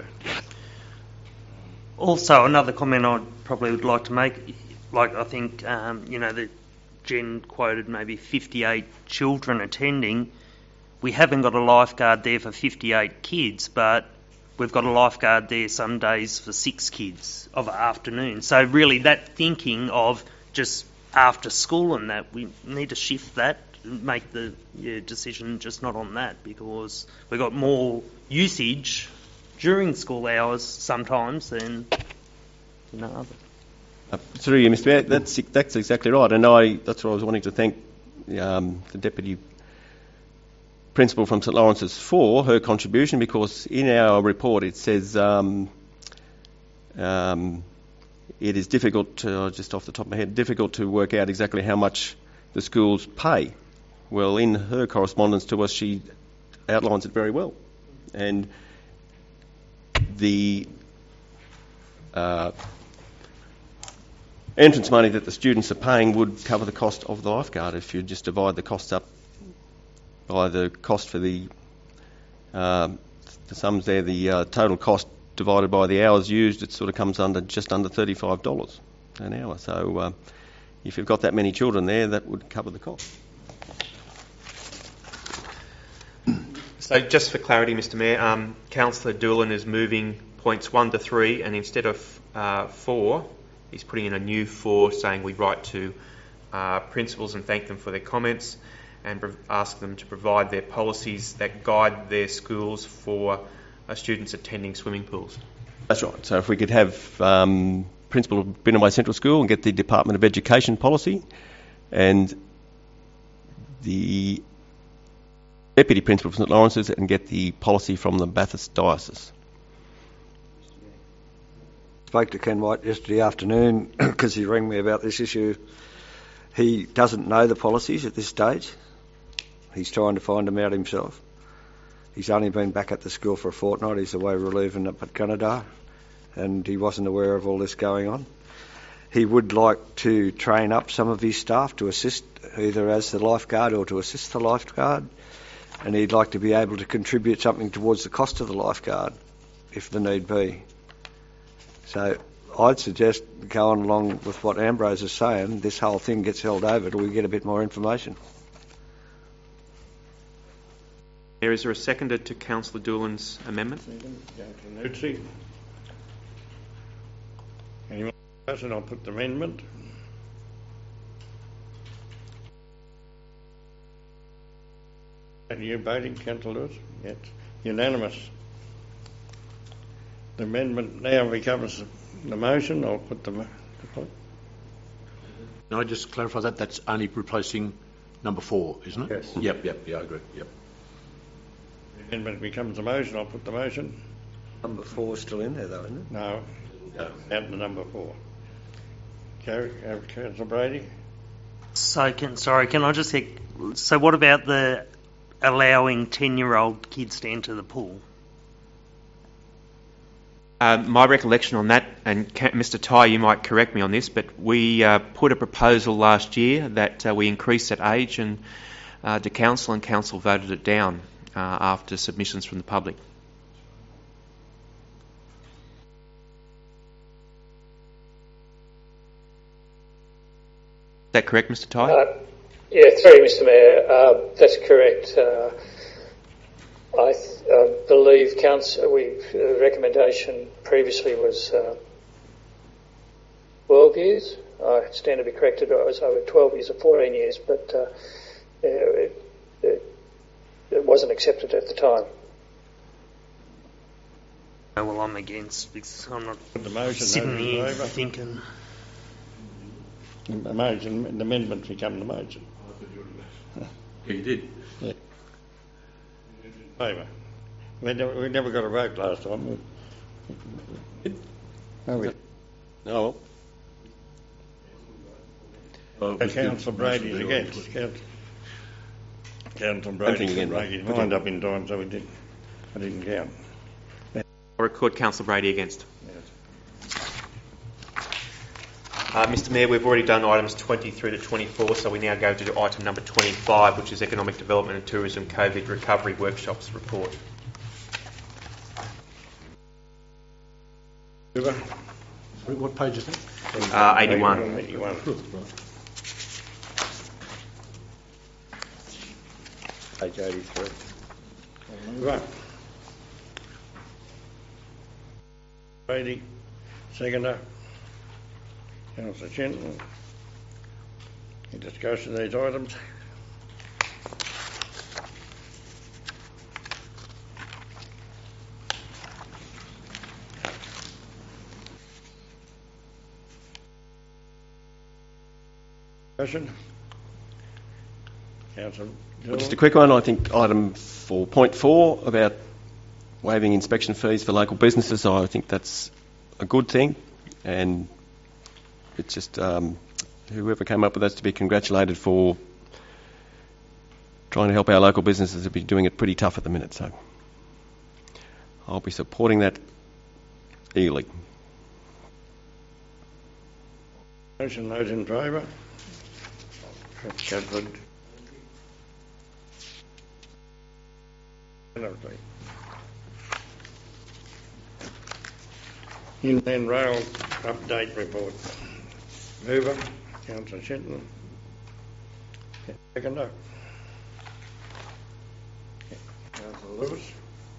[SPEAKER 9] Also, another comment I probably would like to make, like I think um, you know that Jen quoted maybe fifty-eight children attending. We haven't got a lifeguard there for fifty-eight kids, but we've got a lifeguard there some days for six kids of an afternoon. So really, that thinking of just after school and that, we need to shift that. Make the yeah, decision just not on that, because we've got more usage during school hours sometimes than you know others.
[SPEAKER 4] Uh, through you, Mister Mayor, that's that's exactly right, and I that's what I was wanting to thank um, the deputy principal from St Lawrence's for her contribution, because in our report it says um, um, it is difficult to, just off the top of my head, difficult to work out exactly how much the schools pay. Well, in her correspondence to us, she outlines it very well. And the uh, entrance money that the students are paying would cover the cost of the lifeguard. If you just divide the costs up by the cost for the, uh, the sums there, the uh, total cost divided by the hours used, it sort of comes under just under thirty-five dollars an hour. So uh, if you've got that many children there, that would cover the cost.
[SPEAKER 2] So just for clarity, Mister Mayor, um, Councillor Doolan is moving points one to three, and instead of uh, four, he's putting in a new four, saying we write to uh, principals and thank them for their comments and prov- ask them to provide their policies that guide their schools for uh, students attending swimming pools.
[SPEAKER 4] That's right. So if we could have um, principal of Binnaway Central School and get the Department of Education policy, and the Deputy Principal of St Lawrence's, and get the policy from the Bathurst Diocese.
[SPEAKER 6] Spoke to Ken White yesterday afternoon because he rang me about this issue. He doesn't know the policies at this stage. He's trying to find them out himself. He's only been back at the school for a fortnight. He's away relieving up at Canada, and he wasn't aware of all this going on. He would like to train up some of his staff to assist either as the lifeguard or to assist the lifeguard, and he'd like to be able to contribute something towards the cost of the lifeguard if the need be. So I'd suggest going along with what Ambrose is saying, this whole thing gets held over till we get a bit more information.
[SPEAKER 2] Mayor, is there a seconder to Councillor Doolan's amendment?
[SPEAKER 1] Councillor Nuzzi. Anyone else? And I'll put the amendment. Are you voting, Councillor Lewis? Yes. Unanimous. The amendment now becomes the motion. I'll put the... Mo-
[SPEAKER 3] Can I just clarify that? That's only replacing number four, isn't it?
[SPEAKER 6] Yes.
[SPEAKER 3] Yep, yep, yeah, I agree. Yep.
[SPEAKER 1] The amendment becomes the motion. I'll put the motion.
[SPEAKER 6] Number four's still in there, though, isn't it?
[SPEAKER 1] No.
[SPEAKER 3] No.
[SPEAKER 1] Out the number four. Carry, uh, Councillor Brady.
[SPEAKER 9] So, can, sorry, can I just say, so what about the allowing ten-year-old kids to enter the pool?
[SPEAKER 2] Uh, my recollection on that, and Mister Ty, you might correct me on this, but we uh, put a proposal last year that uh, we increased that age and uh, to Council, and Council voted it down uh, after submissions from the public. Is that correct, Mister Ty?
[SPEAKER 7] Uh, yeah, through Mister Mayor, uh, that's correct. Uh, I th- uh, believe council, we, the recommendation previously was uh, twelve years. I stand to be corrected. It was over twelve years or fourteen years, but uh, it, it, it wasn't accepted at the time.
[SPEAKER 9] Oh, well, I'm against because I'm not
[SPEAKER 1] Put the motion.
[SPEAKER 9] sitting
[SPEAKER 1] those in
[SPEAKER 9] here
[SPEAKER 1] favour?
[SPEAKER 9] thinking.
[SPEAKER 1] The motion, the amendment become the motion.
[SPEAKER 3] Yeah, you did.
[SPEAKER 1] Yeah. Favour. We never, we never got a vote last time. No, we.
[SPEAKER 4] Oh,
[SPEAKER 3] well.
[SPEAKER 1] Uh, Councillor Brady is against. Councillor Councillor
[SPEAKER 4] think
[SPEAKER 1] Brady
[SPEAKER 4] again,
[SPEAKER 1] make his mind up in time, so we didn't. I didn't count.
[SPEAKER 2] I record Councillor Brady against. Uh, Mister Mayor, we've already done items twenty through to twenty-four, so we now go to item number twenty-five, which is Economic Development and Tourism COVID Recovery Workshops report.
[SPEAKER 1] Over.
[SPEAKER 3] What page is that?
[SPEAKER 2] Uh, eighty-one.
[SPEAKER 1] eighty-one.
[SPEAKER 6] Page eighty-three.
[SPEAKER 1] Right. Brady, seconder. Councillor Shenton. Any discussion of these items? Discussion? Councillor
[SPEAKER 4] well, just a quick one. I think item four point four about waiving inspection fees for local businesses, I think that's a good thing, and it's just um, whoever came up with that's to be congratulated for trying to help our local businesses who be doing it pretty tough at the minute. So I'll be supporting that eagerly.
[SPEAKER 1] Motion, those in favour? That's covered. Inland Rail update report. Mover, Councillor Shenton. Seconder. Councillor Lewis.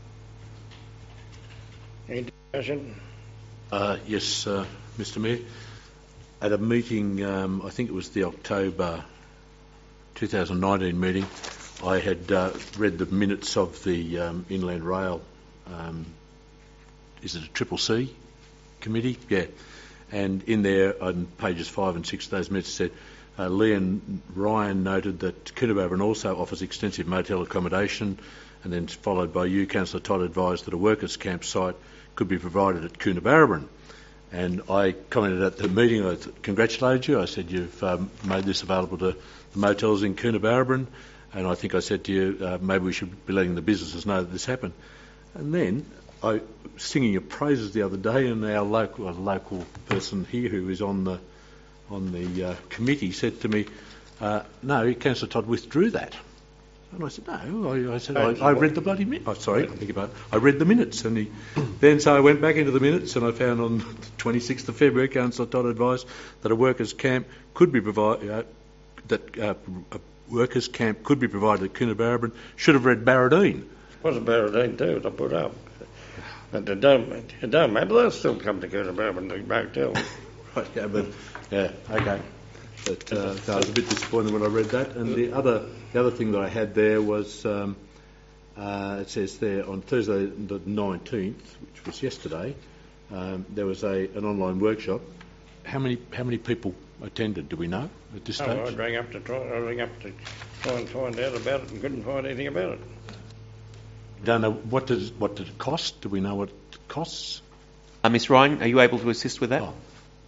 [SPEAKER 1] Any discussion?
[SPEAKER 3] Uh, yes, uh, Mister Mayor. At a meeting, um, I think it was the October two thousand nineteen meeting, I had uh, read the minutes of the um, Inland Rail, um, is it a Triple C committee? Yeah. And in there, on pages five and six of those minutes, said, uh, Leon Ryan noted that Coonabarabran also offers extensive motel accommodation, and then followed by you, Councillor Todd, advised that a workers' campsite could be provided at Coonabarabran. And I commented at the meeting, I th- congratulated you. I said you've um, made this available to the motels in Coonabarabran, and I think I said to you, uh, maybe we should be letting the businesses know that this happened. And then I was singing your praises the other day, and our local, a local person here who is on the on the uh, committee said to me, uh, no, Councillor Todd withdrew that. And I said, no, I, I said, I, I read the bloody minutes. Oh, sorry, I think about it. I read the minutes. And he, then so I went back into the minutes and I found on the twenty-sixth of February, Councillor Todd advised that a workers' camp could be provided, uh, that uh, a workers' camp could be provided at Coonabarabran. Should have read Barradine.
[SPEAKER 1] Was a Barradine too, to put up. But it don't, it don't matter, they'll still come to Coonabarabran and the motel.
[SPEAKER 3] Right, yeah, but, yeah, okay. But uh, so I was a bit disappointed when I read that. And the other, the other thing that I had there was, um, uh, it says there on Thursday the nineteenth, which was yesterday, um, there was a an online workshop. How many how many people attended? Do we know at this stage?
[SPEAKER 1] Oh, I rang up to try, I rang up to try and find out about it and couldn't find anything about it.
[SPEAKER 3] Don't know what does what did it cost? Do we know what it costs?
[SPEAKER 2] Uh, Miss Ryan, are you able to assist with that?
[SPEAKER 3] Oh.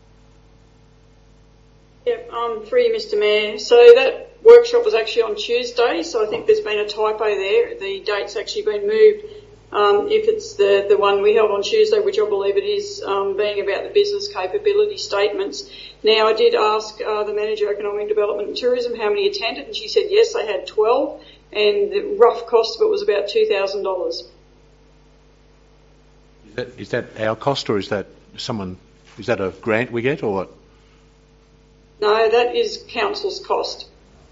[SPEAKER 5] Yep, um, through you, Mister Mayor. So that workshop was actually on Tuesday, so I think there's been a typo there. The date's actually been moved. Um, if it's the, the one we held on Tuesday, which I believe it is, um, being about the business capability statements. Now, I did ask uh, the Manager of Economic Development and Tourism how many attended, and she said yes, they had twelve, and the rough cost of it was about two thousand dollars.
[SPEAKER 3] Is that, is that our cost, or is that someone? Is that a grant we get, or what?
[SPEAKER 5] No, that is council's cost.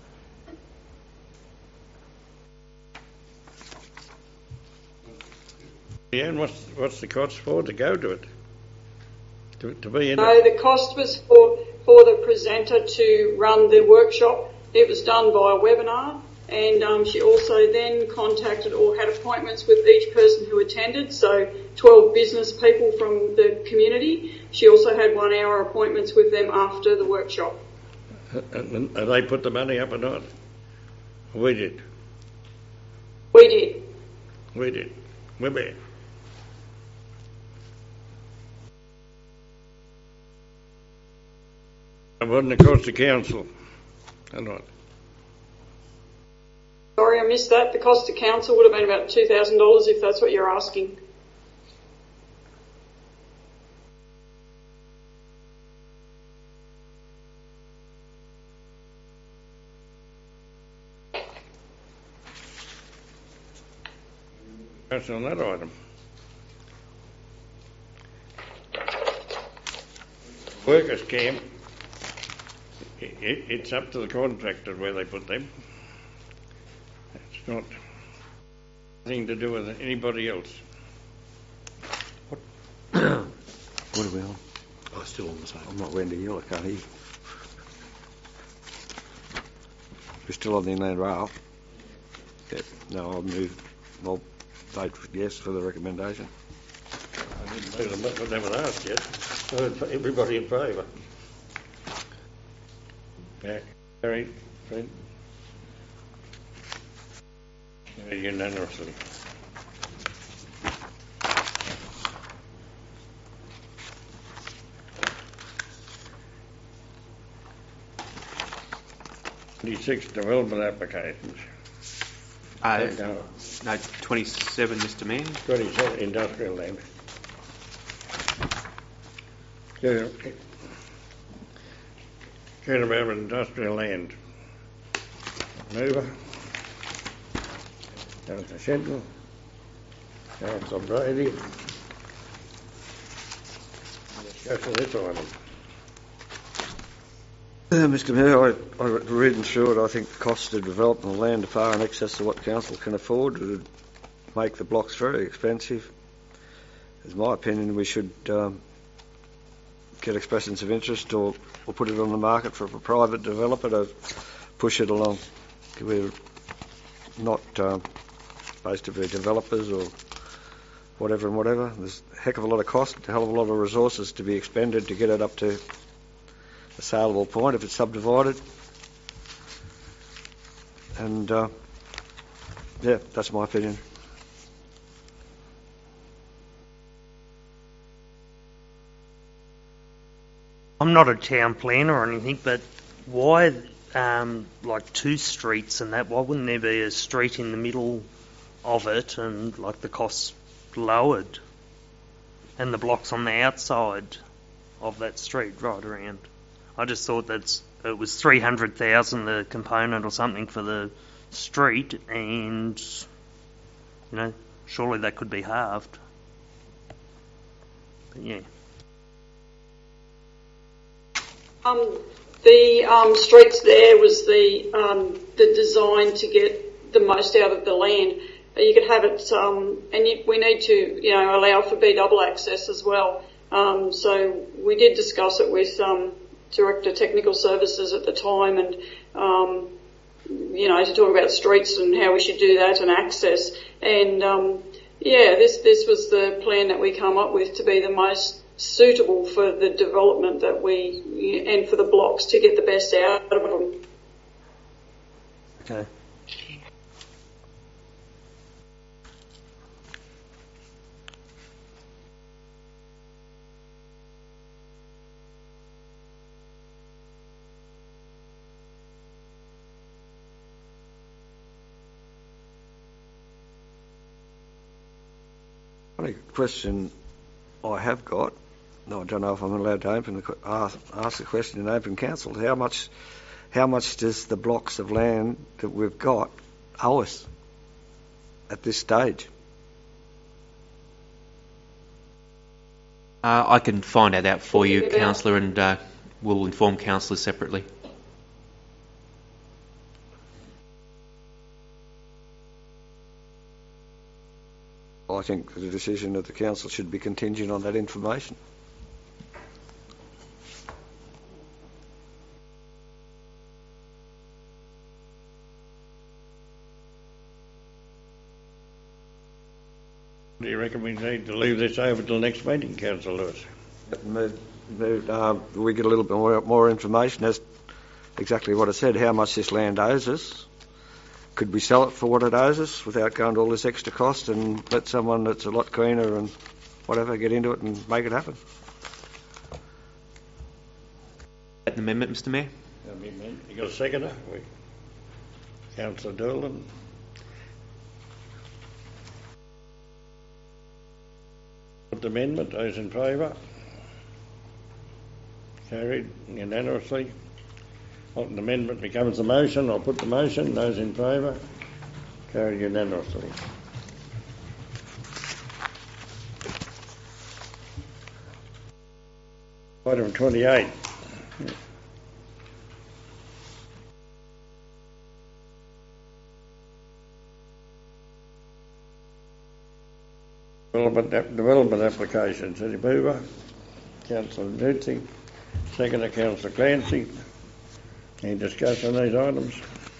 [SPEAKER 1] Yeah, and what's, what's the cost for to go to it? To, to be in
[SPEAKER 5] No,
[SPEAKER 1] it?
[SPEAKER 5] the cost was for, for the presenter to run the workshop. It was done by a webinar, and um, she also then contacted or had appointments with each person who attended, so twelve business people from the community. She also had one hour appointments with them after the workshop.
[SPEAKER 1] And, and, and they put the money up or not? We did.
[SPEAKER 5] We did.
[SPEAKER 1] We did. We're there. It wasn't the cost of council, or not?
[SPEAKER 5] Sorry, I missed that. The cost to council would have been about two thousand dollars if that's what you're asking.
[SPEAKER 1] That's on that item. Workers' camp, it, it, it's up to the contractor where they put them. It's not anything to do with anybody else.
[SPEAKER 6] What are we on?
[SPEAKER 3] Oh, still on the same.
[SPEAKER 6] I'm not Wendy Hill, I can't hear. We're still on the inland rail. Yeah, no, I'll move. I'll vote yes for the recommendation.
[SPEAKER 1] I didn't know them, but they were asked yet. Everybody in favour? Yeah, carried. Fred? Carried unanimously. Twenty-six development applications.
[SPEAKER 2] Uh,
[SPEAKER 1] no,
[SPEAKER 2] no, twenty-seven, Mister Mayor.
[SPEAKER 1] twenty-seven industrial land. Coonabarabran industrial land. Mover. Councillor Shenton. Councillor Brady. Discussion this item.
[SPEAKER 6] Uh, Mister Mayor, I, I reading through it, I think the cost of developing the land are far in excess of what council can afford. It would make the blocks very expensive. It's my opinion we should um, get expressions of interest or, or put it on the market for a private developer to push it along. We're not um, supposed to be developers or whatever and whatever. There's a heck of a lot of cost, a hell of a lot of resources to be expended to get it up to a saleable point if it's subdivided. And uh, yeah, that's my opinion.
[SPEAKER 9] I'm not a town planner or anything, but why, um, like two streets and that? Why wouldn't there be a street in the middle of it and like the costs lowered, and the blocks on the outside of that street right around? I just thought that's it was three hundred thousand the component or something for the street, and you know surely that could be halved. But yeah.
[SPEAKER 5] Um, the um, streets there was the um, the design to get the most out of the land. you could have it, um, and you, we need to, you know, allow for B double access as well. Um, so we did discuss it with um, Director Technical Services at the time, and um, you know, to talk about streets and how we should do that and access. And um, yeah, this this was the plan that we come up with to be the most suitable for the development that we and for the blocks to get the best out of them.
[SPEAKER 6] Okay. Only question I have got, no, I don't know if I'm allowed to open the, ask, ask the question in open council. How much, how much does the blocks of land that we've got owe us at this stage?
[SPEAKER 2] Uh, I can find that out for you, Councillor, and uh, we'll inform councillors separately.
[SPEAKER 6] I think the decision of the council should be contingent on that information.
[SPEAKER 1] Do you reckon we need to leave this over till next meeting, Councillor Lewis?
[SPEAKER 6] Move, move, uh, we get a little bit more, more information as exactly what I said, how much this land owes us. Could we sell it for what it owes us without going to all this extra cost and let someone that's a lot keener and whatever get into it and make it happen?
[SPEAKER 2] An amendment, Mister Mayor?
[SPEAKER 1] Amendment. You got a seconder? Councillor Doolin. Put the amendment. Those in favour? Carried unanimously. What an amendment becomes a motion. I'll put the motion. Those in favour? Carried unanimously. Item twenty-eight. Development, development applications. Eddie Boover, Councillor Nuzzi, seconder Councillor Clancy. Any discussion on these items?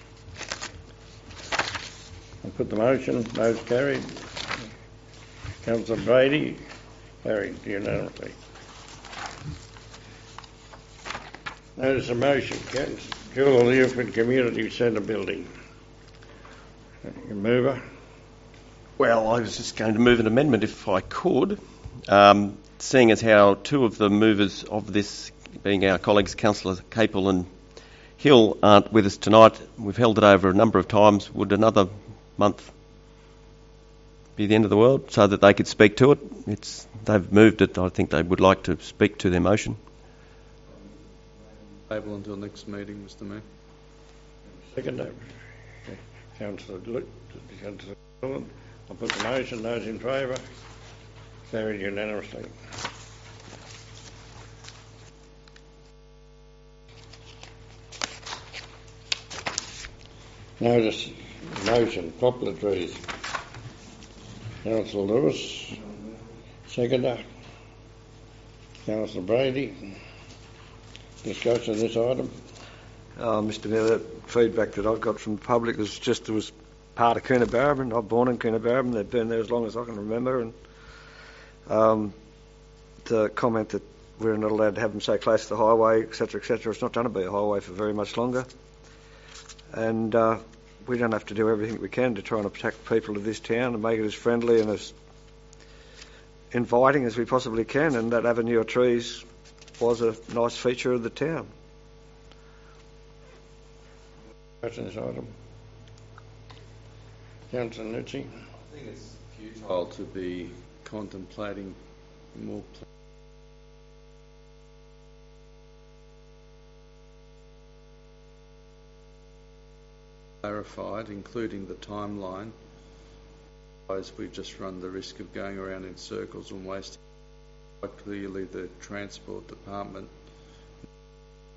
[SPEAKER 1] I'll put the motion. Those carried. Councillor Brady, carried unanimously. Notice a motion. Councillor Leoford Community Centre Building. Mover.
[SPEAKER 4] Well, I was just going to move an amendment if I could, um, seeing as how two of the movers of this, being our colleagues Councillor Capel and Hill, aren't with us tonight. We've held it over a number of times. Would another month be the end of the world so that they could speak to it? It's, they've moved it. I think they would like to speak to their motion.
[SPEAKER 10] Table until next meeting, Mister Mayor.
[SPEAKER 1] Second, okay. Councillor Councillor Dillon. I'll put the motion. Those in favour? Carried unanimously. Notice motion. Poplar trees. Councillor Lewis. Seconder. Councillor Brady. Discussion of this item.
[SPEAKER 6] Uh, Mister Mayor, the feedback that I've got from the public is just there was part of Coonabarabran. I'm born in Coonabarabran. They've been there as long as I can remember. And um, the comment that we're not allowed to have them so close to the highway, et cetera, et cetera, it's not going to be a highway for very much longer. And uh, we don't have to do everything we can to try and protect people of this town and make it as friendly and as inviting as we possibly can. And that avenue of trees was a nice feature of the town.
[SPEAKER 1] Question this item. Councillor Nuzzi.
[SPEAKER 10] I think it's futile to be contemplating more pl- clarified, including the timeline. Otherwise, we just run the risk of going around in circles and wasting. Quite clearly, the Transport Department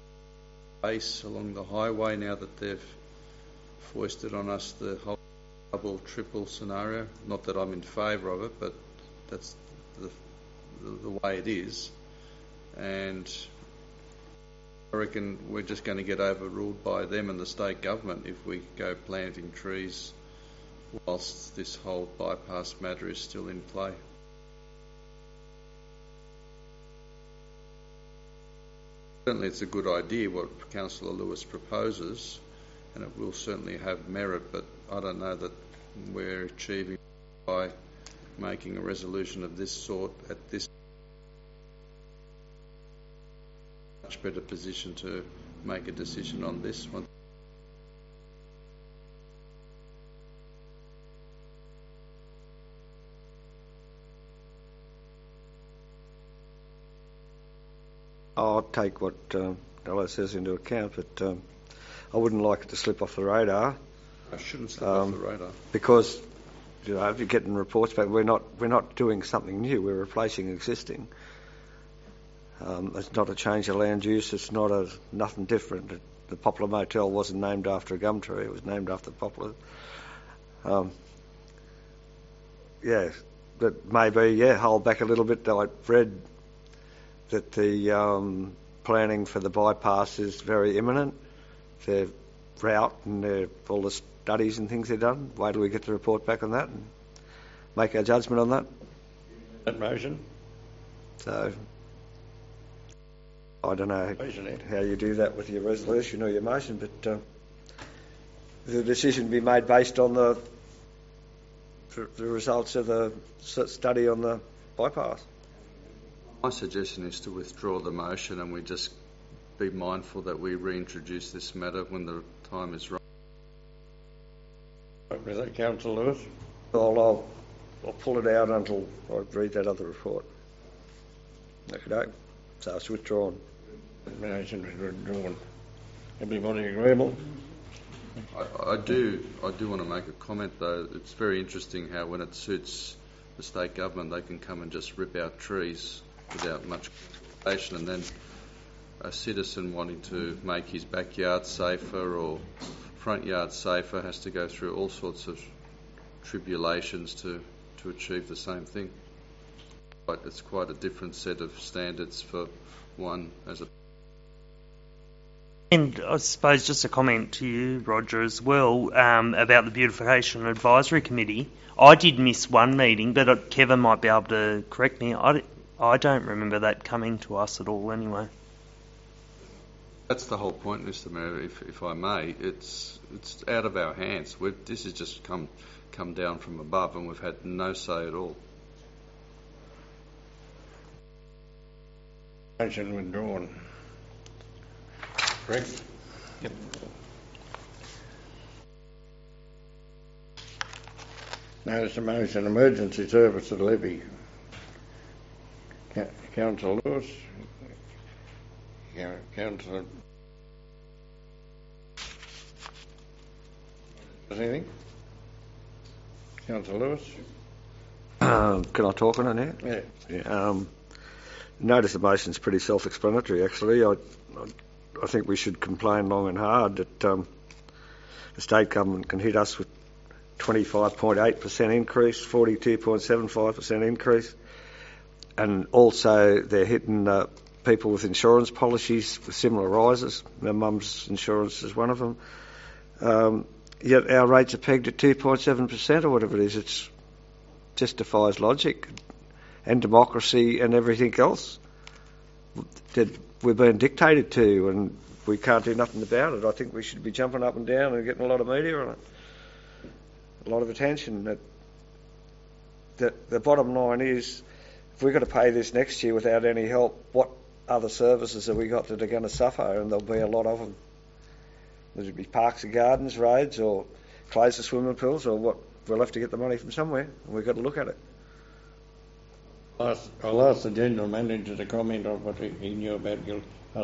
[SPEAKER 10] base along the highway now that they've foisted on us the whole double, triple scenario. Not that I'm in favour of it, but that's the, the, the way it is. And I reckon we're just going to get overruled by them and the state government if we go planting trees whilst this whole bypass matter is still in play. Certainly it's a good idea what Councillor Lewis proposes, and it will certainly have merit, but I don't know that we're achieving by making a resolution of this sort at this much better position to make a decision on this one.
[SPEAKER 6] I'll take what um, Ella says into account, but um, I wouldn't like it to slip off the radar.
[SPEAKER 10] I shouldn't slip
[SPEAKER 6] um,
[SPEAKER 10] off the radar
[SPEAKER 6] because, you know, if you're getting reports back, we're not we're not doing something new. We're replacing existing. Um, it's not a change of land use. It's not a nothing different. The Poplar Motel wasn't named after a gum tree. It was named after poplar. Um, yeah, but maybe yeah, hold back a little bit. I've read that the um, planning for the bypass is very imminent. Their route and their, all the studies and things they've done. Wait till we get the report back on that and make our judgment on that.
[SPEAKER 1] That motion?
[SPEAKER 6] So, I don't know how you do that with your resolution or your motion, but uh, the decision be made based on the the results of the study on the bypass.
[SPEAKER 10] My suggestion is to withdraw the motion and we just be mindful that we reintroduce this matter when the time is right.
[SPEAKER 1] Is that Councillor Lewis?
[SPEAKER 6] I'll, I'll, I'll pull it out until I read that other report. Okay, so it's withdrawn.
[SPEAKER 1] Motion is withdrawn. Everybody agreeable?
[SPEAKER 10] I, I do. I do want to make a comment though. It's very interesting how when it suits the state government, they can come and just rip out trees without much consultation, and then a citizen wanting to make his backyard safer or front yard safer has to go through all sorts of tribulations to, to achieve the same thing. But it's quite a different set of standards for one as a...
[SPEAKER 9] And I suppose just a comment to you, Roger, as well, um, about the Beautification Advisory Committee. I did miss one meeting, but Kevin might be able to correct me. I, I don't remember that coming to us at all anyway.
[SPEAKER 10] That's the whole point, Mister Mayor, if, if I may. It's it's out of our hands. We've, this has just come come down from above and we've had no say at all.
[SPEAKER 1] Motion withdrawn. Correct?
[SPEAKER 2] Yep.
[SPEAKER 1] Notice of motion, emergency service of levy. Councillor Lewis. Councillor. Anything? Councillor Lewis.
[SPEAKER 6] Um, can I talk on it now?
[SPEAKER 1] Yeah.
[SPEAKER 6] yeah um, notice of motion is pretty self-explanatory, actually. I, I, I think we should complain long and hard that um, the state government can hit us with twenty-five point eight percent increase, forty-two point seven five percent increase, and also they're hitting uh, people with insurance policies with similar rises. My mum's insurance is one of them. Um, yet our rates are pegged at two point seven percent or whatever it is. It just defies logic and democracy and everything else that we're being dictated to, and we can't do nothing about it. I think we should be jumping up and down and getting a lot of media on it, a lot of attention. That, that the bottom line is, if we've got to pay this next year without any help, what other services have we got that are going to suffer? And there'll be a lot of them. There'll be parks and gardens, roads, or close the swimming pools, or what? We'll have to get the money from somewhere, and we've got to look at it.
[SPEAKER 1] I'll ask, I'll ask the General Manager to comment on what he, he knew about Gil.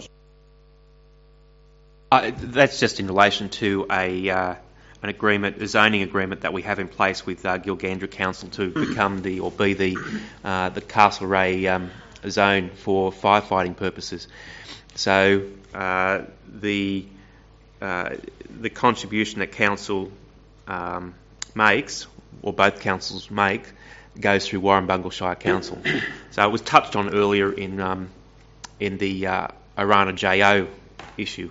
[SPEAKER 2] Uh, that's just in relation to a uh, an agreement, a zoning agreement that we have in place with uh, Gilgandra Council to become the or be the uh, the Castlereagh um, zone for firefighting purposes. So uh, the uh, the contribution that council um, makes, or both councils make, goes through Warrumbungle Shire Council. So it was touched on earlier in um, in the uh, Orana J O issue.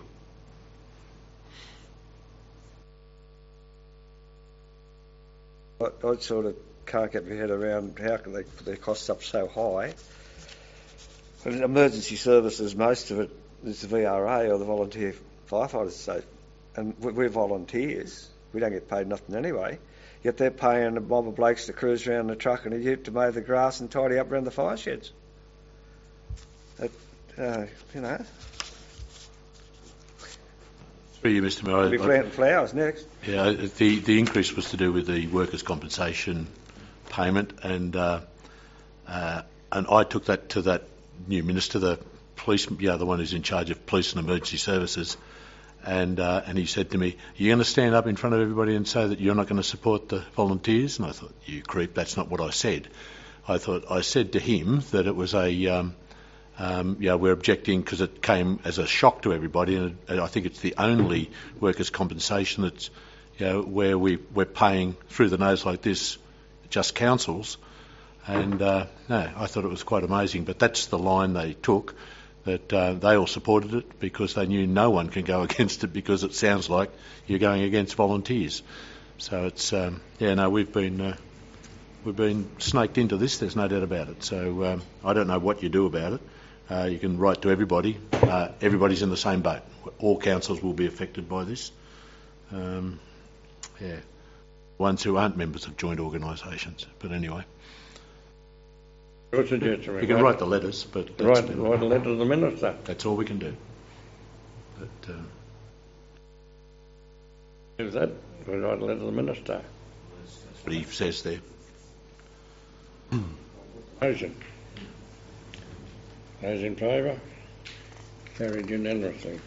[SPEAKER 6] I, I sort of can't get my head around how can they put their costs up so high. And emergency services, most of it is the V R A or the Volunteer Firefighters Association, and we're volunteers. We don't get paid nothing anyway. Yet they're paying a mob of blokes to cruise around the truck and a ute to mow the grass and tidy up around the fire sheds. It, uh, you know.
[SPEAKER 3] Through you, Mister Mayor.
[SPEAKER 6] We'll be planting flowers next.
[SPEAKER 3] Yeah, the the increase was to do with the workers' compensation payment, and uh, uh, and I took that to that new minister, the police, yeah, the one who's in charge of police and emergency services. And uh, and he said to me, "Are you going to stand up in front of everybody and say that you're not going to support the volunteers?" And I thought, "You creep, that's not what I said." I thought I said to him that it was a, um, um, yeah, we're objecting because it came as a shock to everybody, and, it, and I think it's the only workers' compensation that's, you know, where we we're paying through the nose like this, just councils. And uh, no, I thought it was quite amazing. But that's the line they took. That uh, they all supported it because they knew no one can go against it because it sounds like you're going against volunteers. So it's um, yeah, no, we've been uh, we've been snaked into this. There's no doubt about it. So um, I don't know what you do about it. Uh, you can write to everybody. Uh, everybody's in the same boat. All councils will be affected by this. Um, yeah, ones who aren't members of joint organisations. But anyway.
[SPEAKER 1] Your suggestion?
[SPEAKER 3] We can write the letters, but that's
[SPEAKER 1] write, write a letter to the minister.
[SPEAKER 3] That's all we can do. But, uh,
[SPEAKER 1] Is that? We write a letter to the minister.
[SPEAKER 3] That's what he says there.
[SPEAKER 1] Motion. Those in favour? Carried unanimously.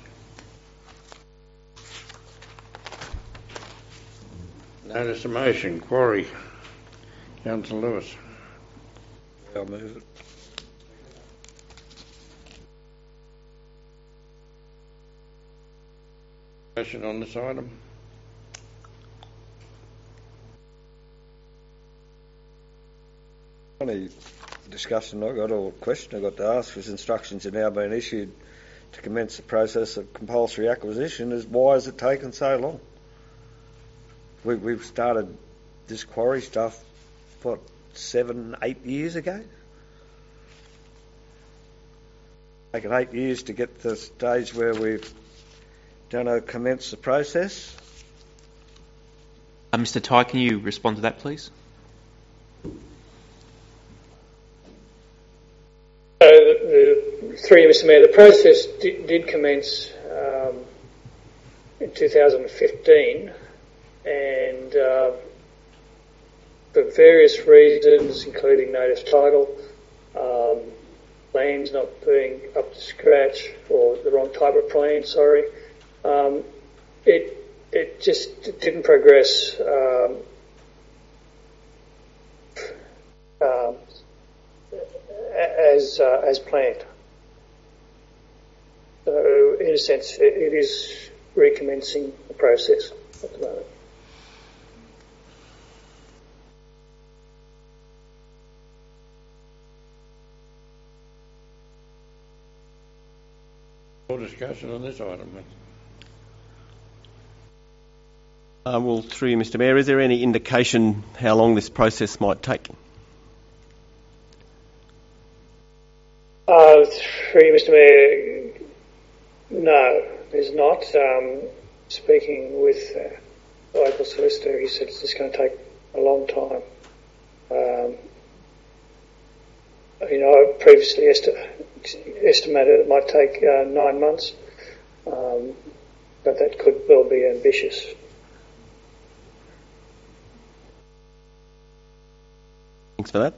[SPEAKER 1] Notice of motion. Quarry. Councillor Lewis.
[SPEAKER 6] I'll move it.
[SPEAKER 1] Discussion on this item.
[SPEAKER 6] Only discussion I got, or question I got to ask, was instructions are now being issued to commence the process of compulsory acquisition. Is why has it taken so long? We, we've started this quarry stuff, what, seven, eight years ago? Taken eight years to get to the stage where we've done a commence the process.
[SPEAKER 2] Uh, Mister Ty, can you respond to that, please?
[SPEAKER 7] So, the, the, through you, Mister Mayor, the process did, did commence um, in two thousand fifteen, and uh, for various reasons, including native title, um, plans not being up to scratch, or the wrong type of plan, sorry, um, it it just didn't progress um, um, as uh, as planned. So, in a sense, it, it is recommencing the process at the moment.
[SPEAKER 1] More discussion on this item.
[SPEAKER 4] Uh, well, through you, Mister Mayor, is there any indication how long this process might take?
[SPEAKER 7] Uh, through you, Mister Mayor, no, there's not. Um, speaking with uh, the local solicitor, he said it's just going to take a long time. Um, you know, I previously esti- estimated it might take uh, nine months, um, but that could well be ambitious.
[SPEAKER 4] Thanks for that.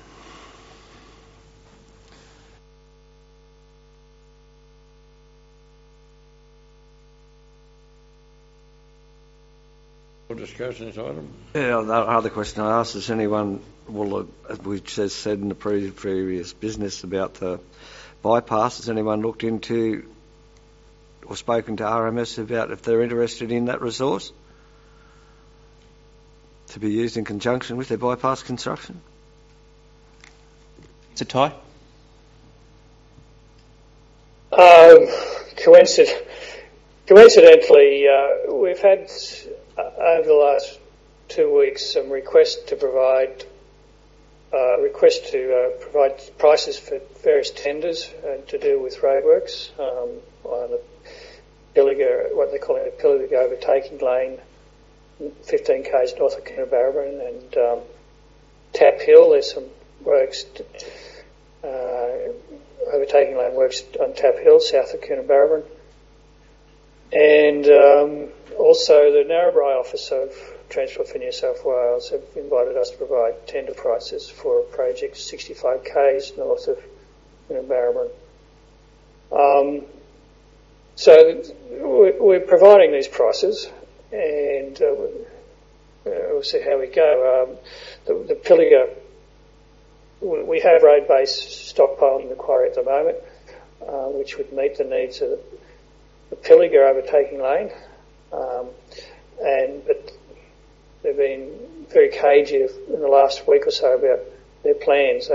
[SPEAKER 1] More discussion on this item.
[SPEAKER 6] Yeah, the other question I asked is anyone, well, as we just said in the pre- previous business about the bypass, has anyone looked into or spoken to R M S about if they're interested in that resource? to be used in conjunction with their bypass construction.
[SPEAKER 2] It's a tie.
[SPEAKER 7] Um, coincident, coincidentally, uh, we've had uh, over the last two weeks some requests to provide uh, requests to uh, provide prices for various tenders uh, to do with roadworks um, on the Pilliga, what they call it, a Pilliga overtaking lane, fifteen k's north of Coonabarabran, and um, Tap Hill. There's some works. To, uh, overtaking lane works on Tap Hill, south of Coonabarabran. And um, also the Narrabri office of Transport for New South Wales have invited us to provide tender prices for a project sixty-five k's north of Coonabarabran. Um, so we're providing these prices, and uh, we'll see how we go. Um, the, the Pilliga, we have road-based stockpiling in the quarry at the moment, uh, which would meet the needs of the, the Pilliga overtaking lane. Um, and but they've been very cagey in the last week or so about their plans.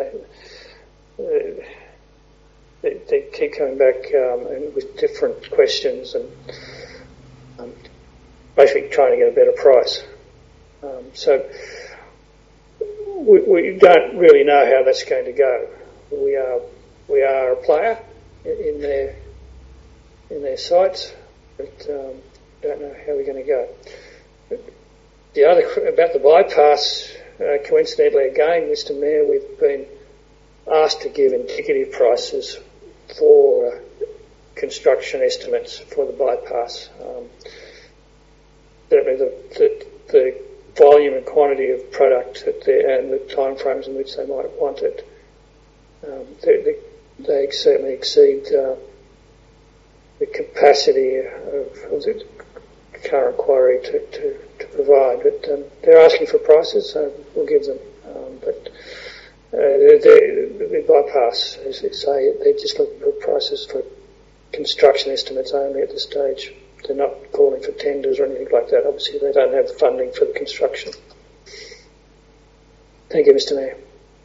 [SPEAKER 7] They, they, they keep coming back um, and with different questions and um, basically trying to get a better price. Um, so. We, we don't really know how that's going to go. We are we are a player in their in their sites, but um, don't know how we're going to go. But the other about the bypass, uh, coincidentally again, Mister Mayor, we've been asked to give indicative prices for uh, construction estimates for the bypass. Um, certainly the, the, the volume and quantity of product that and the time frames in which they might want it. Um, they, they, they certainly exceed uh, the capacity of, of the current quarry to, to, to provide. But um, they're asking for prices, so we'll give them. Um, but uh, they, they bypass, as they say, they're just looking for prices for construction estimates only at this stage. They're not calling for tenders or anything like that. Obviously, they don't have the funding for the construction. Thank you, Mister Mayor.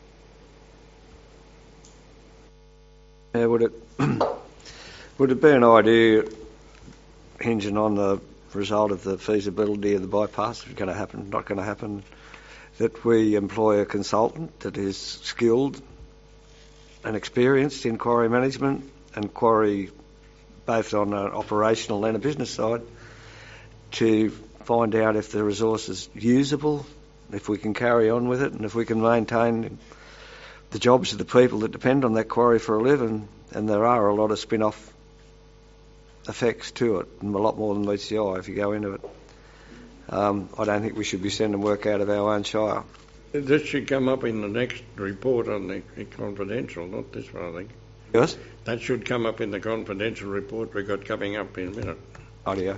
[SPEAKER 6] Yeah, would it would it be an idea, hinging on the result of the feasibility of the bypass, if it's going to happen, not going to happen, that we employ a consultant that is skilled and experienced in quarry management and quarry, both on an operational and a business side, to find out if the resource is usable, if we can carry on with it, and if we can maintain the jobs of the people that depend on that quarry for a living. And there are a lot of spin-off effects to it, and a lot more than meets the eye if you go into it. Um, I don't think we should be sending work out of our own shire.
[SPEAKER 1] This should come up in the next report on the confidential, not this one, I think.
[SPEAKER 6] Yes?
[SPEAKER 1] That should come up in the confidential report we've got coming up in a minute.
[SPEAKER 6] Audio.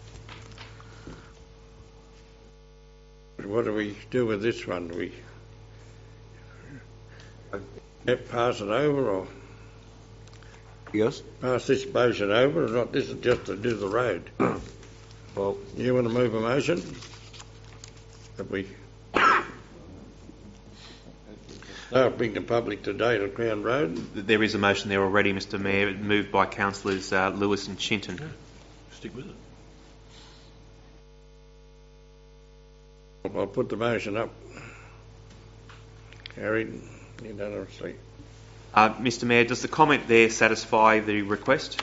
[SPEAKER 1] What do we do with this one? Do we pass it over or
[SPEAKER 6] Yes?
[SPEAKER 1] pass this motion over or not? This is just to do the road.
[SPEAKER 6] Well,
[SPEAKER 1] you want to move a motion? That we start bring the public to date on Crown Road?
[SPEAKER 2] There is a motion there already, Mister Mayor, moved by Councillors uh, Lewis and Chinton.
[SPEAKER 3] Yeah, stick with it.
[SPEAKER 1] I'll put the motion up. Carried unanimously.
[SPEAKER 2] Uh, Mister Mayor, does the comment there satisfy the request?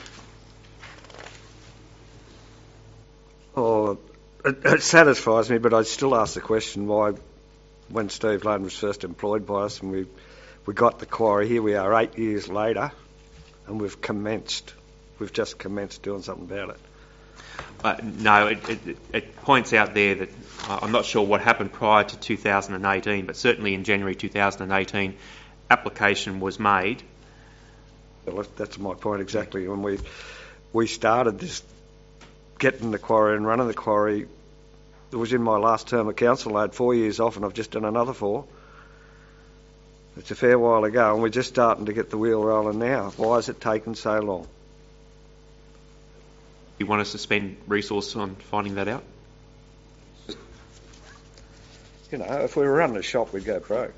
[SPEAKER 6] Oh, it, it satisfies me, but I'd still ask the question why, when Steve Lane was first employed by us and we we got the quarry, here we are eight years later, and we've commenced, we've just commenced doing something about it.
[SPEAKER 2] Uh, no, it, it, it points out there that uh, I'm not sure what happened prior to two thousand eighteen, but certainly in January two thousand eighteen, application was made.
[SPEAKER 6] Well, that's my point exactly. When we we started this, getting the quarry and running the quarry, it was in my last term of council. I had four years off and I've just done another four. It's a fair while ago and we're just starting to get the wheel rolling now. Why has it taken so long?
[SPEAKER 2] You want us to spend resource on finding that out?
[SPEAKER 6] You know, if we were running a shop, we'd go broke.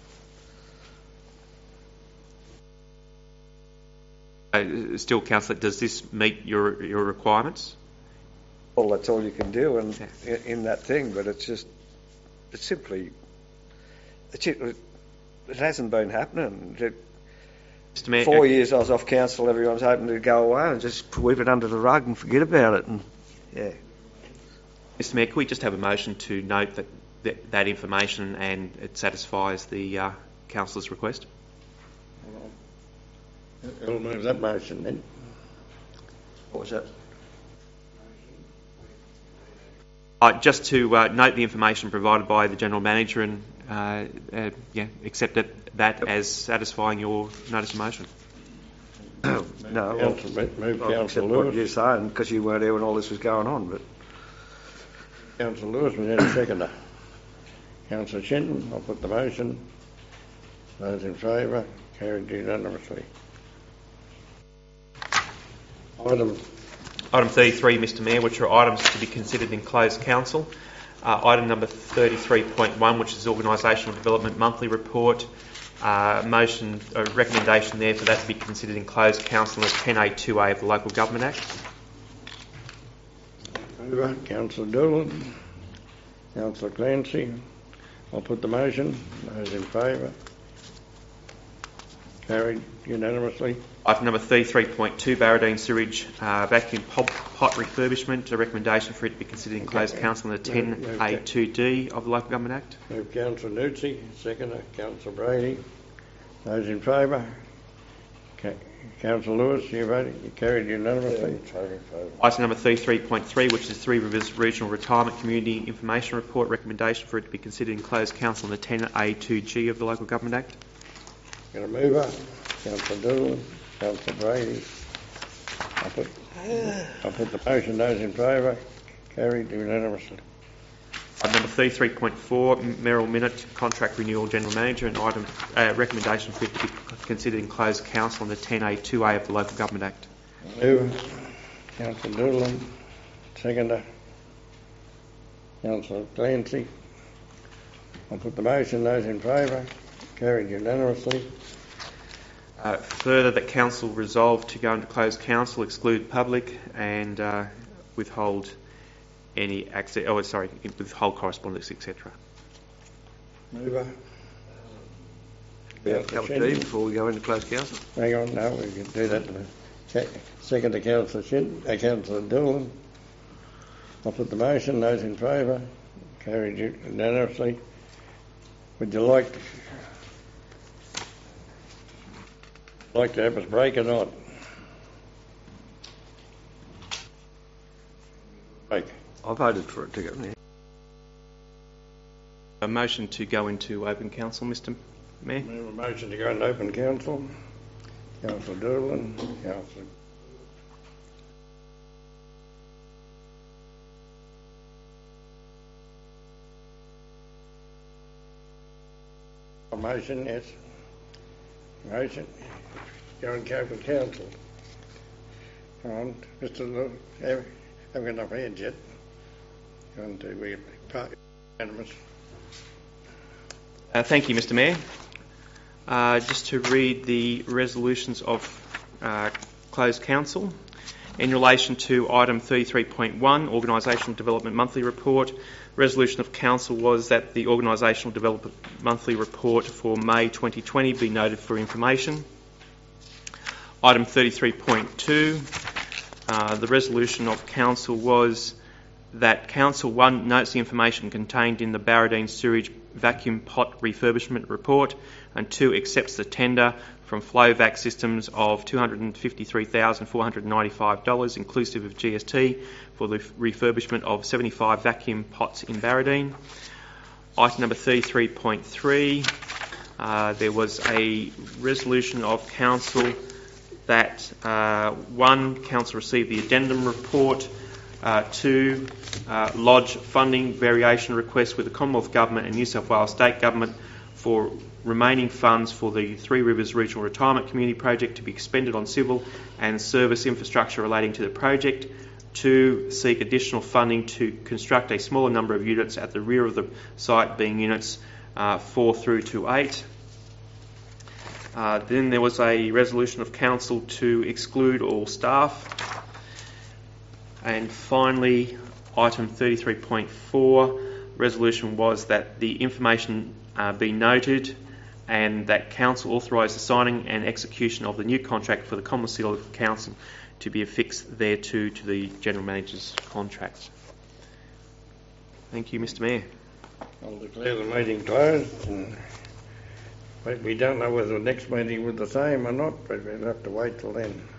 [SPEAKER 2] Uh, still, Councillor, does this meet your your requirements?
[SPEAKER 6] Well, that's all you can do in, in, in that thing, but it's just, it's simply, it's, it, it hasn't been happening. It,
[SPEAKER 2] Mister Mayor,
[SPEAKER 6] four years I was off council, everyone's hoping to go away and just sweep it under the rug and forget about it. And yeah.
[SPEAKER 2] Mister Mayor, can we just have a motion to note that that, that information and it satisfies the uh, councillor's request?
[SPEAKER 1] I'll move that motion then.
[SPEAKER 6] What was that?
[SPEAKER 2] Uh, just to uh, note the information provided by the General Manager and uh, uh, yeah, accept it, that as satisfying your notice of motion.
[SPEAKER 6] No, well,
[SPEAKER 1] Councillor, move
[SPEAKER 6] I'll
[SPEAKER 1] Councillor
[SPEAKER 6] accept
[SPEAKER 1] Lewis.
[SPEAKER 6] what you're saying because you weren't there when all this was going on. But
[SPEAKER 1] Councillor Lewis, we need a seconder. Councillor Shenton, I'll put the motion. Those in favour, carried unanimously. Item
[SPEAKER 2] Item thirty-three, Mister Mayor, which are items to be considered in closed council. Uh, item number thirty-three point one, which is the Organisational Development Monthly Report. Uh, motion, a recommendation there for that to be considered in closed council as ten A two A of the Local Government Act.
[SPEAKER 1] Over. Councillor Doolan. Councillor Clancy. I'll put the motion. Those in favour, carried unanimously.
[SPEAKER 2] Item number thirty-three point two, Barradine Sewage uh, Vacuum Pot, pot Refurbishment. A recommendation for it to be considered in closed council under ten A two D of the Local Government Act.
[SPEAKER 1] Move Councillor Nuzzi. Seconder, Councillor Brady. Those in favour? Okay. Councillor Lewis, you voting? You carried unanimously.
[SPEAKER 2] Item number thirty-three point three, which is Three Rivers Regional Retirement Community Information Report. Recommendation for it to be considered in closed council under ten A two G of the Local Government Act.
[SPEAKER 1] Going to move up. Councillor Doolan. Councillor Brady. I'll put, I'll put the motion. Those in favour, carried unanimously.
[SPEAKER 2] Item number thirty-three point four, Merrill Minute Contract Renewal General Manager, and item uh, recommendation for it to be considered in closed council under ten A two A of the Local Government Act.
[SPEAKER 1] Move. Councillor Doolan. Seconder. Councillor Clancy. I'll put the motion. Those in favour, carried unanimously.
[SPEAKER 2] Uh, further, that council resolved to go into closed council, exclude public, and uh, withhold any access. Oh, sorry, withhold correspondence, et cetera.
[SPEAKER 1] Mover.
[SPEAKER 6] we have a cup of tea before we go into closed council.
[SPEAKER 1] Hang on, no, we can do that. In a second to Councillor Shin, uh, Councillor Doolan. I'll put the motion. Those in favour, carried unanimously. Would you like to? Like to have us break or not? Break.
[SPEAKER 6] I voted for it to go there.
[SPEAKER 2] A motion to go into open council, Mister Mayor.
[SPEAKER 1] We have a motion to go into open council. Councillor Doolan, Councillor. A motion, yes. Motion. Go in open council. Come on, Mister Lewis. Haven't got enough hands yet. Go on to we unanimous.
[SPEAKER 2] Uh, thank you, Mister Mayor. Uh, just to read the resolutions of uh, closed council. In relation to item thirty-three point one, Organisational Development Monthly Report, resolution of council was that the Organisational Development Monthly Report for May twenty twenty be noted for information. Item thirty-three point two, uh, the resolution of council was that council one notes the information contained in the Barradine Sewage Vacuum Pot Refurbishment Report, and two accepts the tender from Flowvac Systems of two hundred fifty-three thousand four hundred ninety-five dollars inclusive of G S T for the refurbishment of seventy-five vacuum pots in Barradine. Item number thirty-three point three, uh, there was a resolution of council that uh, one, council received the addendum report, uh, two, uh, lodge funding variation requests with the Commonwealth Government and New South Wales State Government for remaining funds for the Three Rivers Regional Retirement Community Project to be expended on civil and service infrastructure relating to the project. Two, seek additional funding to construct a smaller number of units at the rear of the site, being units uh, four through to eight. Uh, then there was a resolution of council to exclude all staff. And finally, item thirty-three point four, resolution was that the information uh, be noted and that council authorise the signing and execution of the new contract for the Common Seal of Council to be affixed thereto to the General Manager's contract. Thank you, Mister Mayor.
[SPEAKER 1] I'll declare the meeting closed. And we don't know whether the next meeting was the same or not, but we'll have to wait till then.